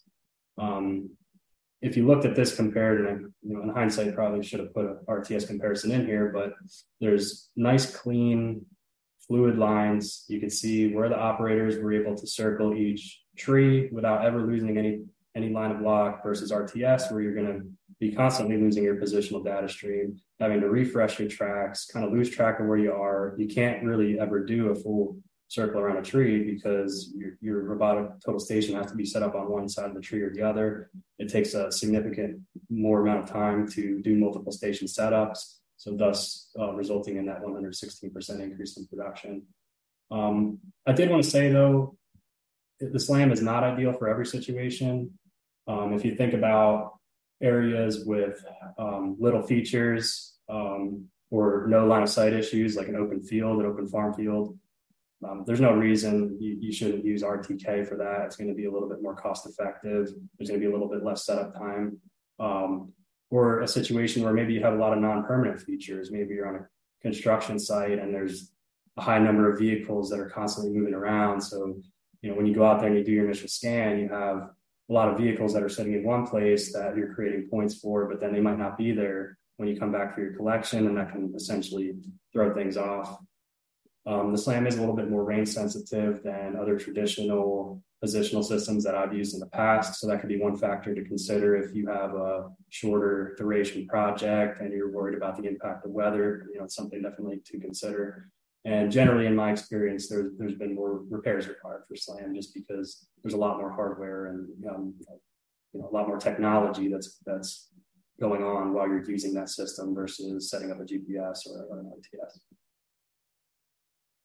If you looked at this compared, and in hindsight, probably should have put an RTS comparison in here, but there's nice, clean, fluid lines. You can see where the operators were able to circle each tree without ever losing any line of block versus RTS, where you're going to be constantly losing your positional data stream, having to refresh your tracks, kind of lose track of where you are. You can't really ever do a full circle around a tree because your robotic total station has to be set up on one side of the tree or the other. It takes a significant more amount of time to do multiple station setups, so thus resulting in that 116% increase in production. I did want to say, though, the SLAM is not ideal for every situation. If you think about areas with little features or no line of sight issues, like an open field, an open farm field, there's no reason you shouldn't use RTK for that. It's going to be a little bit more cost effective. There's going to be a little bit less setup time. Or a situation where maybe you have a lot of non-permanent features. Maybe you're on a construction site and there's a high number of vehicles that are constantly moving around. So, when you go out there and you do your initial scan, you have a lot of vehicles that are sitting in one place that you're creating points for, but then they might not be there when you come back for your collection, and that can essentially throw things off. The SLAM is a little bit more range sensitive than other traditional positional systems that I've used in the past. So that could be one factor to consider if you have a shorter duration project and you're worried about the impact of weather. It's something definitely to consider. And generally, in my experience, there's been more repairs required for SLAM just because there's a lot more hardware and a lot more technology that's going on while you're using that system versus setting up a GPS or an RTS.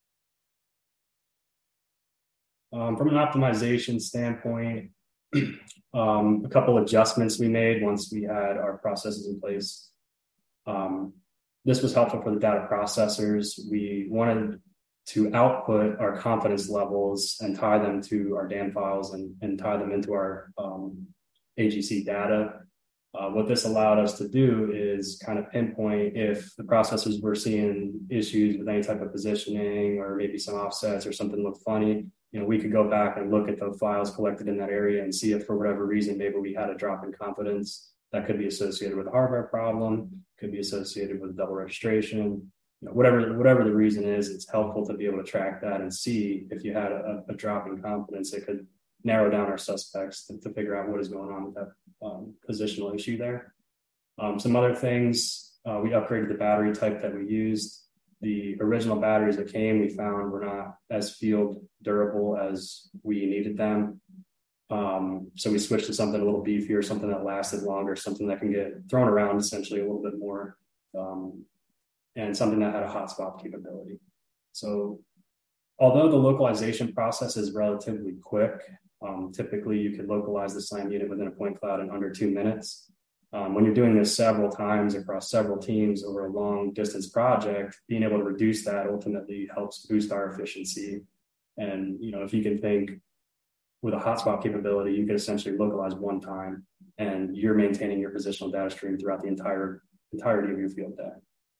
From an optimization standpoint, a couple adjustments we made once we had our processes in place. This was helpful for the data processors. We wanted to output our confidence levels and tie them to our DAM files and tie them into our AGC data. What this allowed us to do is kind of pinpoint if the processors were seeing issues with any type of positioning or maybe some offsets or something looked funny. We could go back and look at the files collected in that area and see if for whatever reason, maybe we had a drop in confidence that could be associated with a hardware problem, could be associated with double registration. Whatever the reason is, it's helpful to be able to track that and see if you had a drop in confidence. It could narrow down our suspects to figure out what is going on with that positional issue there. Some other things, we upgraded the battery type that we used. The original batteries that came, we found were not as field durable as we needed them. So we switched to something a little beefier, something that lasted longer, something that can get thrown around essentially a little bit more, and something that had a hot swap capability. So although the localization process is relatively quick, typically you could localize the SLAM unit within a point cloud in under 2 minutes. When you're doing this several times across several teams over a long distance project, being able to reduce that ultimately helps boost our efficiency. And, if you can think with a hot swap capability, you can essentially localize one time and you're maintaining your positional data stream throughout the entirety of your field day.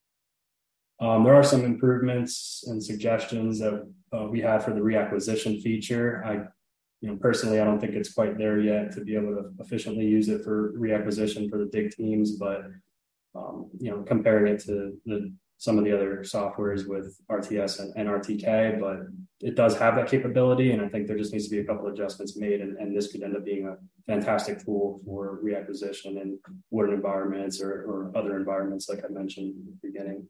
There are some improvements and suggestions that we had for the reacquisition feature. Personally, I don't think it's quite there yet to be able to efficiently use it for reacquisition for the dig teams, but comparing it to some of the other softwares with RTS and RTK, but it does have that capability, and I think there just needs to be a couple adjustments made, and this could end up being a fantastic tool for reacquisition in wooded environments or other environments like I mentioned at the beginning.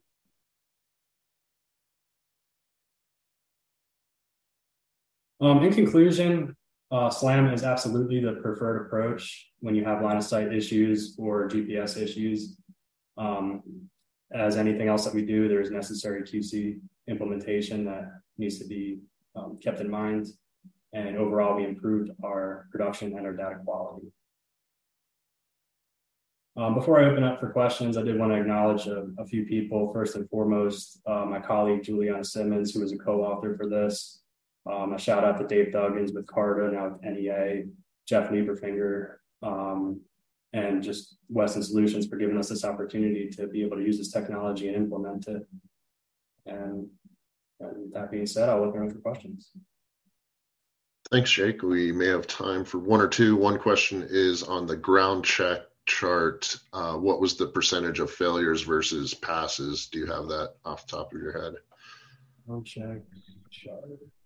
In conclusion, SLAM is absolutely the preferred approach when you have line of sight issues or GPS issues. As anything else that we do, there's necessary QC implementation that needs to be kept in mind. And overall, we improved our production and our data quality. Before I open up for questions, I did want to acknowledge a few people. First and foremost, my colleague, Juliana Simmons, who was a co-author for this. A shout out to Dave Duggins with CARTA, now with NEA, Jeff Lieberfinger, and just Weston Solutions for giving us this opportunity to be able to use this technology and implement it. And that being said, I'll open up for questions. Thanks, Jake. We may have time for one or two. One question is on the ground check chart. What was the percentage of failures versus passes? Do you have that off the top of your head? Ground check chart.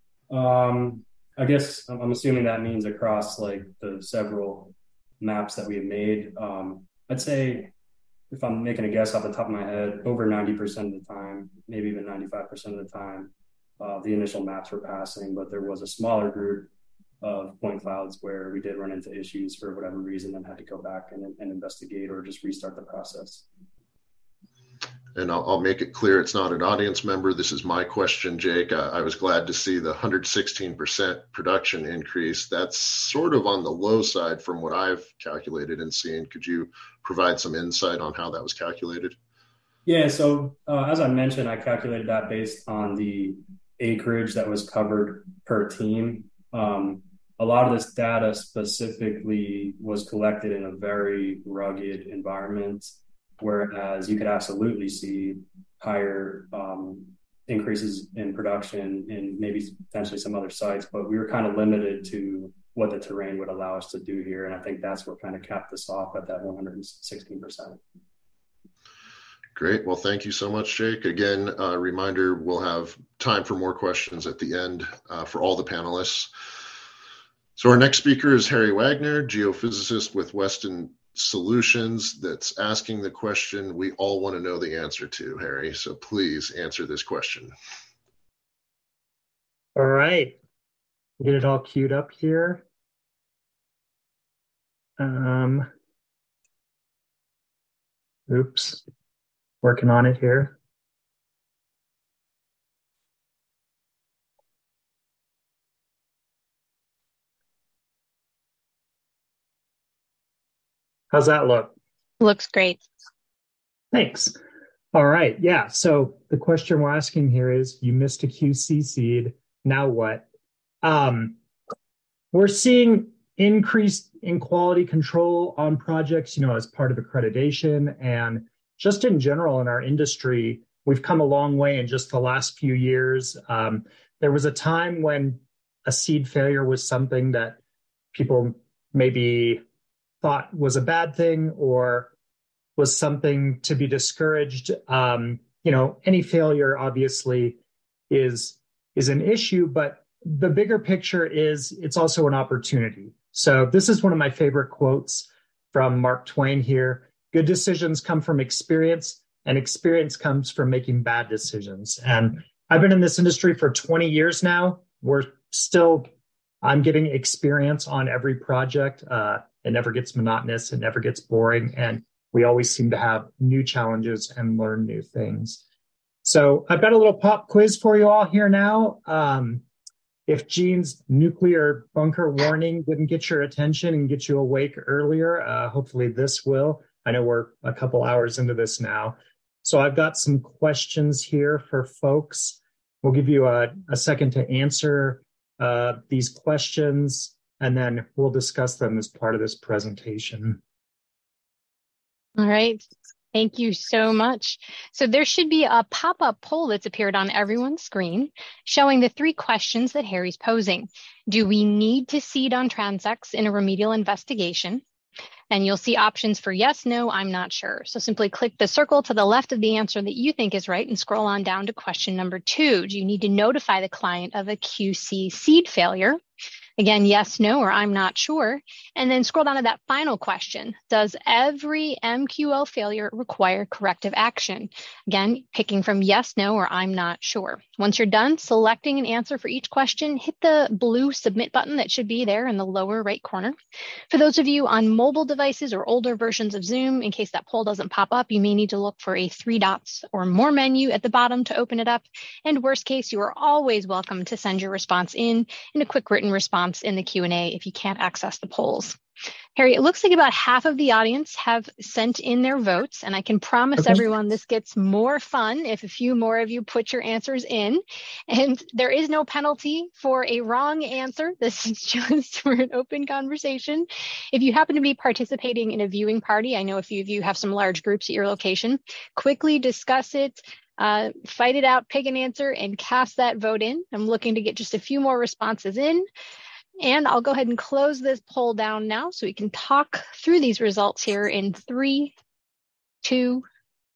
I guess I'm assuming that means across like the several maps that we have made. I'd say, if I'm making a guess off the top of my head, over 90% of the time, maybe even 95% of the time, the initial maps were passing, but there was a smaller group of point clouds where we did run into issues for whatever reason and had to go back and investigate or just restart the process. And I'll make it clear it's not an audience member. This is my question, Jake. I was glad to see the 116% production increase. That's sort of on the low side from what I've calculated and seen. Could you provide some insight on how that was calculated? Yeah, so as I mentioned, I calculated that based on the acreage that was covered per team. A lot of this data specifically was collected in a very rugged environment, whereas you could absolutely see higher increases in production in maybe potentially some other sites, but we were kind of limited to what the terrain would allow us to do here. And I think that's what kind of capped us off at that 116%. Great. Well, thank you so much, Jake. Again, a reminder, we'll have time for more questions at the end for all the panelists. So our next speaker is Harry Wagner, geophysicist with Weston Solutions, that's asking the question we all want to know the answer to, Harry. So please answer this question. All right. Get it all queued up here. Oops. Working on it here. How's that look? Looks great. Thanks. All right. Yeah. So the question we're asking here is, you missed a QC seed. Now what? We're seeing increase in quality control on projects, as part of accreditation, and just in general in our industry, we've come a long way in just the last few years. There was a time when a seed failure was something that people maybe thought was a bad thing or was something to be discouraged. Any failure obviously is an issue, but the bigger picture is it's also an opportunity. So this is one of my favorite quotes from Mark Twain here. Good decisions come from experience, and experience comes from making bad decisions. And I've been in this industry for 20 years now. I'm getting experience on every project. It never gets monotonous. It never gets boring. And we always seem to have new challenges and learn new things. So I've got a little pop quiz for you all here now. If Gene's nuclear bunker warning didn't get your attention and get you awake earlier, hopefully this will. I know we're a couple hours into this now. So I've got some questions here for folks. We'll give you a second to answer these questions, and then we'll discuss them as part of this presentation. All right. Thank you so much. So there should be a pop-up poll that's appeared on everyone's screen showing the 3 questions that Harry's posing. Do we need to seed on transects in a remedial investigation? And you'll see options for yes, no, I'm not sure. So simply click the circle to the left of the answer that you think is right and scroll on down to question number 2. Do you need to notify the client of a QC seed failure? Again, yes, no, or I'm not sure. And then scroll down to that final question. Does every MQO failure require corrective action? Again, picking from yes, no, or I'm not sure. Once you're done selecting an answer for each question, hit the blue submit button that should be there in the lower right corner. For those of you on mobile devices or older versions of Zoom, in case that poll doesn't pop up, you may need to look for a 3 dots or more menu at the bottom to open it up. And worst case, you are always welcome to send your response in a quick written response in the Q&A if you can't access the polls. Harry, it looks like about half of the audience have sent in their votes, and I can promise everyone this gets more fun if a few more of you put your answers in. And there is no penalty for a wrong answer. This is just for an open conversation. If you happen to be participating in a viewing party, I know a few of you have some large groups at your location, quickly discuss it, fight it out, pick an answer, and cast that vote in. I'm looking to get just a few more responses in. And I'll go ahead and close this poll down now so we can talk through these results here in 3, 2,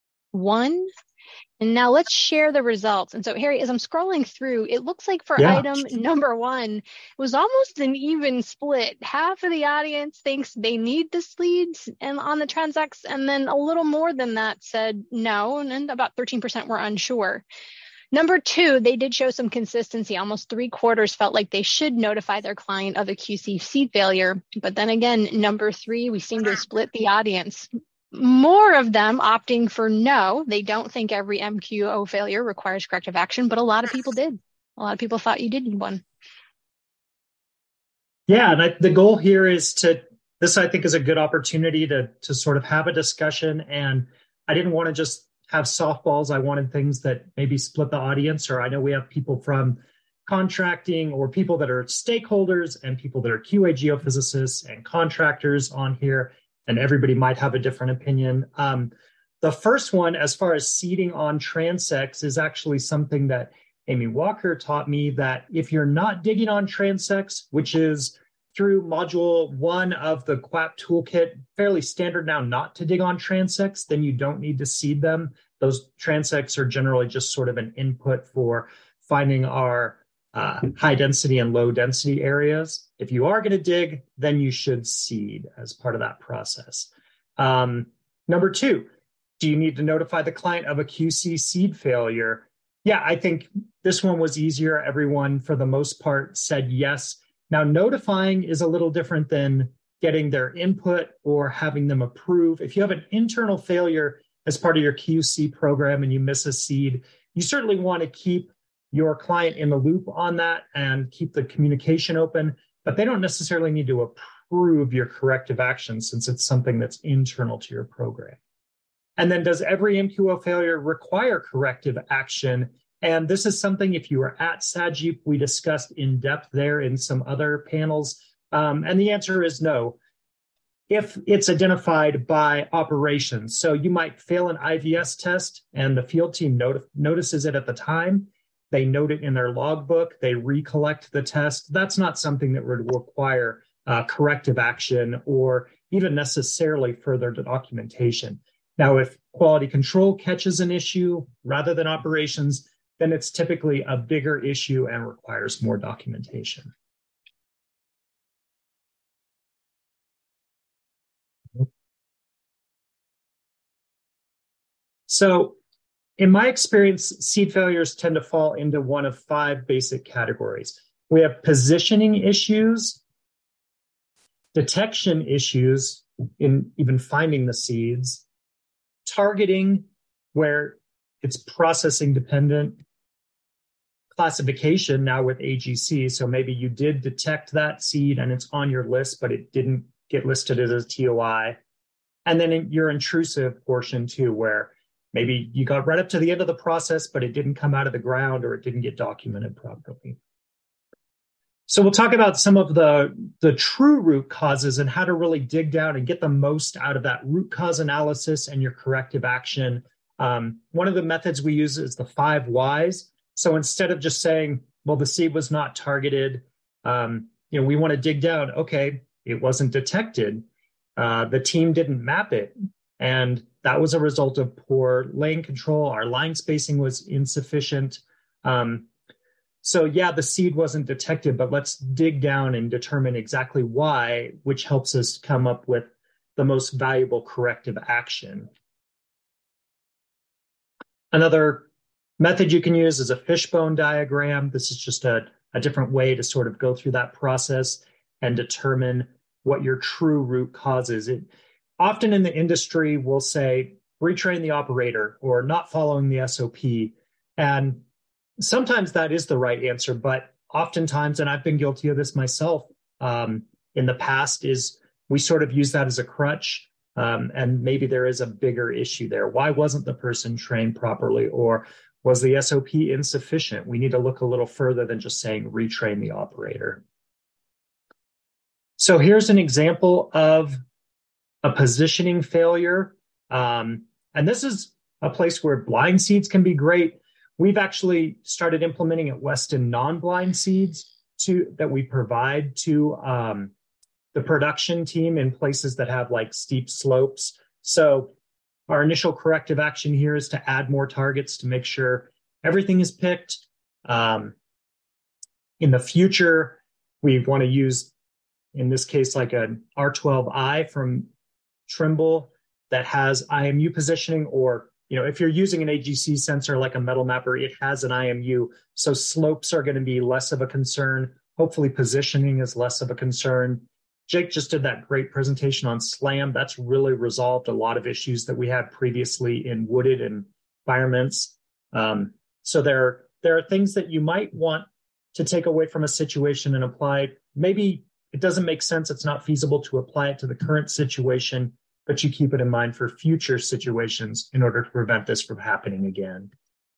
1. And now let's share the results. And so, Harry, as I'm scrolling through, it looks like for item number 1, it was almost an even split. Half of the audience thinks they need the sleeves and on the transects, and then a little more than that said no, and then about 13% were unsure. Number 2, they did show some consistency. Almost 3/4 felt like they should notify their client of a QC seed failure. But then again, number 3, we seem to have split the audience. More of them opting for no. They don't think every MQO failure requires corrective action, but a lot of people did. A lot of people thought you did need one. Yeah, and the goal here is this I think is a good opportunity to sort of have a discussion. And I didn't want to just have softballs. I wanted things that maybe split the audience, or I know we have people from contracting or people that are stakeholders and people that are QA geophysicists and contractors on here, and everybody might have a different opinion. The first one, as far as seeding on transects, is actually something that Amy Walker taught me, that if you're not digging on transects, which is through module 1 of the QAP toolkit, fairly standard now not to dig on transects, then you don't need to seed them. Those transects are generally just sort of an input for finding our high density and low density areas. If you are going to dig, then you should seed as part of that process. Number 2, do you need to notify the client of a QC seed failure? Yeah, I think this one was easier. Everyone, for the most part, said yes. Now, notifying is a little different than getting their input or having them approve. If you have an internal failure as part of your QC program and you miss a seed, you certainly want to keep your client in the loop on that and keep the communication open, but they don't necessarily need to approve your corrective action since it's something that's internal to your program. And then does every MQO failure require corrective action? And this is something, if you were at SAGIP, we discussed in depth there in some other panels. And the answer is no. If it's identified by operations, so you might fail an IVS test and the field team notices it at the time, they note it in their logbook, they recollect the test. That's not something that would require corrective action or even necessarily further documentation. Now, if quality control catches an issue rather than operations, then it's typically a bigger issue and requires more documentation. So in my experience, seed failures tend to fall into one of 5 basic categories. We have positioning issues, detection issues in even finding the seeds, targeting where it's processing dependent, classification now with AGC. So maybe you did detect that seed and it's on your list, but it didn't get listed as a TOI. And then your intrusive portion too, where maybe you got right up to the end of the process, but it didn't come out of the ground or it didn't get documented properly. So we'll talk about some of the true root causes and how to really dig down and get the most out of that root cause analysis and your corrective action. One of the methods we use is the 5 whys. So instead of just saying, well, the seed was not targeted, we want to dig down. Okay, it wasn't detected. The team didn't map it. And that was a result of poor lane control. Our line spacing was insufficient. So yeah, the seed wasn't detected, but let's dig down and determine exactly why, which helps us come up with the most valuable corrective action. Another method you can use is a fishbone diagram. This is just a different way to sort of go through that process and determine what your true root cause is. Often in the industry, we'll say, retrain the operator or not following the SOP. And sometimes that is the right answer, but oftentimes, and I've been guilty of this myself in the past, is we sort of use that as a crutch. And maybe there is a bigger issue there. Why wasn't the person trained properly? Or was the SOP insufficient? We need to look a little further than just saying retrain the operator. So here's an example of a positioning failure. And this is a place where blind seeds can be great. We've actually started implementing at Weston non-blind seeds that we provide to the production team in places that have like steep slopes. So our initial corrective action here is to add more targets to make sure everything is picked. In the future, we want to use, in this case, like an R12i from Trimble that has IMU positioning, or if you're using an AGC sensor like a metal mapper, it has an IMU. So slopes are going to be less of a concern. Hopefully positioning is less of a concern. Jake just did that great presentation on SLAM. That's really resolved a lot of issues that we had previously in wooded environments. So there are things that you might want to take away from a situation and apply. Maybe it doesn't make sense. It's not feasible to apply it to the current situation, but you keep it in mind for future situations in order to prevent this from happening again.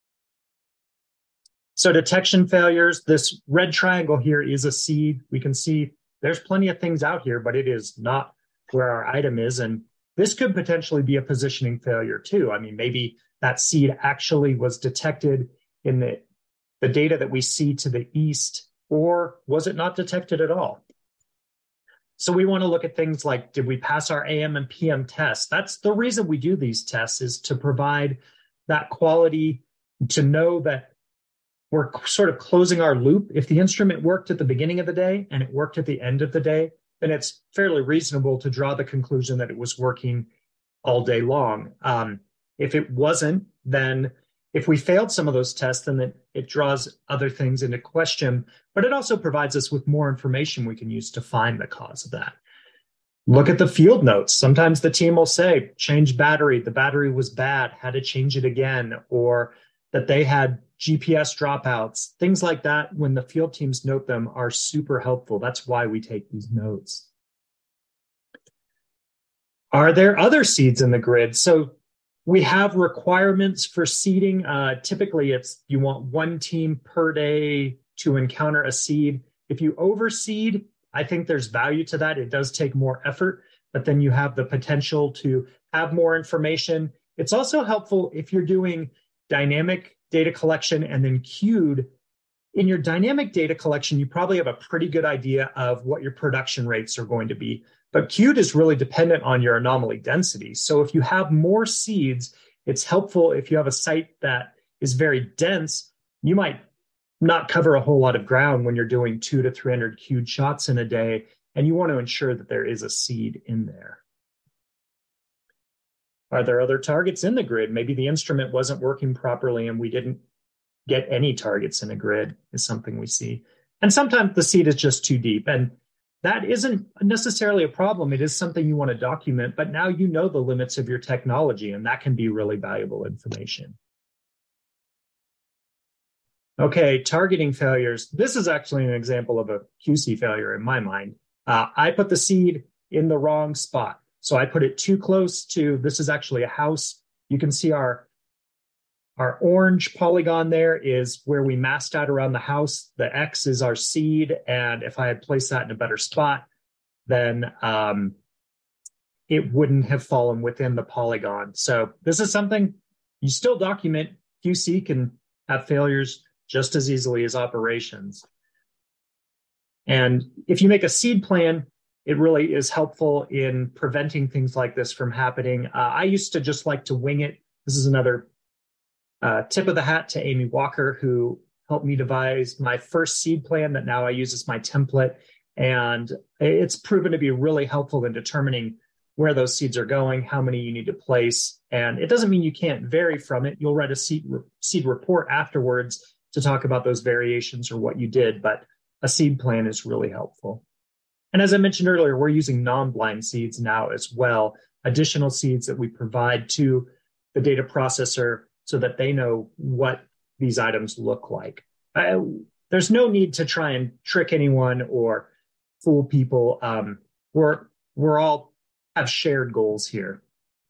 So detection failures, this red triangle here is a seed. We can see there's plenty of things out here, but it is not where our item is. And this could potentially be a positioning failure too. I mean, maybe that seed actually was detected in the data that we see to the east, or was it not detected at all? So we want to look at things like, did we pass our AM and PM tests? That's the reason we do these tests, is to provide that quality, to know that we're sort of closing our loop. If the instrument worked at the beginning of the day and it worked at the end of the day, then it's fairly reasonable to draw the conclusion that it was working all day long. If it wasn't, then if we failed some of those tests, then it draws other things into question, but it also provides us with more information we can use to find the cause of that. Look at the field notes. Sometimes the team will say, change battery, the battery was bad, had to change it again, or that they had GPS dropouts. Things like that, when the field teams note them, are super helpful. That's why we take these notes. Are there other seeds in the grid? So we have requirements for seeding. Typically, it's you want one team per day to encounter a seed. If you overseed, I think there's value to that. It does take more effort, but then you have the potential to have more information. It's also helpful if you're doing dynamic data collection and then queued. In your dynamic data collection, you probably have a pretty good idea of what your production rates are going to be. But queued is really dependent on your anomaly density. So if you have more seeds, it's helpful if you have a site that is very dense. You might not cover a whole lot of ground when you're doing 200 to 300 queued shots in a day, and you want to ensure that there is a seed in there. Are there other targets in the grid? Maybe the instrument wasn't working properly and we didn't get any targets in a grid is something we see. And sometimes the seed is just too deep, and that isn't necessarily a problem. It is something you want to document, but now you know the limits of your technology, and that can be really valuable information. Okay, targeting failures. This is actually an example of a QC failure in my mind. I put the seed in the wrong spot. So I put it too close to, this is actually a house. You can see our orange polygon there is where we masked out around the house. The X is our seed. And if I had placed that in a better spot, then it wouldn't have fallen within the polygon. So this is something you still document. QC can have failures just as easily as operations. And if you make a seed plan, it really is helpful in preventing things like this from happening. I used to just like to wing it. This is another tip of the hat to Amy Walker, who helped me devise my first seed plan that now I use as my template. And it's proven to be really helpful in determining where those seeds are going, how many you need to place. And it doesn't mean you can't vary from it. You'll write a seed report afterwards to talk about those variations or what you did, but a seed plan is really helpful. And as I mentioned earlier, we're using non-blind seeds now as well, additional seeds that we provide to the data processor so that they know what these items look like. There's no need to try and trick anyone or fool people. We're all have shared goals here.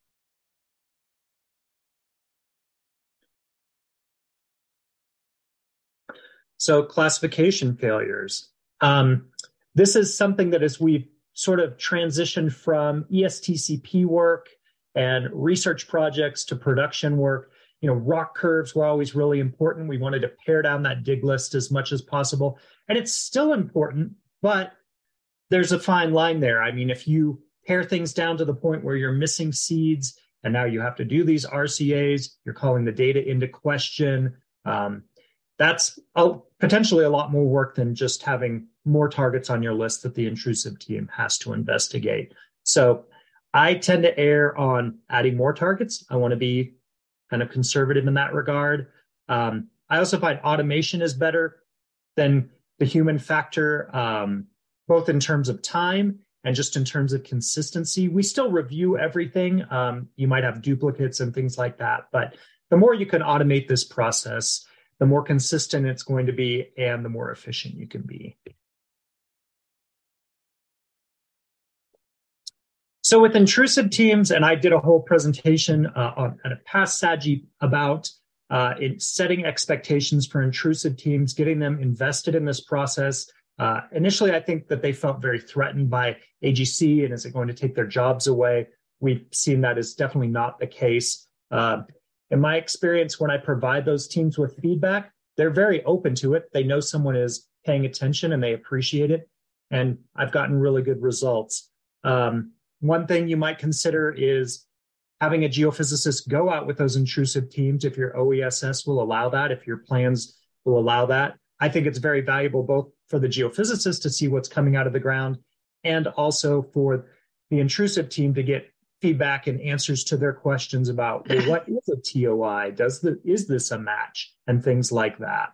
So classification failures. This is something that as we've sort of transitioned from ESTCP work and research projects to production work, rock curves were always really important. We wanted to pare down that dig list as much as possible. And it's still important, but there's a fine line there. I mean, if you pare things down to the point where you're missing seeds and now you have to do these RCAs, you're calling the data into question, that's potentially a lot more work than just having more targets on your list that the intrusive team has to investigate. So I tend to err on adding more targets. I want to be kind of conservative in that regard. I also find automation is better than the human factor, both in terms of time and just in terms of consistency. We still review everything. You might have duplicates and things like that, but the more you can automate this process, the more consistent it's going to be and the more efficient you can be. So with intrusive teams, and I did a whole presentation on a past SAGI about setting expectations for intrusive teams, getting them invested in this process. Initially, I think that they felt very threatened by AGC and is it going to take their jobs away? We've seen that is definitely not the case. In my experience, when I provide those teams with feedback, they're very open to it. They know someone is paying attention and they appreciate it. And I've gotten really good results. One thing you might consider is having a geophysicist go out with those intrusive teams if your OESS will allow that, if your plans will allow that. I think it's very valuable both for the geophysicist to see what's coming out of the ground and also for the intrusive team to get feedback and answers to their questions about, well, what is a TOI? Is this a match? And things like that.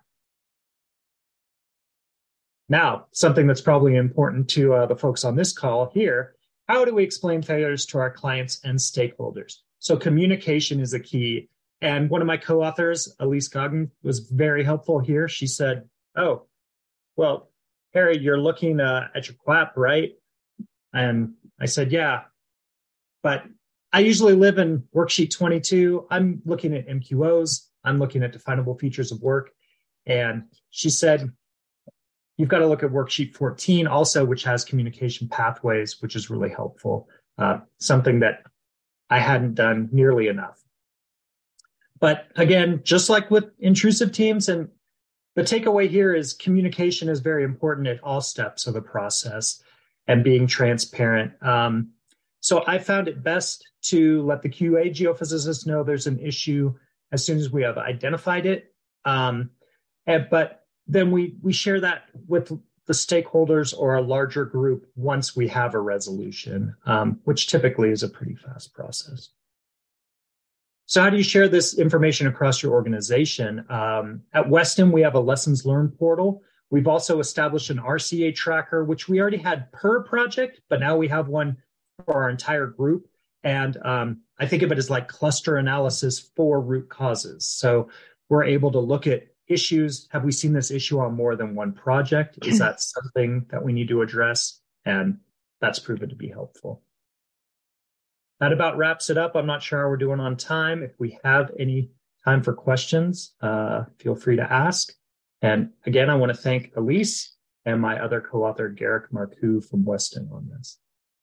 Now, something that's probably important to the folks on this call here, how do we explain failures to our clients and stakeholders? So communication is a key. And one of my co-authors, Elise Goggin, was very helpful here. She said, oh, well, Harry, you're looking at your QAP, right? And I said, yeah. But I usually live in worksheet 22. I'm looking at MQOs. I'm looking at definable features of work. And she said, you've got to look at worksheet 14 also, which has communication pathways, which is really helpful. Something that I hadn't done nearly enough. But again, just like with intrusive teams, and the takeaway here is communication is very important at all steps of the process and being transparent. So I found it best to let the QA geophysicists know there's an issue as soon as we have identified it. But then we share that with the stakeholders or a larger group once we have a resolution, which typically is a pretty fast process. So how do you share this information across your organization? At Weston, we have a lessons learned portal. We've also established an RCA tracker, which we already had per project, but now we have one for our entire group. And I think of it as like cluster analysis for root causes. So we're able to look at issues. Have we seen this issue on more than one project? Is that something that we need to address? And that's proven to be helpful. That about wraps it up. I'm not sure how we're doing on time. If we have any time for questions, feel free to ask. And again, I want to thank Elise and my other co-author, Garrick Marcoux from Weston on this.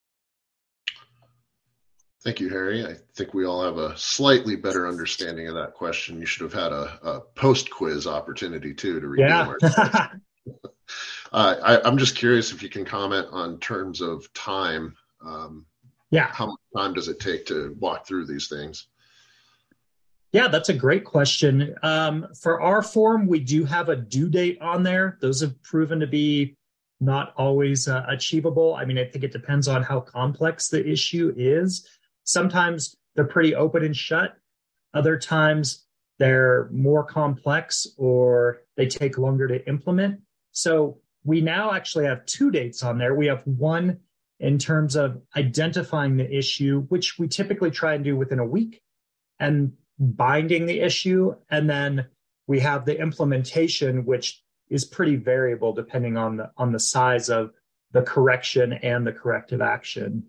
Thank you, Harry. I think we all have a slightly better understanding of that question. You should have had a post-quiz opportunity, too, to redeem ourselves. I'm just curious if you can comment on terms of time. How much time does it take to walk through these things? Yeah, that's a great question. For our form, we do have a due date on there. Those have proven to be not always achievable. I mean, I think it depends on how complex the issue is. Sometimes they're pretty open and shut. Other times they're more complex or they take longer to implement. So we now actually have 2 dates on there. We have one in terms of identifying the issue, which we typically try and do within a week, and binding the issue. And then we have the implementation, which is pretty variable depending on the size of the correction and the corrective action.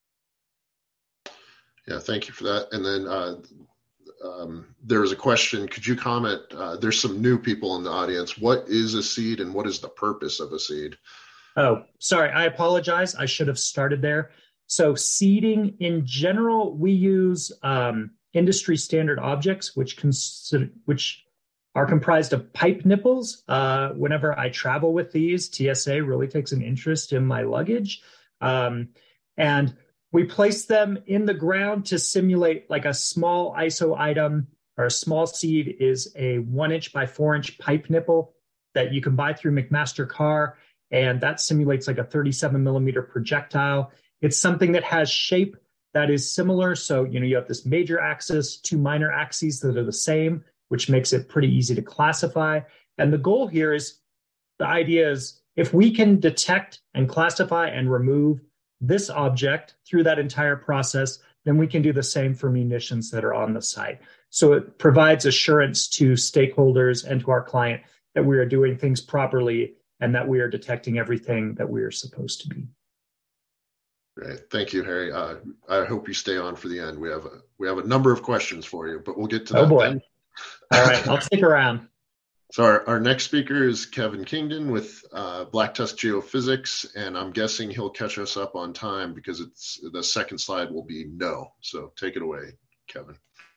Yeah, thank you for that. And then there was a question. Could you comment? There's some new people in the audience. What is a seed and what is the purpose of a seed? Oh, sorry. I apologize. I should have started there. So seeding in general, we use industry standard objects, which are comprised of pipe nipples. Whenever I travel with these, TSA really takes an interest in my luggage. And we place them in the ground to simulate like a small ISO item, or a small seed is a 1-inch by 4-inch pipe nipple that you can buy through McMaster-Carr. And that simulates like a 37 millimeter projectile. It's something that has shape that is similar. So, you have this major axis, 2 minor axes that are the same, which makes it pretty easy to classify. And the goal here is, the idea is, if we can detect and classify and remove this object through that entire process, then we can do the same for munitions that are on the site. So it provides assurance to stakeholders and to our client that we are doing things properly and that we are detecting everything that we are supposed to be. Great. Thank you, Harry. I hope you stay on for the end. We have a number of questions for you, but we'll get to that. Oh boy. Then. All right, I'll stick around. So our next speaker is Kevin Kingdon with Black Tusk Geophysics, and I'm guessing he'll catch us up on time because the second slide will be no. So take it away, Kevin.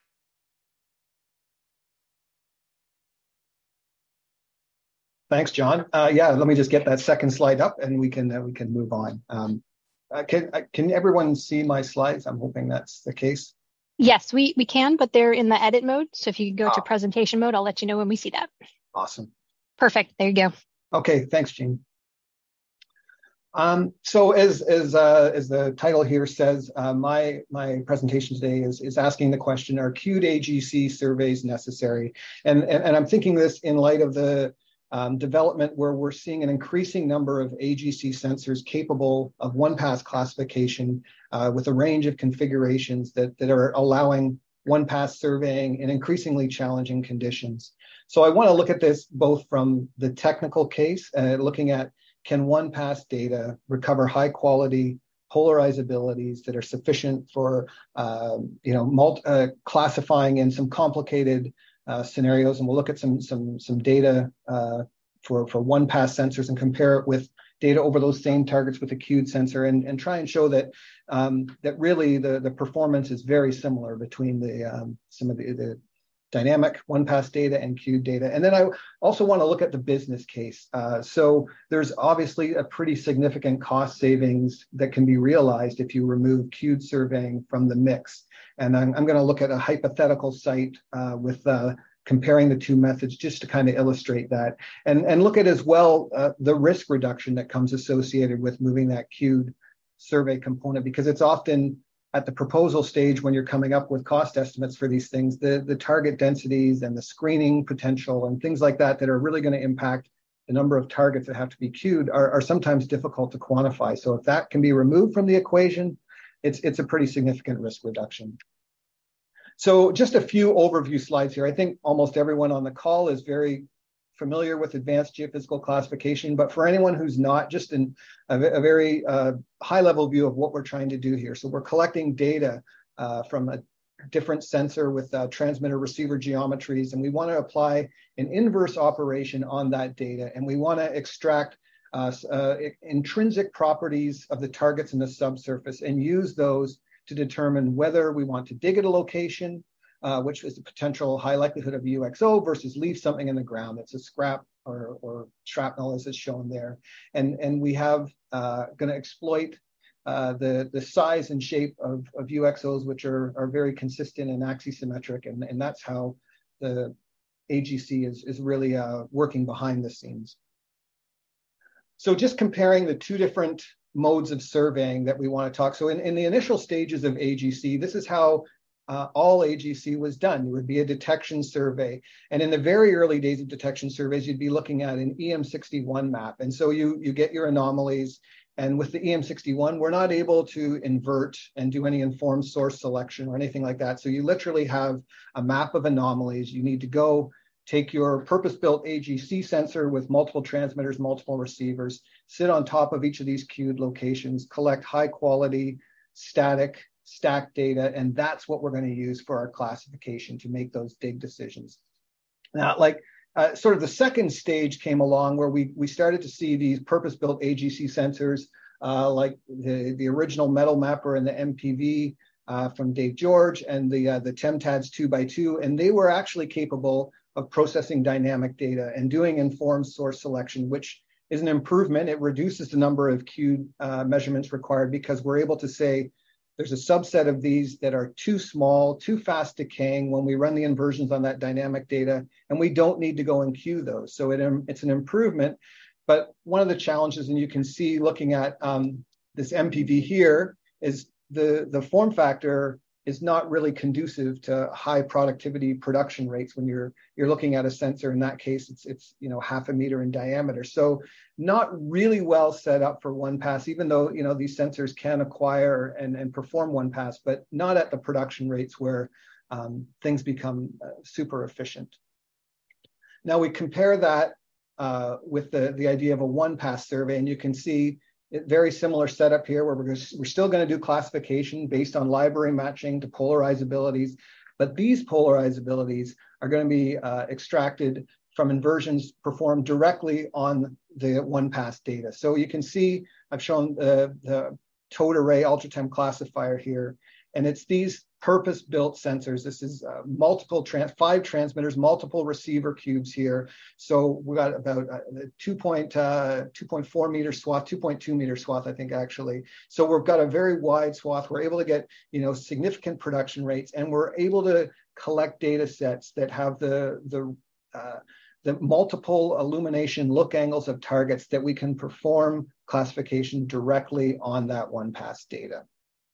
Thanks, John. Let me just get that second slide up, and we can move on. Can everyone see my slides? I'm hoping that's the case. Yes, we can, but they're in the edit mode. So if you go to presentation mode, I'll let you know when we see that. Awesome. Perfect. There you go. Okay. Thanks, Jean. So as the title here says, my presentation today is asking the question: are queued AGC surveys necessary? And I'm thinking this in light of the development where we're seeing an increasing number of AGC sensors capable of one-pass classification with a range of configurations that are allowing one-pass surveying in increasingly challenging conditions. So I want to look at this both from the technical case, looking at can one-pass data recover high-quality polarizabilities that are sufficient for classifying in some complicated scenarios. And we'll look at some data for one pass sensors and compare it with data over those same targets with a cued sensor, and try and show that that really the performance is very similar between some of the dynamic one pass data and cued data. And then I also want to look at the business case. So there's obviously a pretty significant cost savings that can be realized if you remove cued surveying from the mix. And I'm going to look at a hypothetical site with comparing the two methods just to kind of illustrate that, and look at as well the risk reduction that comes associated with moving that cued survey component, because it's often at the proposal stage when you're coming up with cost estimates for these things, the target densities and the screening potential and things like that are really going to impact the number of targets that have to be cued are sometimes difficult to quantify. So if that can be removed from the equation, it's a pretty significant risk reduction. So just a few overview slides here. I think almost everyone on the call is very familiar with advanced geophysical classification, but for anyone who's not, just a very high-level view of what we're trying to do here. So we're collecting data from a different sensor with transmitter-receiver geometries, and we want to apply an inverse operation on that data, and we want to extract intrinsic properties of the targets in the subsurface and use those to determine whether we want to dig at a location, which is the potential high likelihood of UXO, versus leave something in the ground that's a scrap or shrapnel, as is shown there. And we have going to exploit the size and shape of UXOs, which are very consistent and axisymmetric, and that's how the AGC is really working behind the scenes. So just comparing the two different modes of surveying that we want to talk. So in the initial stages of AGC, this is how all AGC was done. It would be a detection survey. And in the very early days of detection surveys, you'd be looking at an EM61 map. And so you get your anomalies. And with the EM61, we're not able to invert and do any informed source selection or anything like that. So you literally have a map of anomalies. You need to go take your purpose-built AGC sensor with multiple transmitters, multiple receivers, sit on top of each of these cued locations, collect high-quality, static, stacked data, and that's what we're going to use for our classification to make those dig decisions. Now, sort of the second stage came along where we started to see these purpose-built AGC sensors, like the original metal mapper and the MPV from Dave George, and the TEMTADS 2x2, and they were actually capable of processing dynamic data and doing informed source selection, which is an improvement. It reduces the number of cued measurements required because we're able to say there's a subset of these that are too small, too fast decaying when we run the inversions on that dynamic data, and we don't need to go and cue those. So it's an improvement. But one of the challenges, and you can see looking at this MPV here, is the form factor is not really conducive to high productivity production rates when you're looking at a sensor. In that case, it's 0.5 meter in diameter. So not really well set up for one pass, even though these sensors can acquire and perform one pass, but not at the production rates where things become super efficient. Now we compare that with the idea of a one pass survey, and you can see very similar setup here where we're still going to do classification based on library matching to polarizabilities, but these polarizabilities are going to be extracted from inversions performed directly on the one pass data. So you can see I've shown the towed array Ultratem classifier here, and it's these purpose-built sensors. This is 5 transmitters, multiple receiver cubes here. So we got about 2.4 meter swath, 2.2 meter swath, I think actually. So we've got a very wide swath. We're able to get significant production rates, and we're able to collect data sets that have the multiple illumination look angles of targets that we can perform classification directly on that one pass data.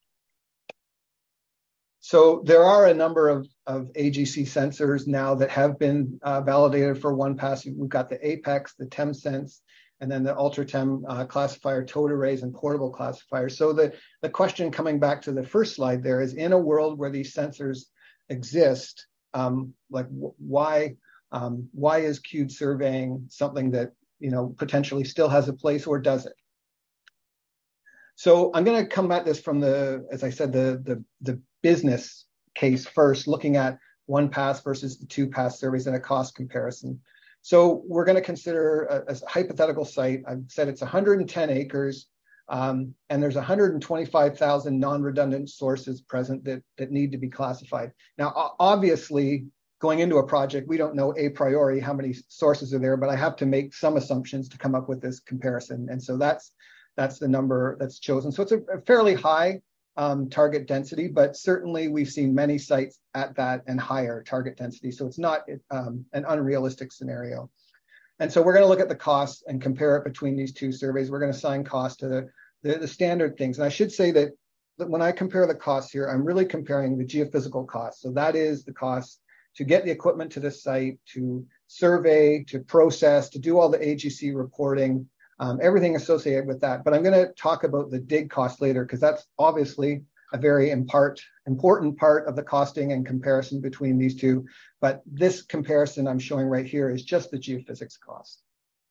So there are a number of AGC sensors now that have been validated for one pass. We've got the Apex, the TemSense, and then the Ultratem classifier towed arrays and portable classifiers. So the question coming back to the first slide there is, in a world where these sensors exist, why is cued surveying something that potentially still has a place, or does it? So I'm going to come at this from as I said, the business case first, looking at 1-pass versus the 2-pass surveys and a cost comparison. So we're going to consider a hypothetical site. I've said it's 110 acres, and there's 125,000 non-redundant sources present that need to be classified. Now, obviously, going into a project, we don't know a priori how many sources are there, but I have to make some assumptions to come up with this comparison. And so that's the number that's chosen. So it's a fairly high target density, but certainly we've seen many sites at that and higher target density. So it's not an unrealistic scenario. And so we're going to look at the costs and compare it between these two surveys. We're going to assign cost to the standard things. And I should say that when I compare the costs here, I'm really comparing the geophysical costs. So that is the cost to get the equipment to the site, to survey, to process, to do all the AGC reporting, everything associated with that. But I'm going to talk about the dig cost later, because that's obviously a very important part of the costing and comparison between these two. But this comparison I'm showing right here is just the geophysics cost.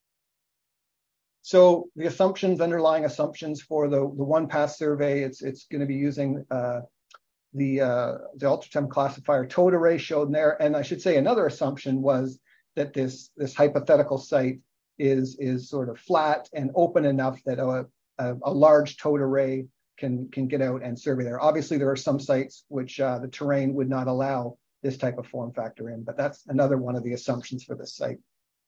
So the underlying assumptions for the 1-pass survey, it's going to be using the Ultratem classifier towed array shown there. And I should say another assumption was that this hypothetical site is sort of flat and open enough that a large towed array can get out and survey there. Obviously, there are some sites which the terrain would not allow this type of form factor in, but that's another one of the assumptions for this site.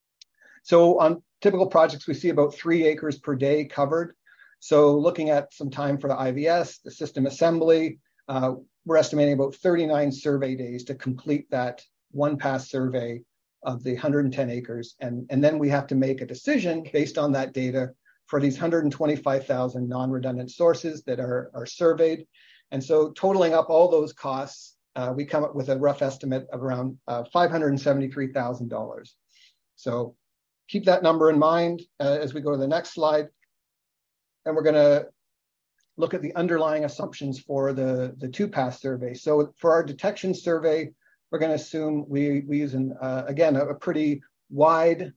So on typical projects, we see about 3 acres per day covered. So looking at some time for the IVS, the system assembly, we're estimating about 39 survey days to complete that 1-pass survey of the 110 acres. And then we have to make a decision based on that data for these 125,000 non-redundant sources that are surveyed. And so totaling up all those costs, we come up with a rough estimate of around $573,000. So keep that number in mind as we go to the next slide. And we're going to look at the underlying assumptions for the 2-pass survey. So for our detection survey, we're going to assume we use, again, a pretty wide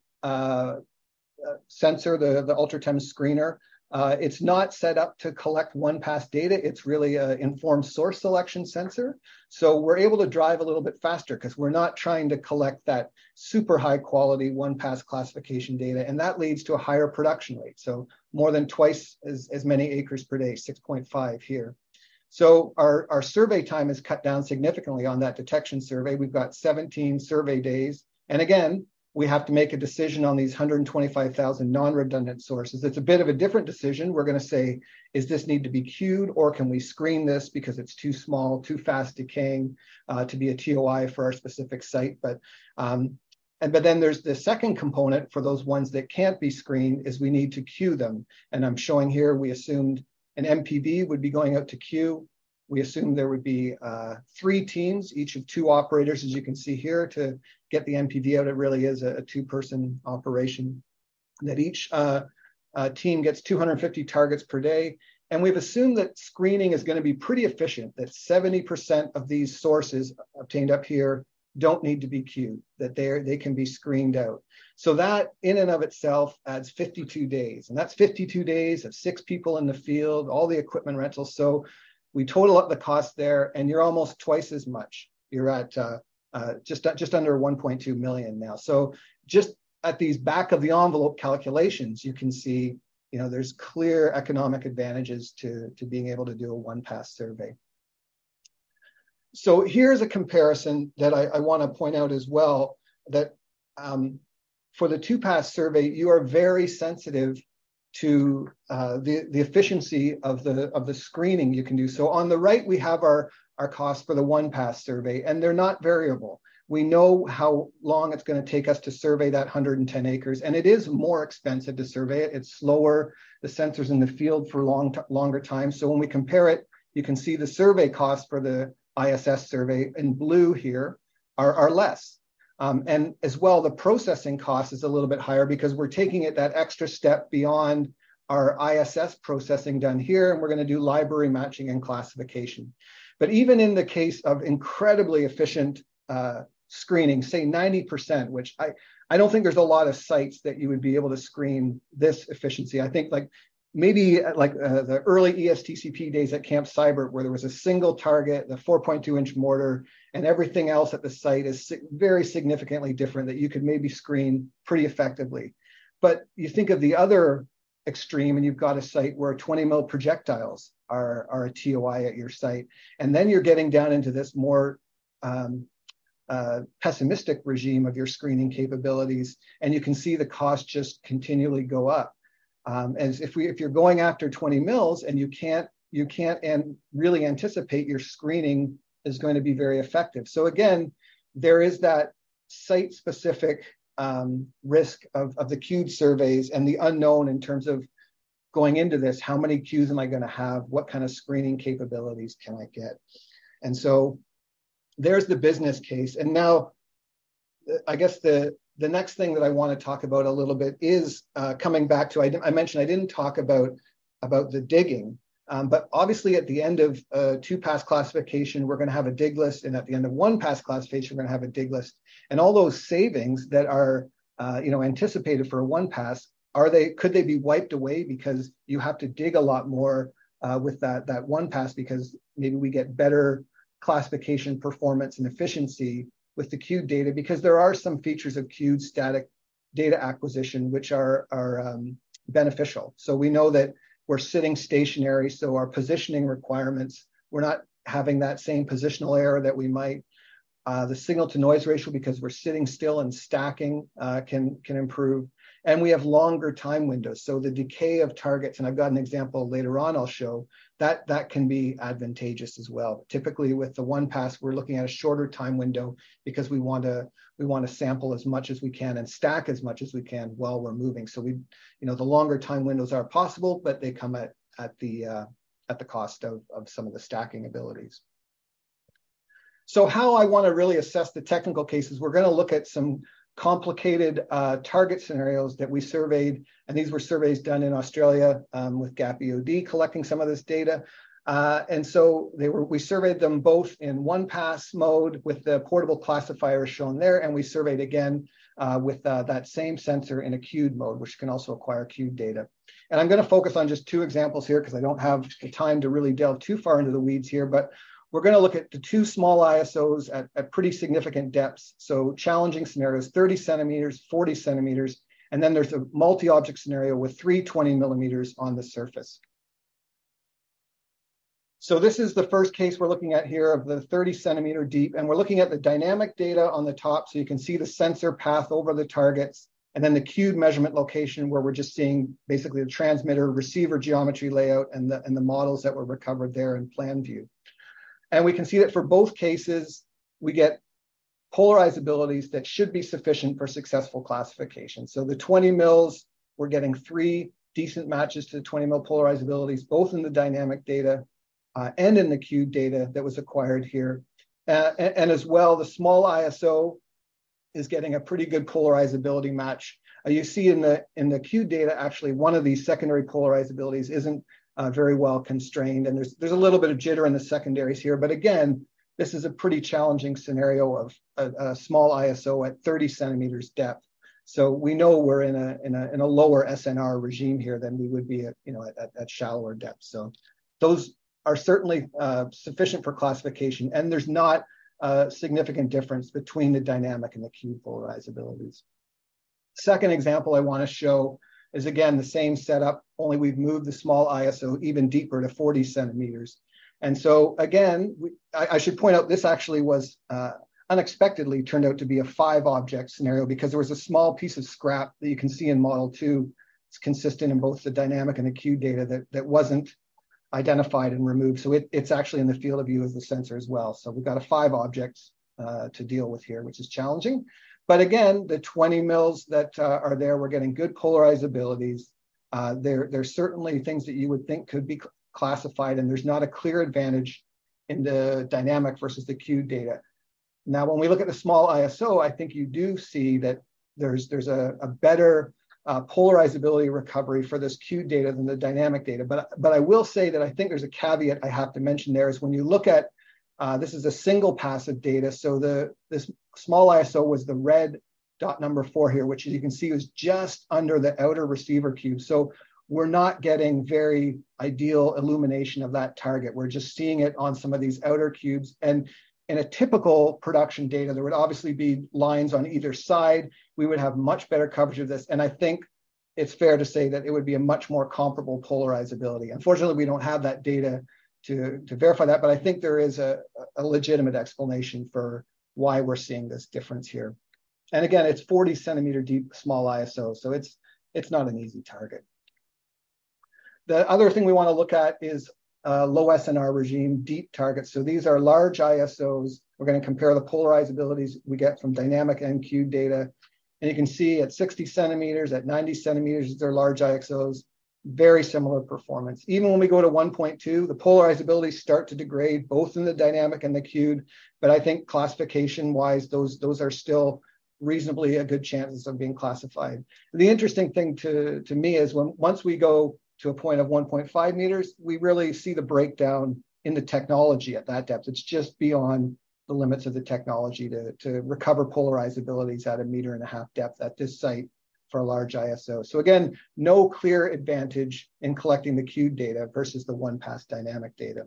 sensor, the Ultratem screener. It's not set up to collect 1-pass data. It's really an informed source selection sensor. So we're able to drive a little bit faster because we're not trying to collect that super high quality 1-pass classification data. And that leads to a higher production rate. So more than twice as many acres per day, 6.5 here. So our survey time is cut down significantly on that detection survey. We've got 17 survey days. And again, we have to make a decision on these 125,000 non-redundant sources. It's a bit of a different decision. We're going to say, is this need to be queued, or can we screen this because it's too small, too fast decaying to be a TOI for our specific site? But then there's the second component for those ones that can't be screened is we need to queue them. And I'm showing here, we assumed an MPV would be going out to queue. We assumed there would be 3 teams, each of 2 operators, as you can see here, to get the MPV out. It really is a 2-person operation, that each team gets 250 targets per day. And we've assumed that screening is going to be pretty efficient, that 70% of these sources obtained up here don't need to be queued, that they can be screened out. So that in and of itself adds 52 days. And that's 52 days of 6 people in the field, all the equipment rentals. So we total up the cost there, and you're almost twice as much. You're at just under 1.2 million now. So just at these back of the envelope calculations, you can see, there's clear economic advantages to being able to do a 1-pass survey. So here's a comparison that I want to point out as well, that for the 2-pass survey, you are very sensitive to the efficiency of the screening you can do. So on the right, we have our costs for the 1-pass survey, and they're not variable. We know how long it's going to take us to survey that 110 acres, and it is more expensive to survey it. It's slower. The sensors in the field for longer time. So when we compare it, you can see the survey costs for the ISS survey in blue here are less. And as well, the processing cost is a little bit higher because we're taking it that extra step beyond our ISS processing done here, and we're going to do library matching and classification. But even in the case of incredibly efficient screening, say 90%, which I don't think there's a lot of sites that you would be able to screen this efficiency. I think like maybe like the early ESTCP days at Camp Seibert, where there was a single target, the 4.2-inch mortar, and everything else at the site is very significantly different, that you could maybe screen pretty effectively. But you think of the other extreme, and you've got a site where 20 mil projectiles are a TOI at your site. And then you're getting down into this more pessimistic regime of your screening capabilities, and you can see the cost just continually go up. As if you're going after 20 mils and you can't really anticipate your screening is going to be very effective. So again, there is that site-specific risk of the cube surveys and the unknown in terms of going into this. How many cubes am I going to have? What kind of screening capabilities can I get? And so there's the business case. And now, I guess the next thing that I want to talk about a little bit is coming back to, I mentioned I didn't talk about the digging, but obviously at the end of 2-pass classification, we're going to have a dig list, and at the end of 1-pass classification, we're going to have a dig list. And all those savings that are anticipated for a 1-pass, could they be wiped away because you have to dig a lot more with that 1-pass, because maybe we get better classification performance and efficiency with the queued data, because there are some features of queued static data acquisition which are beneficial. So we know that we're sitting stationary, so our positioning requirements, we're not having that same positional error that we might. The signal to noise ratio, because we're sitting still and stacking, can improve. And we have longer time windows. So the decay of targets, and I've got an example later on I'll show, that can be advantageous as well. Typically with the 1-pass, we're looking at a shorter time window because we want to sample as much as we can and stack as much as we can while we're moving. So the longer time windows are possible, but they come at the cost of some of the stacking abilities. So how I want to really assess the technical cases, we're going to look at some complicated target scenarios that we surveyed, and these were surveys done in Australia with GAP EOD collecting some of this data. And so we surveyed them both in 1-pass mode with the portable classifier shown there, and we surveyed again with that same sensor in a queued mode, which can also acquire queued data. And I'm going to focus on just 2 examples here because I don't have the time to really delve too far into the weeds here, but we're going to look at the 2 small ISOs at pretty significant depths. So challenging scenarios, 30 centimeters, 40 centimeters, and then there's a multi-object scenario with 3 20 millimeters on the surface. So this is the first case we're looking at here of the 30 centimeter deep, and we're looking at the dynamic data on the top, so you can see the sensor path over the targets, and then the queued measurement location where we're just seeing basically the transmitter receiver geometry layout and the models that were recovered there in plan view. And we can see that for both cases, we get polarizabilities that should be sufficient for successful classification. So the 20 mils, we're getting 3 decent matches to the 20 mil polarizabilities, both in the dynamic data and in the queued data that was acquired here. And as well, the small ISO is getting a pretty good polarizability match. You see in the queued data, actually, one of these secondary polarizabilities isn't very well constrained, and there's a little bit of jitter in the secondaries here, but again, this is a pretty challenging scenario of a small ISO at 30 centimeters depth. So we know we're in a lower SNR regime here than we would be at shallower depth. So those are certainly sufficient for classification, and there's not a significant difference between the dynamic and the queued polarizabilities. Second example I want to show is again the same setup, only we've moved the small ISO even deeper to 40 centimeters. And so again, I should point out this actually was unexpectedly turned out to be a 5-object scenario because there was a small piece of scrap that you can see in model 2. It's consistent in both the dynamic and the queued data that wasn't identified and removed. So it's actually in the field of view as the sensor as well. So we've got a 5 objects to deal with here, which is challenging. But again, the 20 mils that are there, we're getting good polarizabilities. There's certainly things that you would think could be classified, and there's not a clear advantage in the dynamic versus the queued data. Now, when we look at the small ISO, I think you do see that there's a better polarizability recovery for this queued data than the dynamic data. But I will say that I think there's a caveat I have to mention there is when you look at this is a single pass of data. So this small ISO was the red dot number 4 here, which you can see was just under the outer receiver cube. So we're not getting very ideal illumination of that target. We're just seeing it on some of these outer cubes. And in a typical production data, there would obviously be lines on either side. We would have much better coverage of this. And I think it's fair to say that it would be a much more comparable polarizability. Unfortunately, we don't have that data to verify that, but I think there is a legitimate explanation for why we're seeing this difference here. And again, it's 40 centimeter deep small ISO, so it's not an easy target. The other thing we want to look at is low SNR regime deep targets. So these are large ISOs. We're going to compare the polarizabilities we get from dynamic and cube data. And you can see at 60 centimeters, at 90 centimeters, they're large ISOs, very similar performance. Even when we go to 1.2, the polarizabilities start to degrade both in the dynamic and the cube. But I think classification-wise, those are still reasonably a good chances of being classified. The interesting thing to me is once we go to a point of 1.5 meters, we really see the breakdown in the technology at that depth. It's just beyond the limits of the technology to recover polarizabilities at 1.5 meters depth at this site for a large ISO. So again, no clear advantage in collecting the cube data versus the one-pass dynamic data.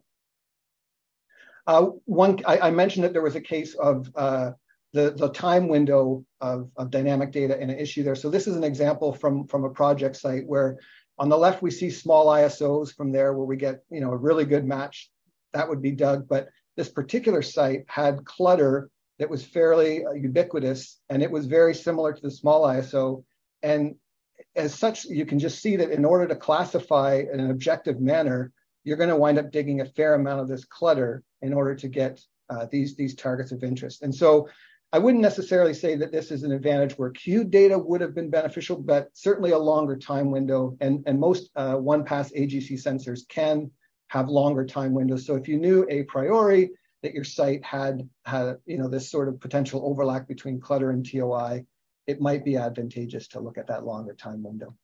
I mentioned that there was a case of the time window of dynamic data in an issue there. So this is an example from a project site where on the left, we see small ISOs from there where we get a really good match. That would be Doug. But this particular site had clutter that was fairly ubiquitous, and it was very similar to the small ISO. And as such, you can just see that in order to classify in an objective manner, you're going to wind up digging a fair amount of this clutter in order to get these targets of interest. And so I wouldn't necessarily say that this is an advantage where cube data would have been beneficial, but certainly a longer time window. And most one-pass AGC sensors can have longer time windows. So if you knew a priori that your site had this sort of potential overlap between clutter and TOI, it might be advantageous to look at that longer time window.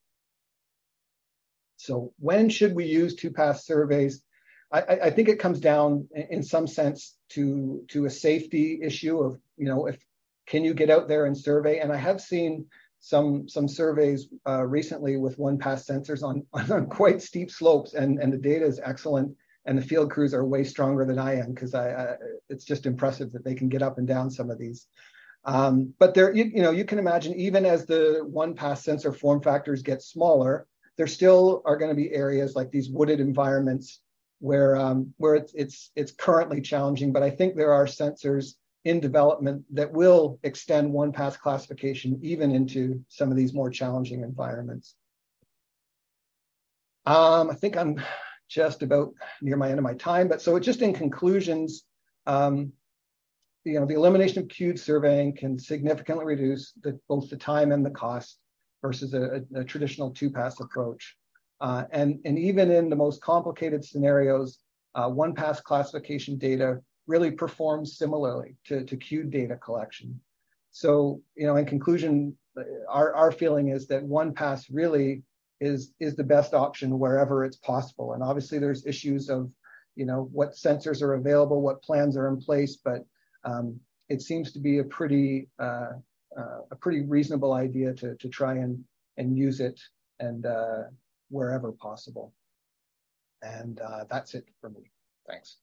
So when should we use two-pass surveys? I think it comes down in some sense to a safety issue of, if can you get out there and survey? And I have seen some surveys recently with one-pass sensors on quite steep slopes, and the data is excellent, and the field crews are way stronger than I am because it's just impressive that they can get up and down some of these. But there, you can imagine even as the one-pass sensor form factors get smaller, there still are going to be areas like these wooded environments where it's currently challenging. But I think there are sensors in development that will extend one-pass classification even into some of these more challenging environments. I think I'm just about near my end of my time, but so just in conclusions, the elimination of cube surveying can significantly reduce both the time and the cost versus a traditional two-pass approach. And even in the most complicated scenarios, one-pass classification data really performs similarly to cube data collection. So, in conclusion, our feeling is that one-pass really is the best option wherever it's possible. And obviously there's issues of, what sensors are available, what plans are in place, but it seems to be a pretty reasonable idea to try and use it and wherever possible. And that's it for me. Thanks.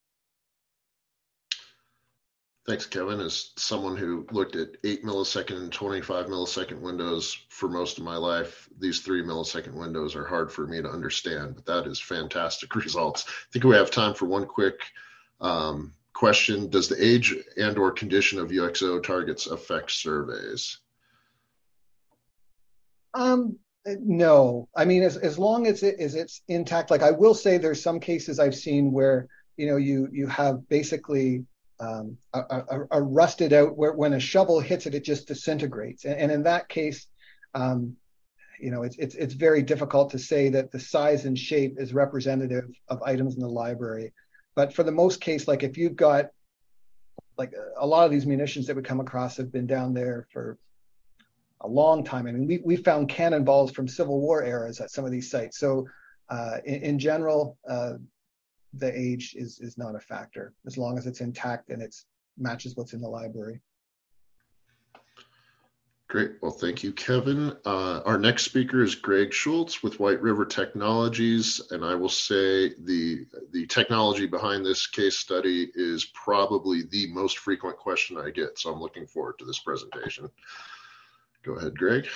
Thanks, Kevin. As someone who looked at 8 millisecond and 25 millisecond windows for most of my life, these 3 millisecond windows are hard for me to understand, but that is fantastic results. I think we have time for one quick question. Does the age and or condition of UXO targets affect surveys? No, I mean, as long as it's intact, like I will say there's some cases I've seen where, you have basically a rusted out where when a shovel hits it, it just disintegrates. And in that case, it's very difficult to say that the size and shape is representative of items in the library. But for the most case, like if you've got, like a lot of these munitions that we come across have been down there for a long time. I mean, we found cannonballs from Civil War eras at some of these sites. So in general, the age is not a factor as long as it's intact and it matches what's in the library. Great. Well, thank you, Kevin. Our next speaker is Greg Schultz with White River Technologies. And I will say the technology behind this case study is probably the most frequent question I get. So I'm looking forward to this presentation. Go ahead, Greg.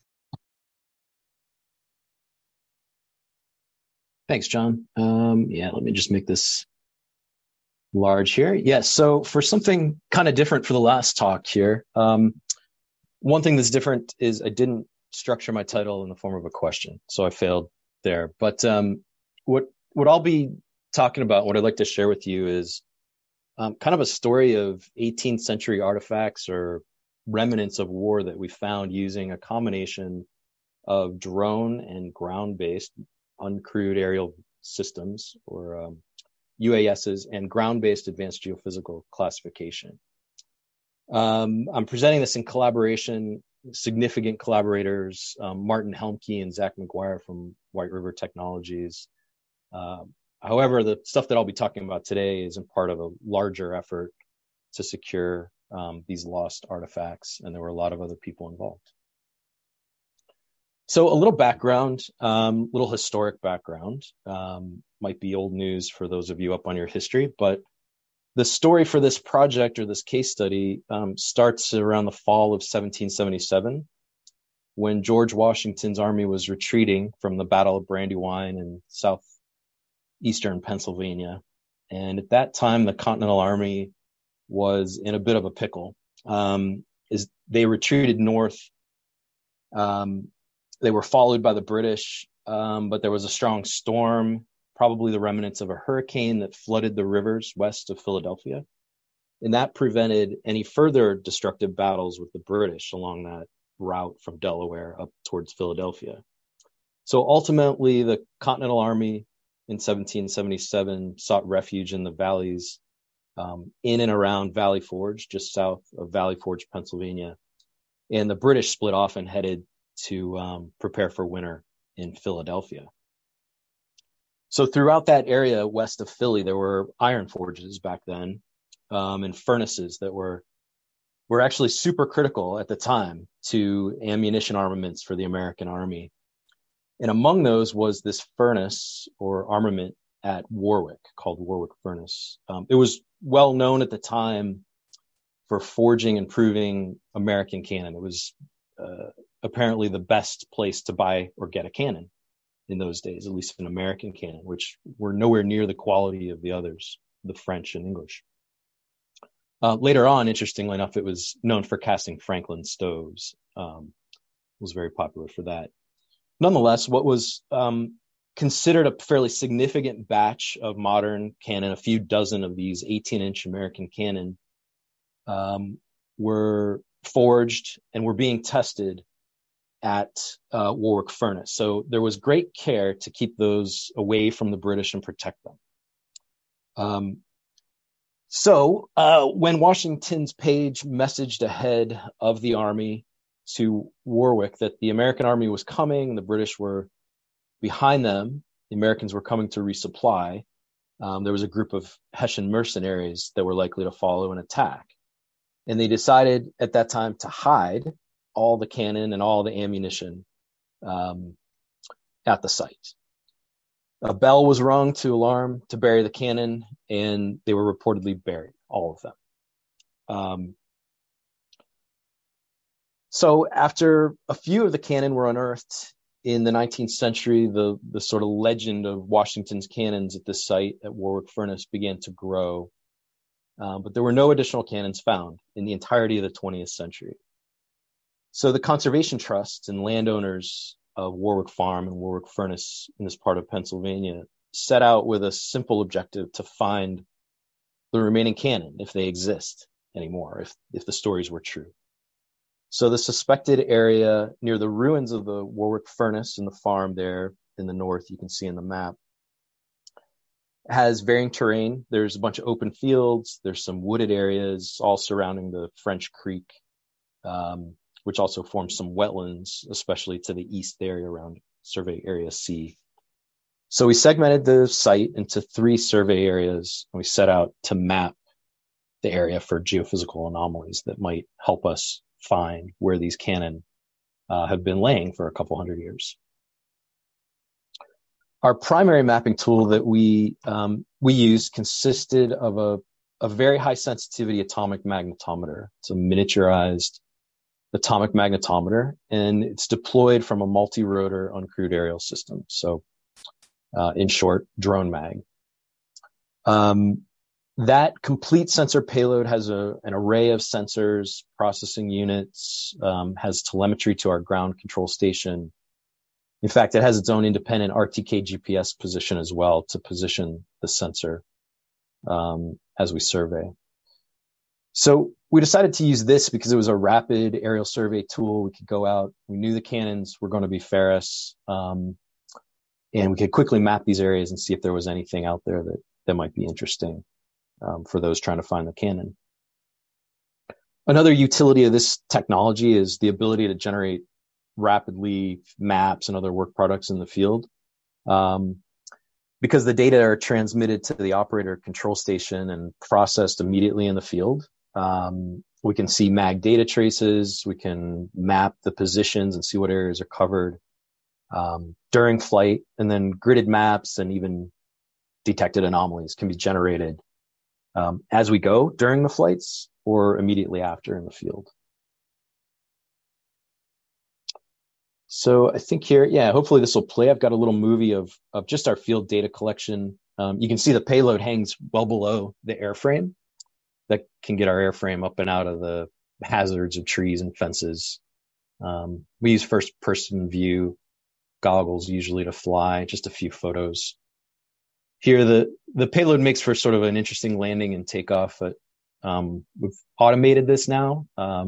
Thanks, John. Yeah, let me just make this large here. Yeah, so for something kind of different for the last talk here, one thing that's different is I didn't structure my title in the form of a question, so I failed there. But what I'll be talking about, what I'd like to share with you is kind of a story of 18th century artifacts or remnants of war that we found using a combination of drone and ground-based uncrewed aerial systems, or UASs, and ground-based advanced geophysical classification. I'm presenting this in collaboration, significant collaborators, Martin Helmke and Zach McGuire from White River Technologies. However, the stuff that I'll be talking about today isn't part of a larger effort to secure these lost artifacts, and there were a lot of other people involved. So a little background, little historic background, might be old news for those of you up on your history, but the story for this project or this case study starts around the fall of 1777, when George Washington's army was retreating from the Battle of Brandywine in southeastern Pennsylvania. And at that time, the Continental Army was in a bit of a pickle. As they retreated north, they were followed by the British, but there was a strong storm, probably the remnants of a hurricane that flooded the rivers west of Philadelphia. And that prevented any further destructive battles with the British along that route from Delaware up towards Philadelphia. So ultimately, the Continental Army in 1777 sought refuge in the valleys in and around Valley Forge, just south of Valley Forge, Pennsylvania. And the British split off and headed to prepare for winter in Philadelphia. So throughout that area west of Philly, there were iron forges back then, and furnaces that were actually super critical at the time to ammunition armaments for the American Army. And among those was this furnace or armament at Warwick called Warwick Furnace. It was well known at the time for forging and proving American cannon. It was apparently the best place to buy or get a cannon in those days, at least an American cannon, which were nowhere near the quality of the others, the French and English. Later on, interestingly enough, it was known for casting Franklin stoves. It was very popular for that. Nonetheless, what was considered a fairly significant batch of modern cannon, a few dozen of these 18-inch American cannon, were forged and were being tested at Warwick Furnace. So there was great care to keep those away from the British and protect them. So when Washington's page messaged ahead of the army to Warwick that the American army was coming, the British were behind them, the Americans were coming to resupply, there was a group of Hessian mercenaries that were likely to follow an attack. And they decided at that time to hide all the cannon and all the ammunition at the site. A bell was rung to alarm to bury the cannon, and they were reportedly buried, all of them. So after a few of the cannon were unearthed in the 19th century, the sort of legend of Washington's cannons at this site at Warwick Furnace began to grow. But there were no additional cannons found in the entirety of the 20th century. So the conservation trusts and landowners of Warwick Farm and Warwick Furnace in this part of Pennsylvania set out with a simple objective to find the remaining cannon, if they exist anymore, if the stories were true. So the suspected area near the ruins of the Warwick Furnace and the farm there in the north, you can see in the map, has varying terrain. There's a bunch of open fields. There's some wooded areas all surrounding the French Creek, which also forms some wetlands, especially to the east there around Survey Area C. So we segmented the site into 3 survey areas, and we set out to map the area for geophysical anomalies that might help us find where these cannon have been laying for a couple hundred years. Our primary mapping tool that we used consisted of a very high sensitivity atomic magnetometer. It's a miniaturized atomic magnetometer, and it's deployed from a multi-rotor uncrewed aerial system. So, in short, drone mag. That complete sensor payload has an array of sensors, processing units, has telemetry to our ground control station. In fact, it has its own independent RTK GPS position as well to position the sensor as we survey. So we decided to use this because it was a rapid aerial survey tool. We could go out. We knew the cannons were going to be ferrous, and we could quickly map these areas and see if there was anything out there that might be interesting for those trying to find the cannon. Another utility of this technology is the ability to generate rapidly maps and other work products in the field. Because the data are transmitted to the operator control station and processed immediately in the field, we can see mag data traces, we can map the positions and see what areas are covered during flight, and then gridded maps and even detected anomalies can be generated as we go during the flights or immediately after in the field. So I think here, hopefully this will play. I've got a little movie of just our field data collection. You can see the payload hangs well below the airframe. That can get our airframe up and out of the hazards of trees and fences. We use first-person view goggles usually to fly, just a few photos. Here, the payload makes for sort of an interesting landing and takeoff, but we've automated this now.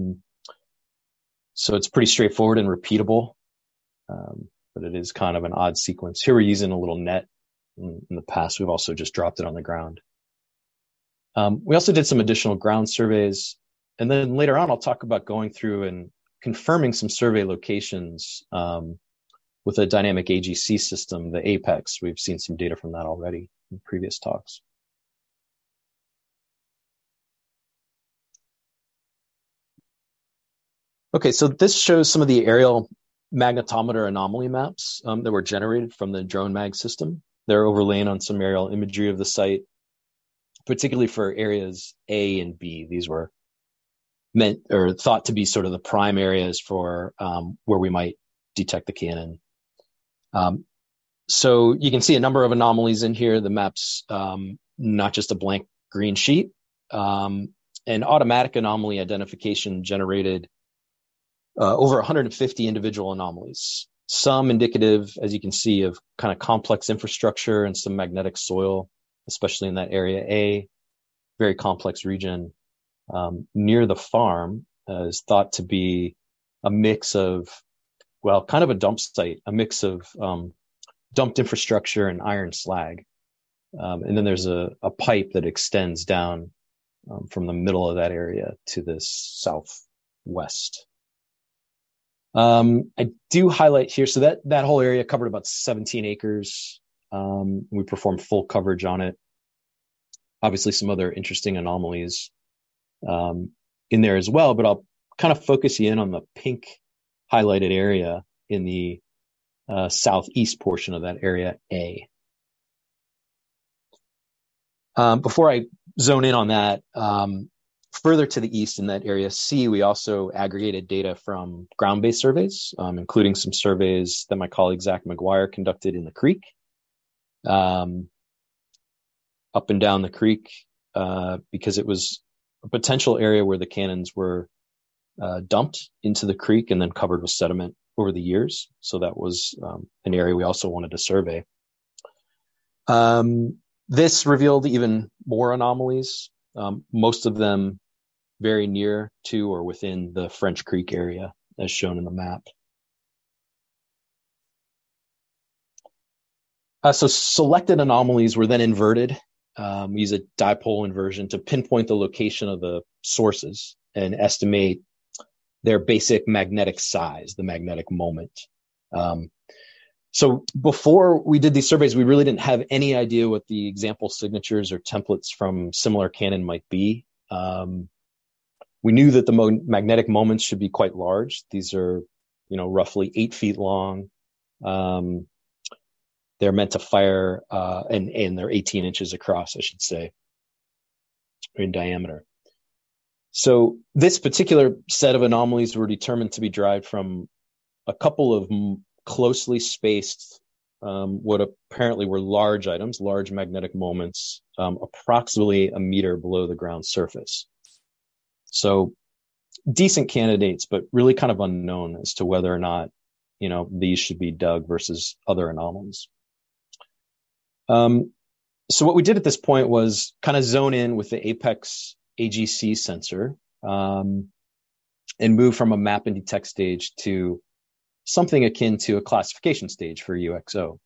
So it's pretty straightforward and repeatable. But it is kind of an odd sequence. Here we're using a little net. In the past, we've also just dropped it on the ground. We also did some additional ground surveys. And then later on, I'll talk about going through and confirming some survey locations with a dynamic AGC system, the Apex. We've seen some data from that already in previous talks. Okay, so this shows some of the aerial magnetometer anomaly maps that were generated from the drone mag system. They're overlain on some aerial imagery of the site, particularly for areas A and B. These were meant or thought to be sort of the prime areas for where we might detect the cannon. So you can see a number of anomalies in here. The map's not just a blank green sheet. And automatic anomaly identification generated over 150 individual anomalies, some indicative, as you can see, of kind of complex infrastructure and some magnetic soil, especially in that area A, very complex region. Near the farm is thought to be a mix of, well, kind of a dump site, a mix of dumped infrastructure and iron slag. And then there's a pipe that extends down from the middle of that area to the southwest. I do highlight here, so that whole area covered about 17 acres. We performed full coverage on it. Obviously, some other interesting anomalies in there as well, but I'll kind of focus you in on the pink highlighted area in the southeast portion of that area A. Before I zone in on that, further to the east in that area C, we also aggregated data from ground-based surveys, including some surveys that my colleague Zach McGuire conducted in the creek, up and down the creek, because it was a potential area where the cannons were dumped into the creek and then covered with sediment over the years. So that was an area we also wanted to survey. This revealed even more anomalies, most of them very near to or within the French Creek area, as shown in the map. So selected anomalies were then inverted. We use a dipole inversion to pinpoint the location of the sources and estimate their basic magnetic size, the magnetic moment. So before we did these surveys, we really didn't have any idea what the example signatures or templates from similar cannon might be. We knew that the magnetic moments should be quite large. These are, roughly 8 feet long. They're meant to fire, and they're 18 inches across, I should say, in diameter. So this particular set of anomalies were determined to be derived from a couple of closely spaced, what apparently were large items, large magnetic moments, approximately a meter below the ground surface. So decent candidates, but really kind of unknown as to whether or not, these should be dug versus other anomalies. So what we did at this point was kind of zone in with the Apex AGC sensor, and move from a map and detect stage to something akin to a classification stage for UXO.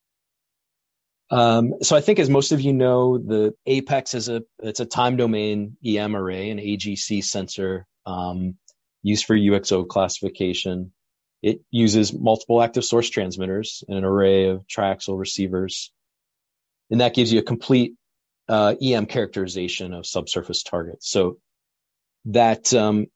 So I think, as most of you know, the Apex it's a time domain EM array, an AGC sensor, used for UXO classification. It uses multiple active source transmitters and an array of triaxial receivers. And that gives you a complete EM characterization of subsurface targets. So that,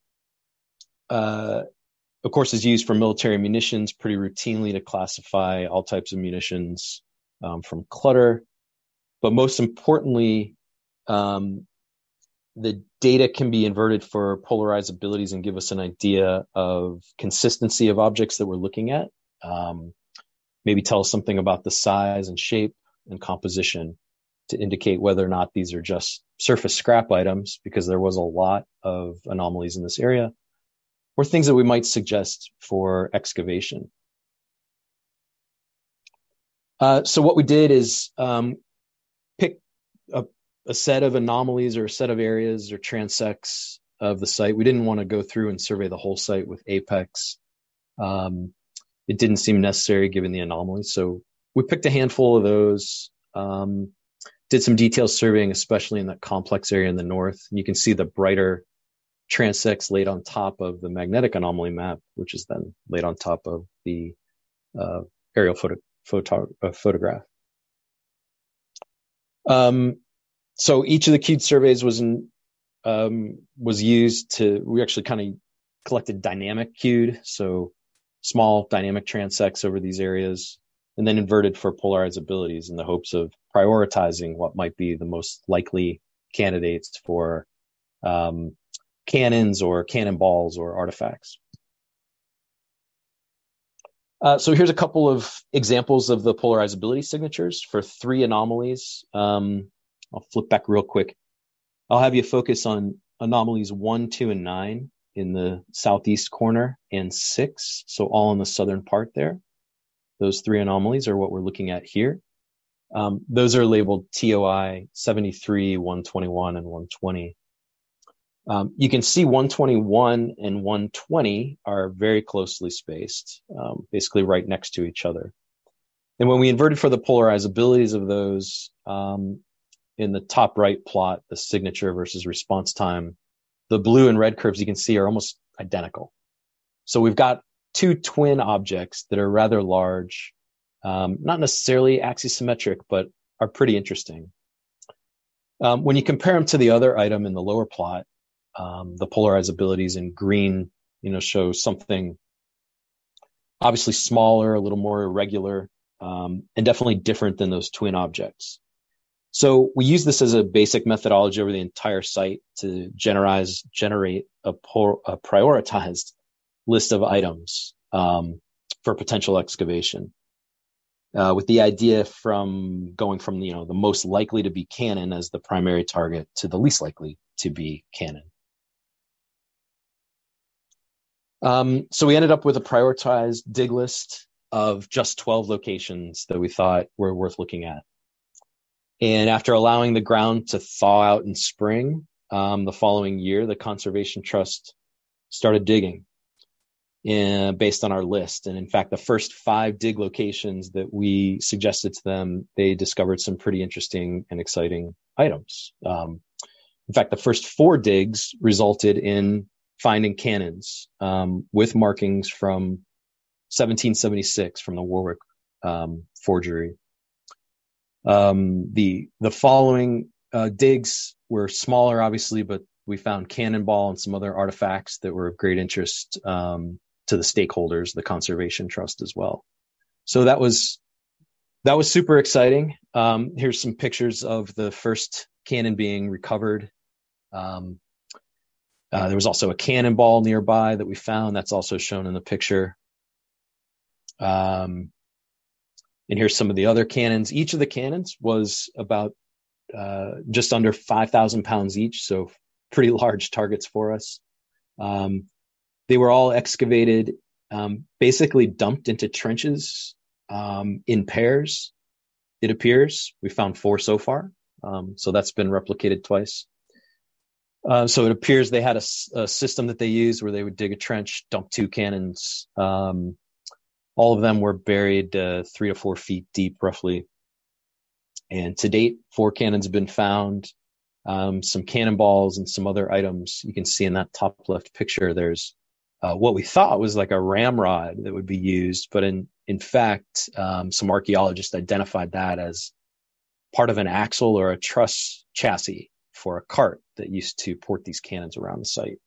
of course, is used for military munitions pretty routinely to classify all types of munitions from clutter. But most importantly, the data can be inverted for polarized abilities and give us an idea of consistency of objects that we're looking at. Maybe tell us something about the size and shape and composition to indicate whether or not these are just surface scrap items, because there was a lot of anomalies in this area, or things that we might suggest for excavation. So what we did is pick a set of anomalies or a set of areas or transects of the site. We didn't want to go through and survey the whole site with Apex. It didn't seem necessary given the anomalies. So we picked a handful of those, did some detailed surveying, especially in that complex area in the north. And you can see the brighter transects laid on top of the magnetic anomaly map, which is then laid on top of the aerial photograph. So each of the cube surveys was used to, we actually kind of collected dynamic cued, so small dynamic transects over these areas, and then inverted for polarized abilities in the hopes of prioritizing what might be the most likely candidates for cannons or cannonballs or artifacts. So here's a couple of examples of the polarizability signatures for 3 anomalies. I'll flip back real quick. I'll have you focus on anomalies 1, 2, and 9 in the southeast corner, and 6, so all in the southern part there. Those 3 anomalies are what we're looking at here. Those are labeled TOI 73, 121, and 120. You can see 121 and 120 are very closely spaced, basically right next to each other. And when we inverted for the polarizabilities of those, in the top right plot, the signature versus response time, the blue and red curves you can see are almost identical. So we've got 2 twin objects that are rather large, not necessarily axisymmetric, but are pretty interesting. When you compare them to the other item in the lower plot, the polarizabilities in green, show something obviously smaller, a little more irregular, and definitely different than those twin objects. So we use this as a basic methodology over the entire site to generate a prioritized list of items for potential excavation, with the idea from going from the most likely to be cannon as the primary target to the least likely to be cannon. So we ended up with a prioritized dig list of just 12 locations that we thought were worth looking at. And after allowing the ground to thaw out in spring, the following year, the Conservation Trust started digging based on our list. And in fact, the first 5 dig locations that we suggested to them, they discovered some pretty interesting and exciting items. In fact, the first 4 digs resulted in finding cannons with markings from 1776 from the Warwick forgery. The following digs were smaller, obviously, but We found cannonball and some other artifacts that were of great interest to the stakeholders, the Conservation Trust as well. So that was super exciting. Here's some pictures of the first cannon being recovered. There was also a cannonball nearby that we found. That's also shown in the picture. And here's some of the other cannons. Each of the cannons was about just under 5,000 pounds each, so pretty large targets for us. They were all excavated, basically dumped into trenches in pairs, it appears. We found 4 so far, so that's been replicated twice. So it appears they had a system that they used where they would dig a trench, dump 2 cannons. All of them were buried 3 to 4 feet deep, roughly. And to date, 4 cannons have been found, some cannonballs and some other items. You can see in that top left picture, there's what we thought was like a ramrod that would be used, but in fact, some archaeologists identified that as part of an axle or a truss chassis for a cart that used to port these cannons around the site.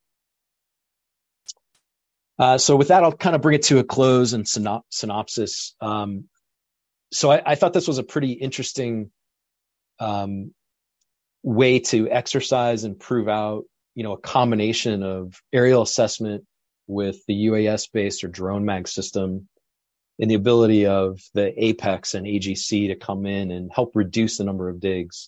So with that, I'll kind of bring it to a close and synopsis. So I thought this was a pretty interesting way to exercise and prove out, a combination of aerial assessment with the UAS-based or drone mag system and the ability of the APEX and AGC to come in and help reduce the number of digs.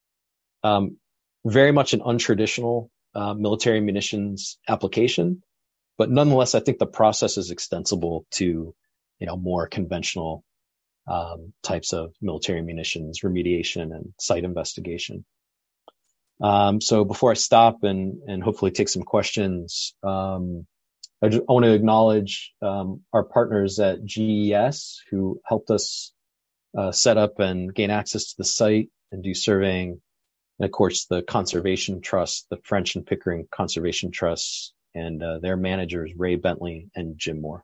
Very much an untraditional military munitions application, but nonetheless, I think the process is extensible to, more conventional types of military munitions remediation and site investigation. So before I stop and hopefully take some questions, I just want to acknowledge our partners at GES who helped us set up and gain access to the site and do surveying. And of course, the Conservation Trust, the French and Pickering Conservation Trusts, and their managers, Ray Bentley and Jim Moore.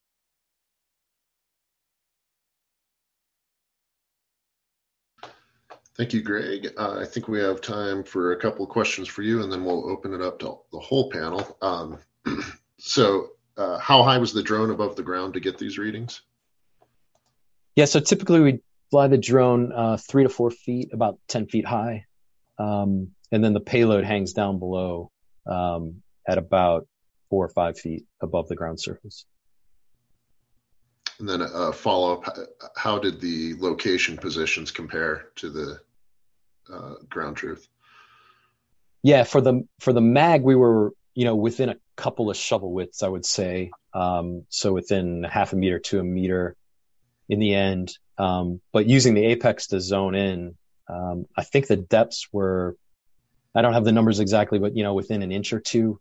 Thank you, Greg. I think we have time for a couple of questions for you, and then we'll open it up to the whole panel. So how high was the drone above the ground to get these readings? Yeah, so typically we fly the drone 3 to 4 feet, about 10 feet high. And then the payload hangs down below at about 4 or 5 feet above the ground surface. And then a follow-up, how did the location positions compare to the ground truth? Yeah, for the mag, we were, within a couple of shovel widths, I would say. So within half a meter to a meter in the end. But using the apex to zone in, I think the depths were, I don't have the numbers exactly, but, within an inch or two.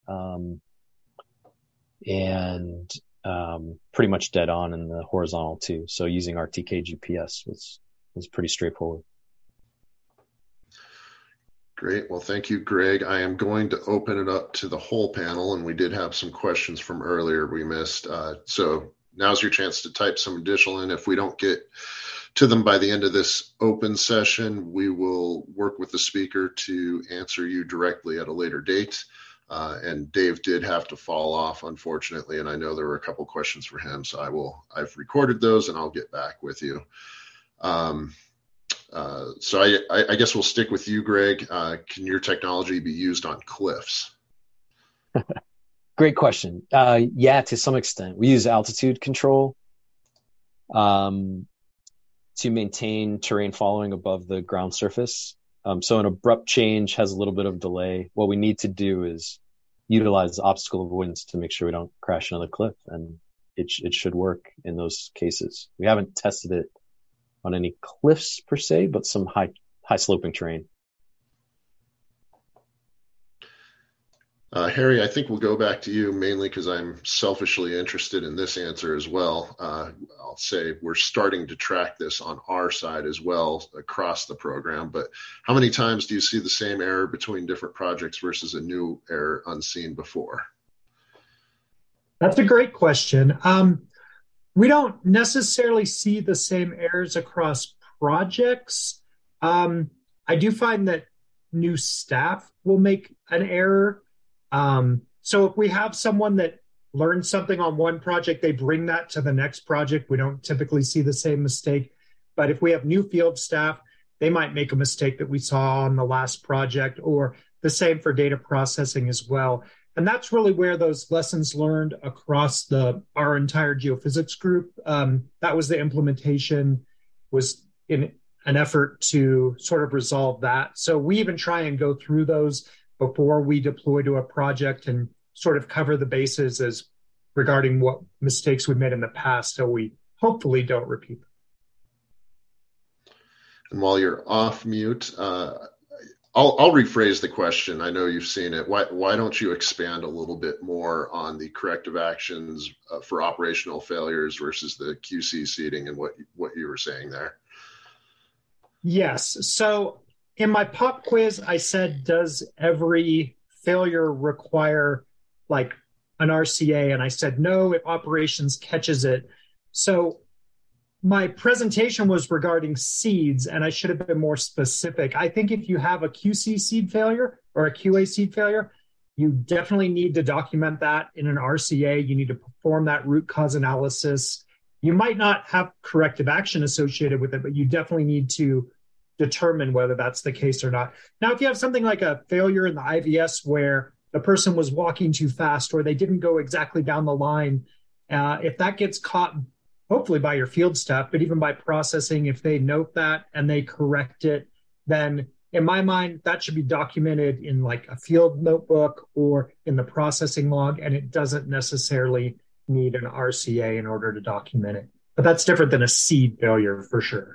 And pretty much dead on in the horizontal too. So using RTK GPS was pretty straightforward. Great. Well, thank you, Greg. I am going to open it up to the whole panel, and we did have some questions from earlier we missed. So now's your chance to type some additional in. If we don't get to them by the end of this open session, we will work with the speaker to answer you directly at a later date. And Dave did have to fall off, unfortunately, and I know there were a couple questions for him, so I've recorded those and I'll get back with you. So I guess we'll stick with you, Greg. Can your technology be used on cliffs? Great question. Yeah, to some extent. We use altitude control to maintain terrain following above the ground surface. So an abrupt change has a little bit of delay. What we need to do is utilize obstacle avoidance to make sure we don't crash into the cliff, and it should work in those cases. We haven't tested it on any cliffs per se, but some high sloping terrain. Harry, I think we'll go back to you mainly because I'm selfishly interested in this answer as well. I'll say we're starting to track this on our side as well across the program, but how many times do you see the same error between different projects versus a new error unseen before? That's a great question. We don't necessarily see the same errors across projects. I do find that new staff will make an error. So if we have someone that learned something on one project, they bring that to the next project. We don't typically see the same mistake. But if we have new field staff, they might make a mistake that we saw on the last project, or the same for data processing as well. And that's really where those lessons learned across our entire geophysics group. That was the implementation, was in an effort to sort of resolve that. So we even try and go through those before we deploy to a project and sort of cover the bases as regarding what mistakes we made in the past, so we hopefully don't repeat them. And while you're off mute, I'll rephrase the question. I know you've seen it. Why don't you expand a little bit more on the corrective actions for operational failures versus the QC seeding and what you were saying there? Yes. So in my pop quiz, I said, does every failure require like an RCA? And I said, no, if operations catches it. So my presentation was regarding seeds, and I should have been more specific. I think if you have a QC seed failure or a QA seed failure, you definitely need to document that in an RCA. You need to perform that root cause analysis. You might not have corrective action associated with it, but you definitely need to determine whether that's the case or not. Now, if you have something like a failure in the IVS where the person was walking too fast or they didn't go exactly down the line, if that gets caught, hopefully by your field staff, but even by processing, if they note that and they correct it, then in my mind, that should be documented in like a field notebook or in the processing log, and it doesn't necessarily need an RCA in order to document it. But that's different than a seed failure for sure.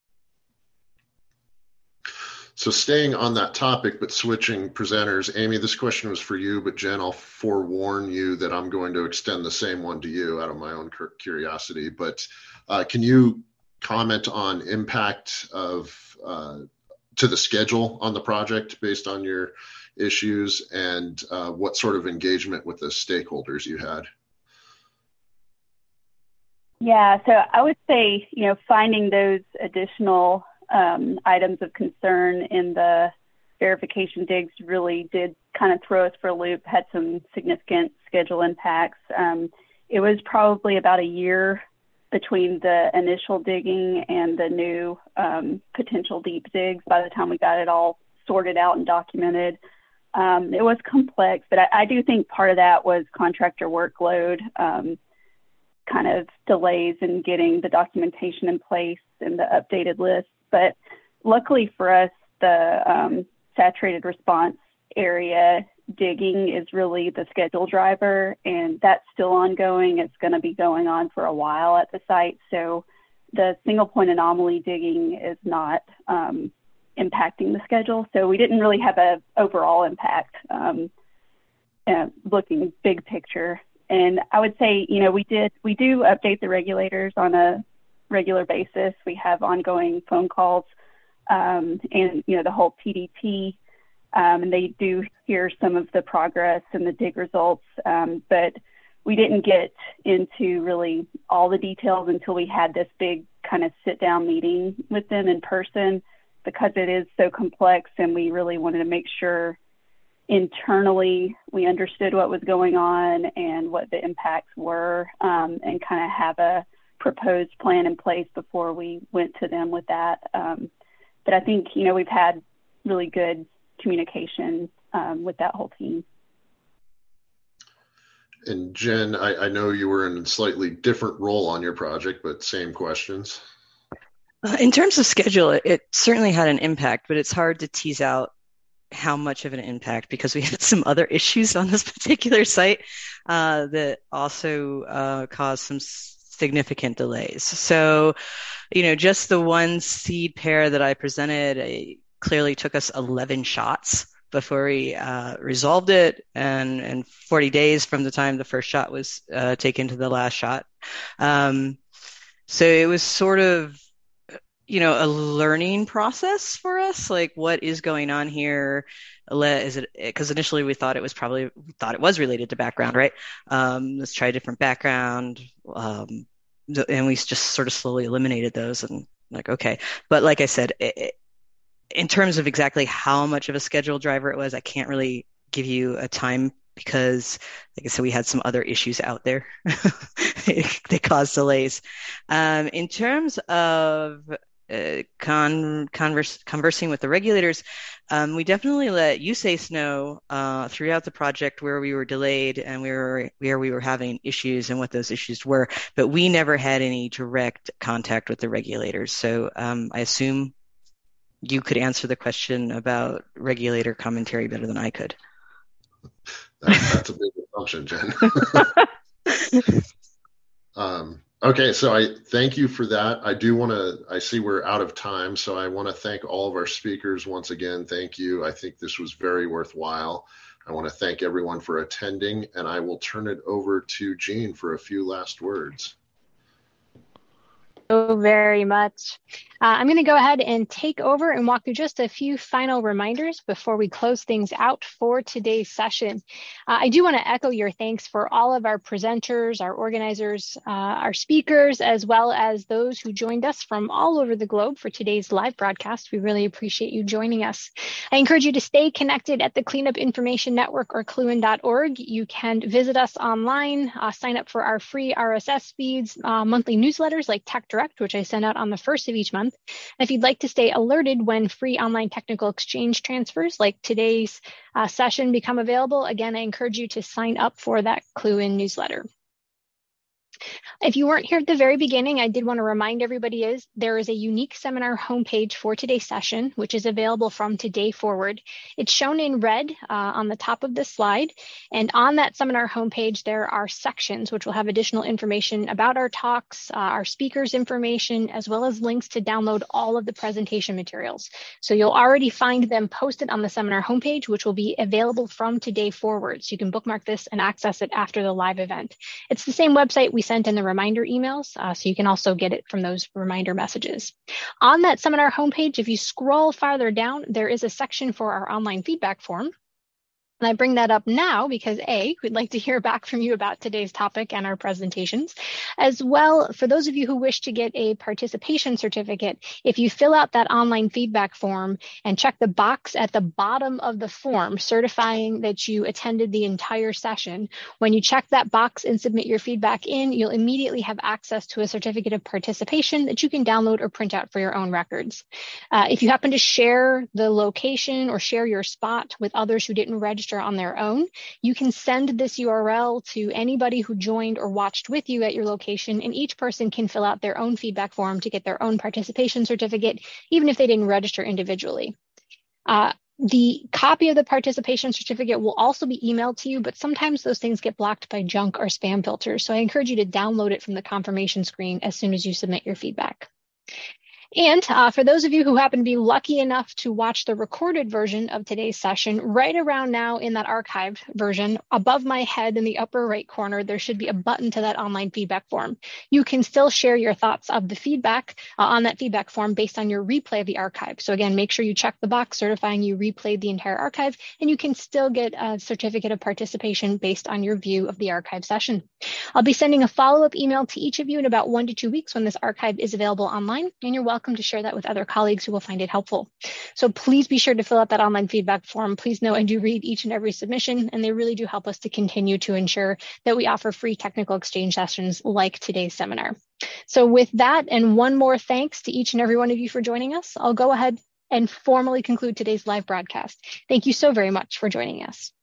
So staying on that topic, but switching presenters, Amy, this question was for you, but Jen, I'll forewarn you that I'm going to extend the same one to you out of my own curiosity. But can you comment on impact of to the schedule on the project based on your issues, and what sort of engagement with the stakeholders you had? Yeah, so I would say, finding those additional items of concern in the verification digs really did kind of throw us for a loop, had some significant schedule impacts. It was probably about a year between the initial digging and the new potential deep digs by the time we got it all sorted out and documented. It was complex, but I do think part of that was contractor workload, kind of delays in getting the documentation in place and the updated list. But luckily for us, the saturated response area digging is really the schedule driver, and that's still ongoing. It's going to be going on for a while at the site. So the single point anomaly digging is not impacting the schedule. So we didn't really have an overall impact looking big picture. And I would say, we do update the regulators on a regular basis. We have ongoing phone calls and, the whole PDP, and they do hear some of the progress and the dig results, but we didn't get into really all the details until we had this big kind of sit-down meeting with them in person, because it is so complex, and we really wanted to make sure internally we understood what was going on and what the impacts were, and kind of have a proposed plan in place before we went to them with that. But I think, we've had really good communication with that whole team. And Jen, I know you were in a slightly different role on your project, but same questions. In terms of schedule, it certainly had an impact, but it's hard to tease out how much of an impact, because we had some other issues on this particular site that also caused some significant delays. So, just the one seed pair that I presented, it clearly took us 11 shots before we resolved it, and 40 days from the time the first shot was taken to the last shot. So it was sort of, a learning process for us, like what is going on here? Is it, because initially we thought it was related to background, right? Let's try a different background. And we just sort of slowly eliminated those, and like, okay. But like I said, in terms of exactly how much of a schedule driver it was, I can't really give you a time because, like I said, we had some other issues out there. They caused delays. In terms of conversing with the regulators, we definitely let USACE know throughout the project where we were delayed and where we were having issues and what those issues were, but we never had any direct contact with the regulators. So I assume you could answer the question about regulator commentary better than I could. That's a big assumption, Jen. Okay, so I thank you for that. I see we're out of time, so I want to thank all of our speakers once again. Thank you. I think this was very worthwhile. I want to thank everyone for attending, and I will turn it over to Jean for a few last words. So very much. I'm going to go ahead and take over and walk through just a few final reminders before we close things out for today's session. I do want to echo your thanks for all of our presenters, our organizers, our speakers, as well as those who joined us from all over the globe for today's live broadcast. We really appreciate you joining us. I encourage you to stay connected at the Cleanup Information Network or cluin.org. You can visit us online, sign up for our free RSS feeds, monthly newsletters like Tech Direct, which I send out on the first of each month. And if you'd like to stay alerted when free online technical exchange transfers like today's session become available, again, I encourage you to sign up for that Cluin newsletter. If you weren't here at the very beginning, I did want to remind everybody there is a unique seminar homepage for today's session, which is available from today forward. It's shown in red on the top of this slide. And on that seminar homepage, there are sections which will have additional information about our talks, our speakers' information, as well as links to download all of the presentation materials. So you'll already find them posted on the seminar homepage, which will be available from today forward. So you can bookmark this and access it after the live event. It's the same website we sent in the reminder emails, so you can also get it from those reminder messages. On that seminar homepage, if you scroll farther down, there is a section for our online feedback form. And I bring that up now because we'd like to hear back from you about today's topic and our presentations. As well, for those of you who wish to get a participation certificate, if you fill out that online feedback form and check the box at the bottom of the form certifying that you attended the entire session, when you check that box and submit your feedback in, you'll immediately have access to a certificate of participation that you can download or print out for your own records. If you happen to share the location or share your spot with others who didn't register on their own, you can send this URL to anybody who joined or watched with you at your location, and each person can fill out their own feedback form to get their own participation certificate, even if they didn't register individually. The copy of the participation certificate will also be emailed to you, but sometimes those things get blocked by junk or spam filters. So I encourage you to download it from the confirmation screen as soon as you submit your feedback. And for those of you who happen to be lucky enough to watch the recorded version of today's session, right around now in that archived version, above my head in the upper right corner, there should be a button to that online feedback form. You can still share your thoughts of the feedback on that feedback form based on your replay of the archive. So again, make sure you check the box certifying you replayed the entire archive, and you can still get a certificate of participation based on your view of the archive session. I'll be sending a follow-up email to each of you in about 1 to 2 weeks when this archive is available online, and you're welcome to share that with other colleagues who will find it helpful. So please be sure to fill out that online feedback form. Please know I do read each and every submission, and they really do help us to continue to ensure that we offer free technical exchange sessions like today's seminar. So with that, and one more thanks to each and every one of you for joining us, I'll go ahead and formally conclude today's live broadcast. Thank you so very much for joining us.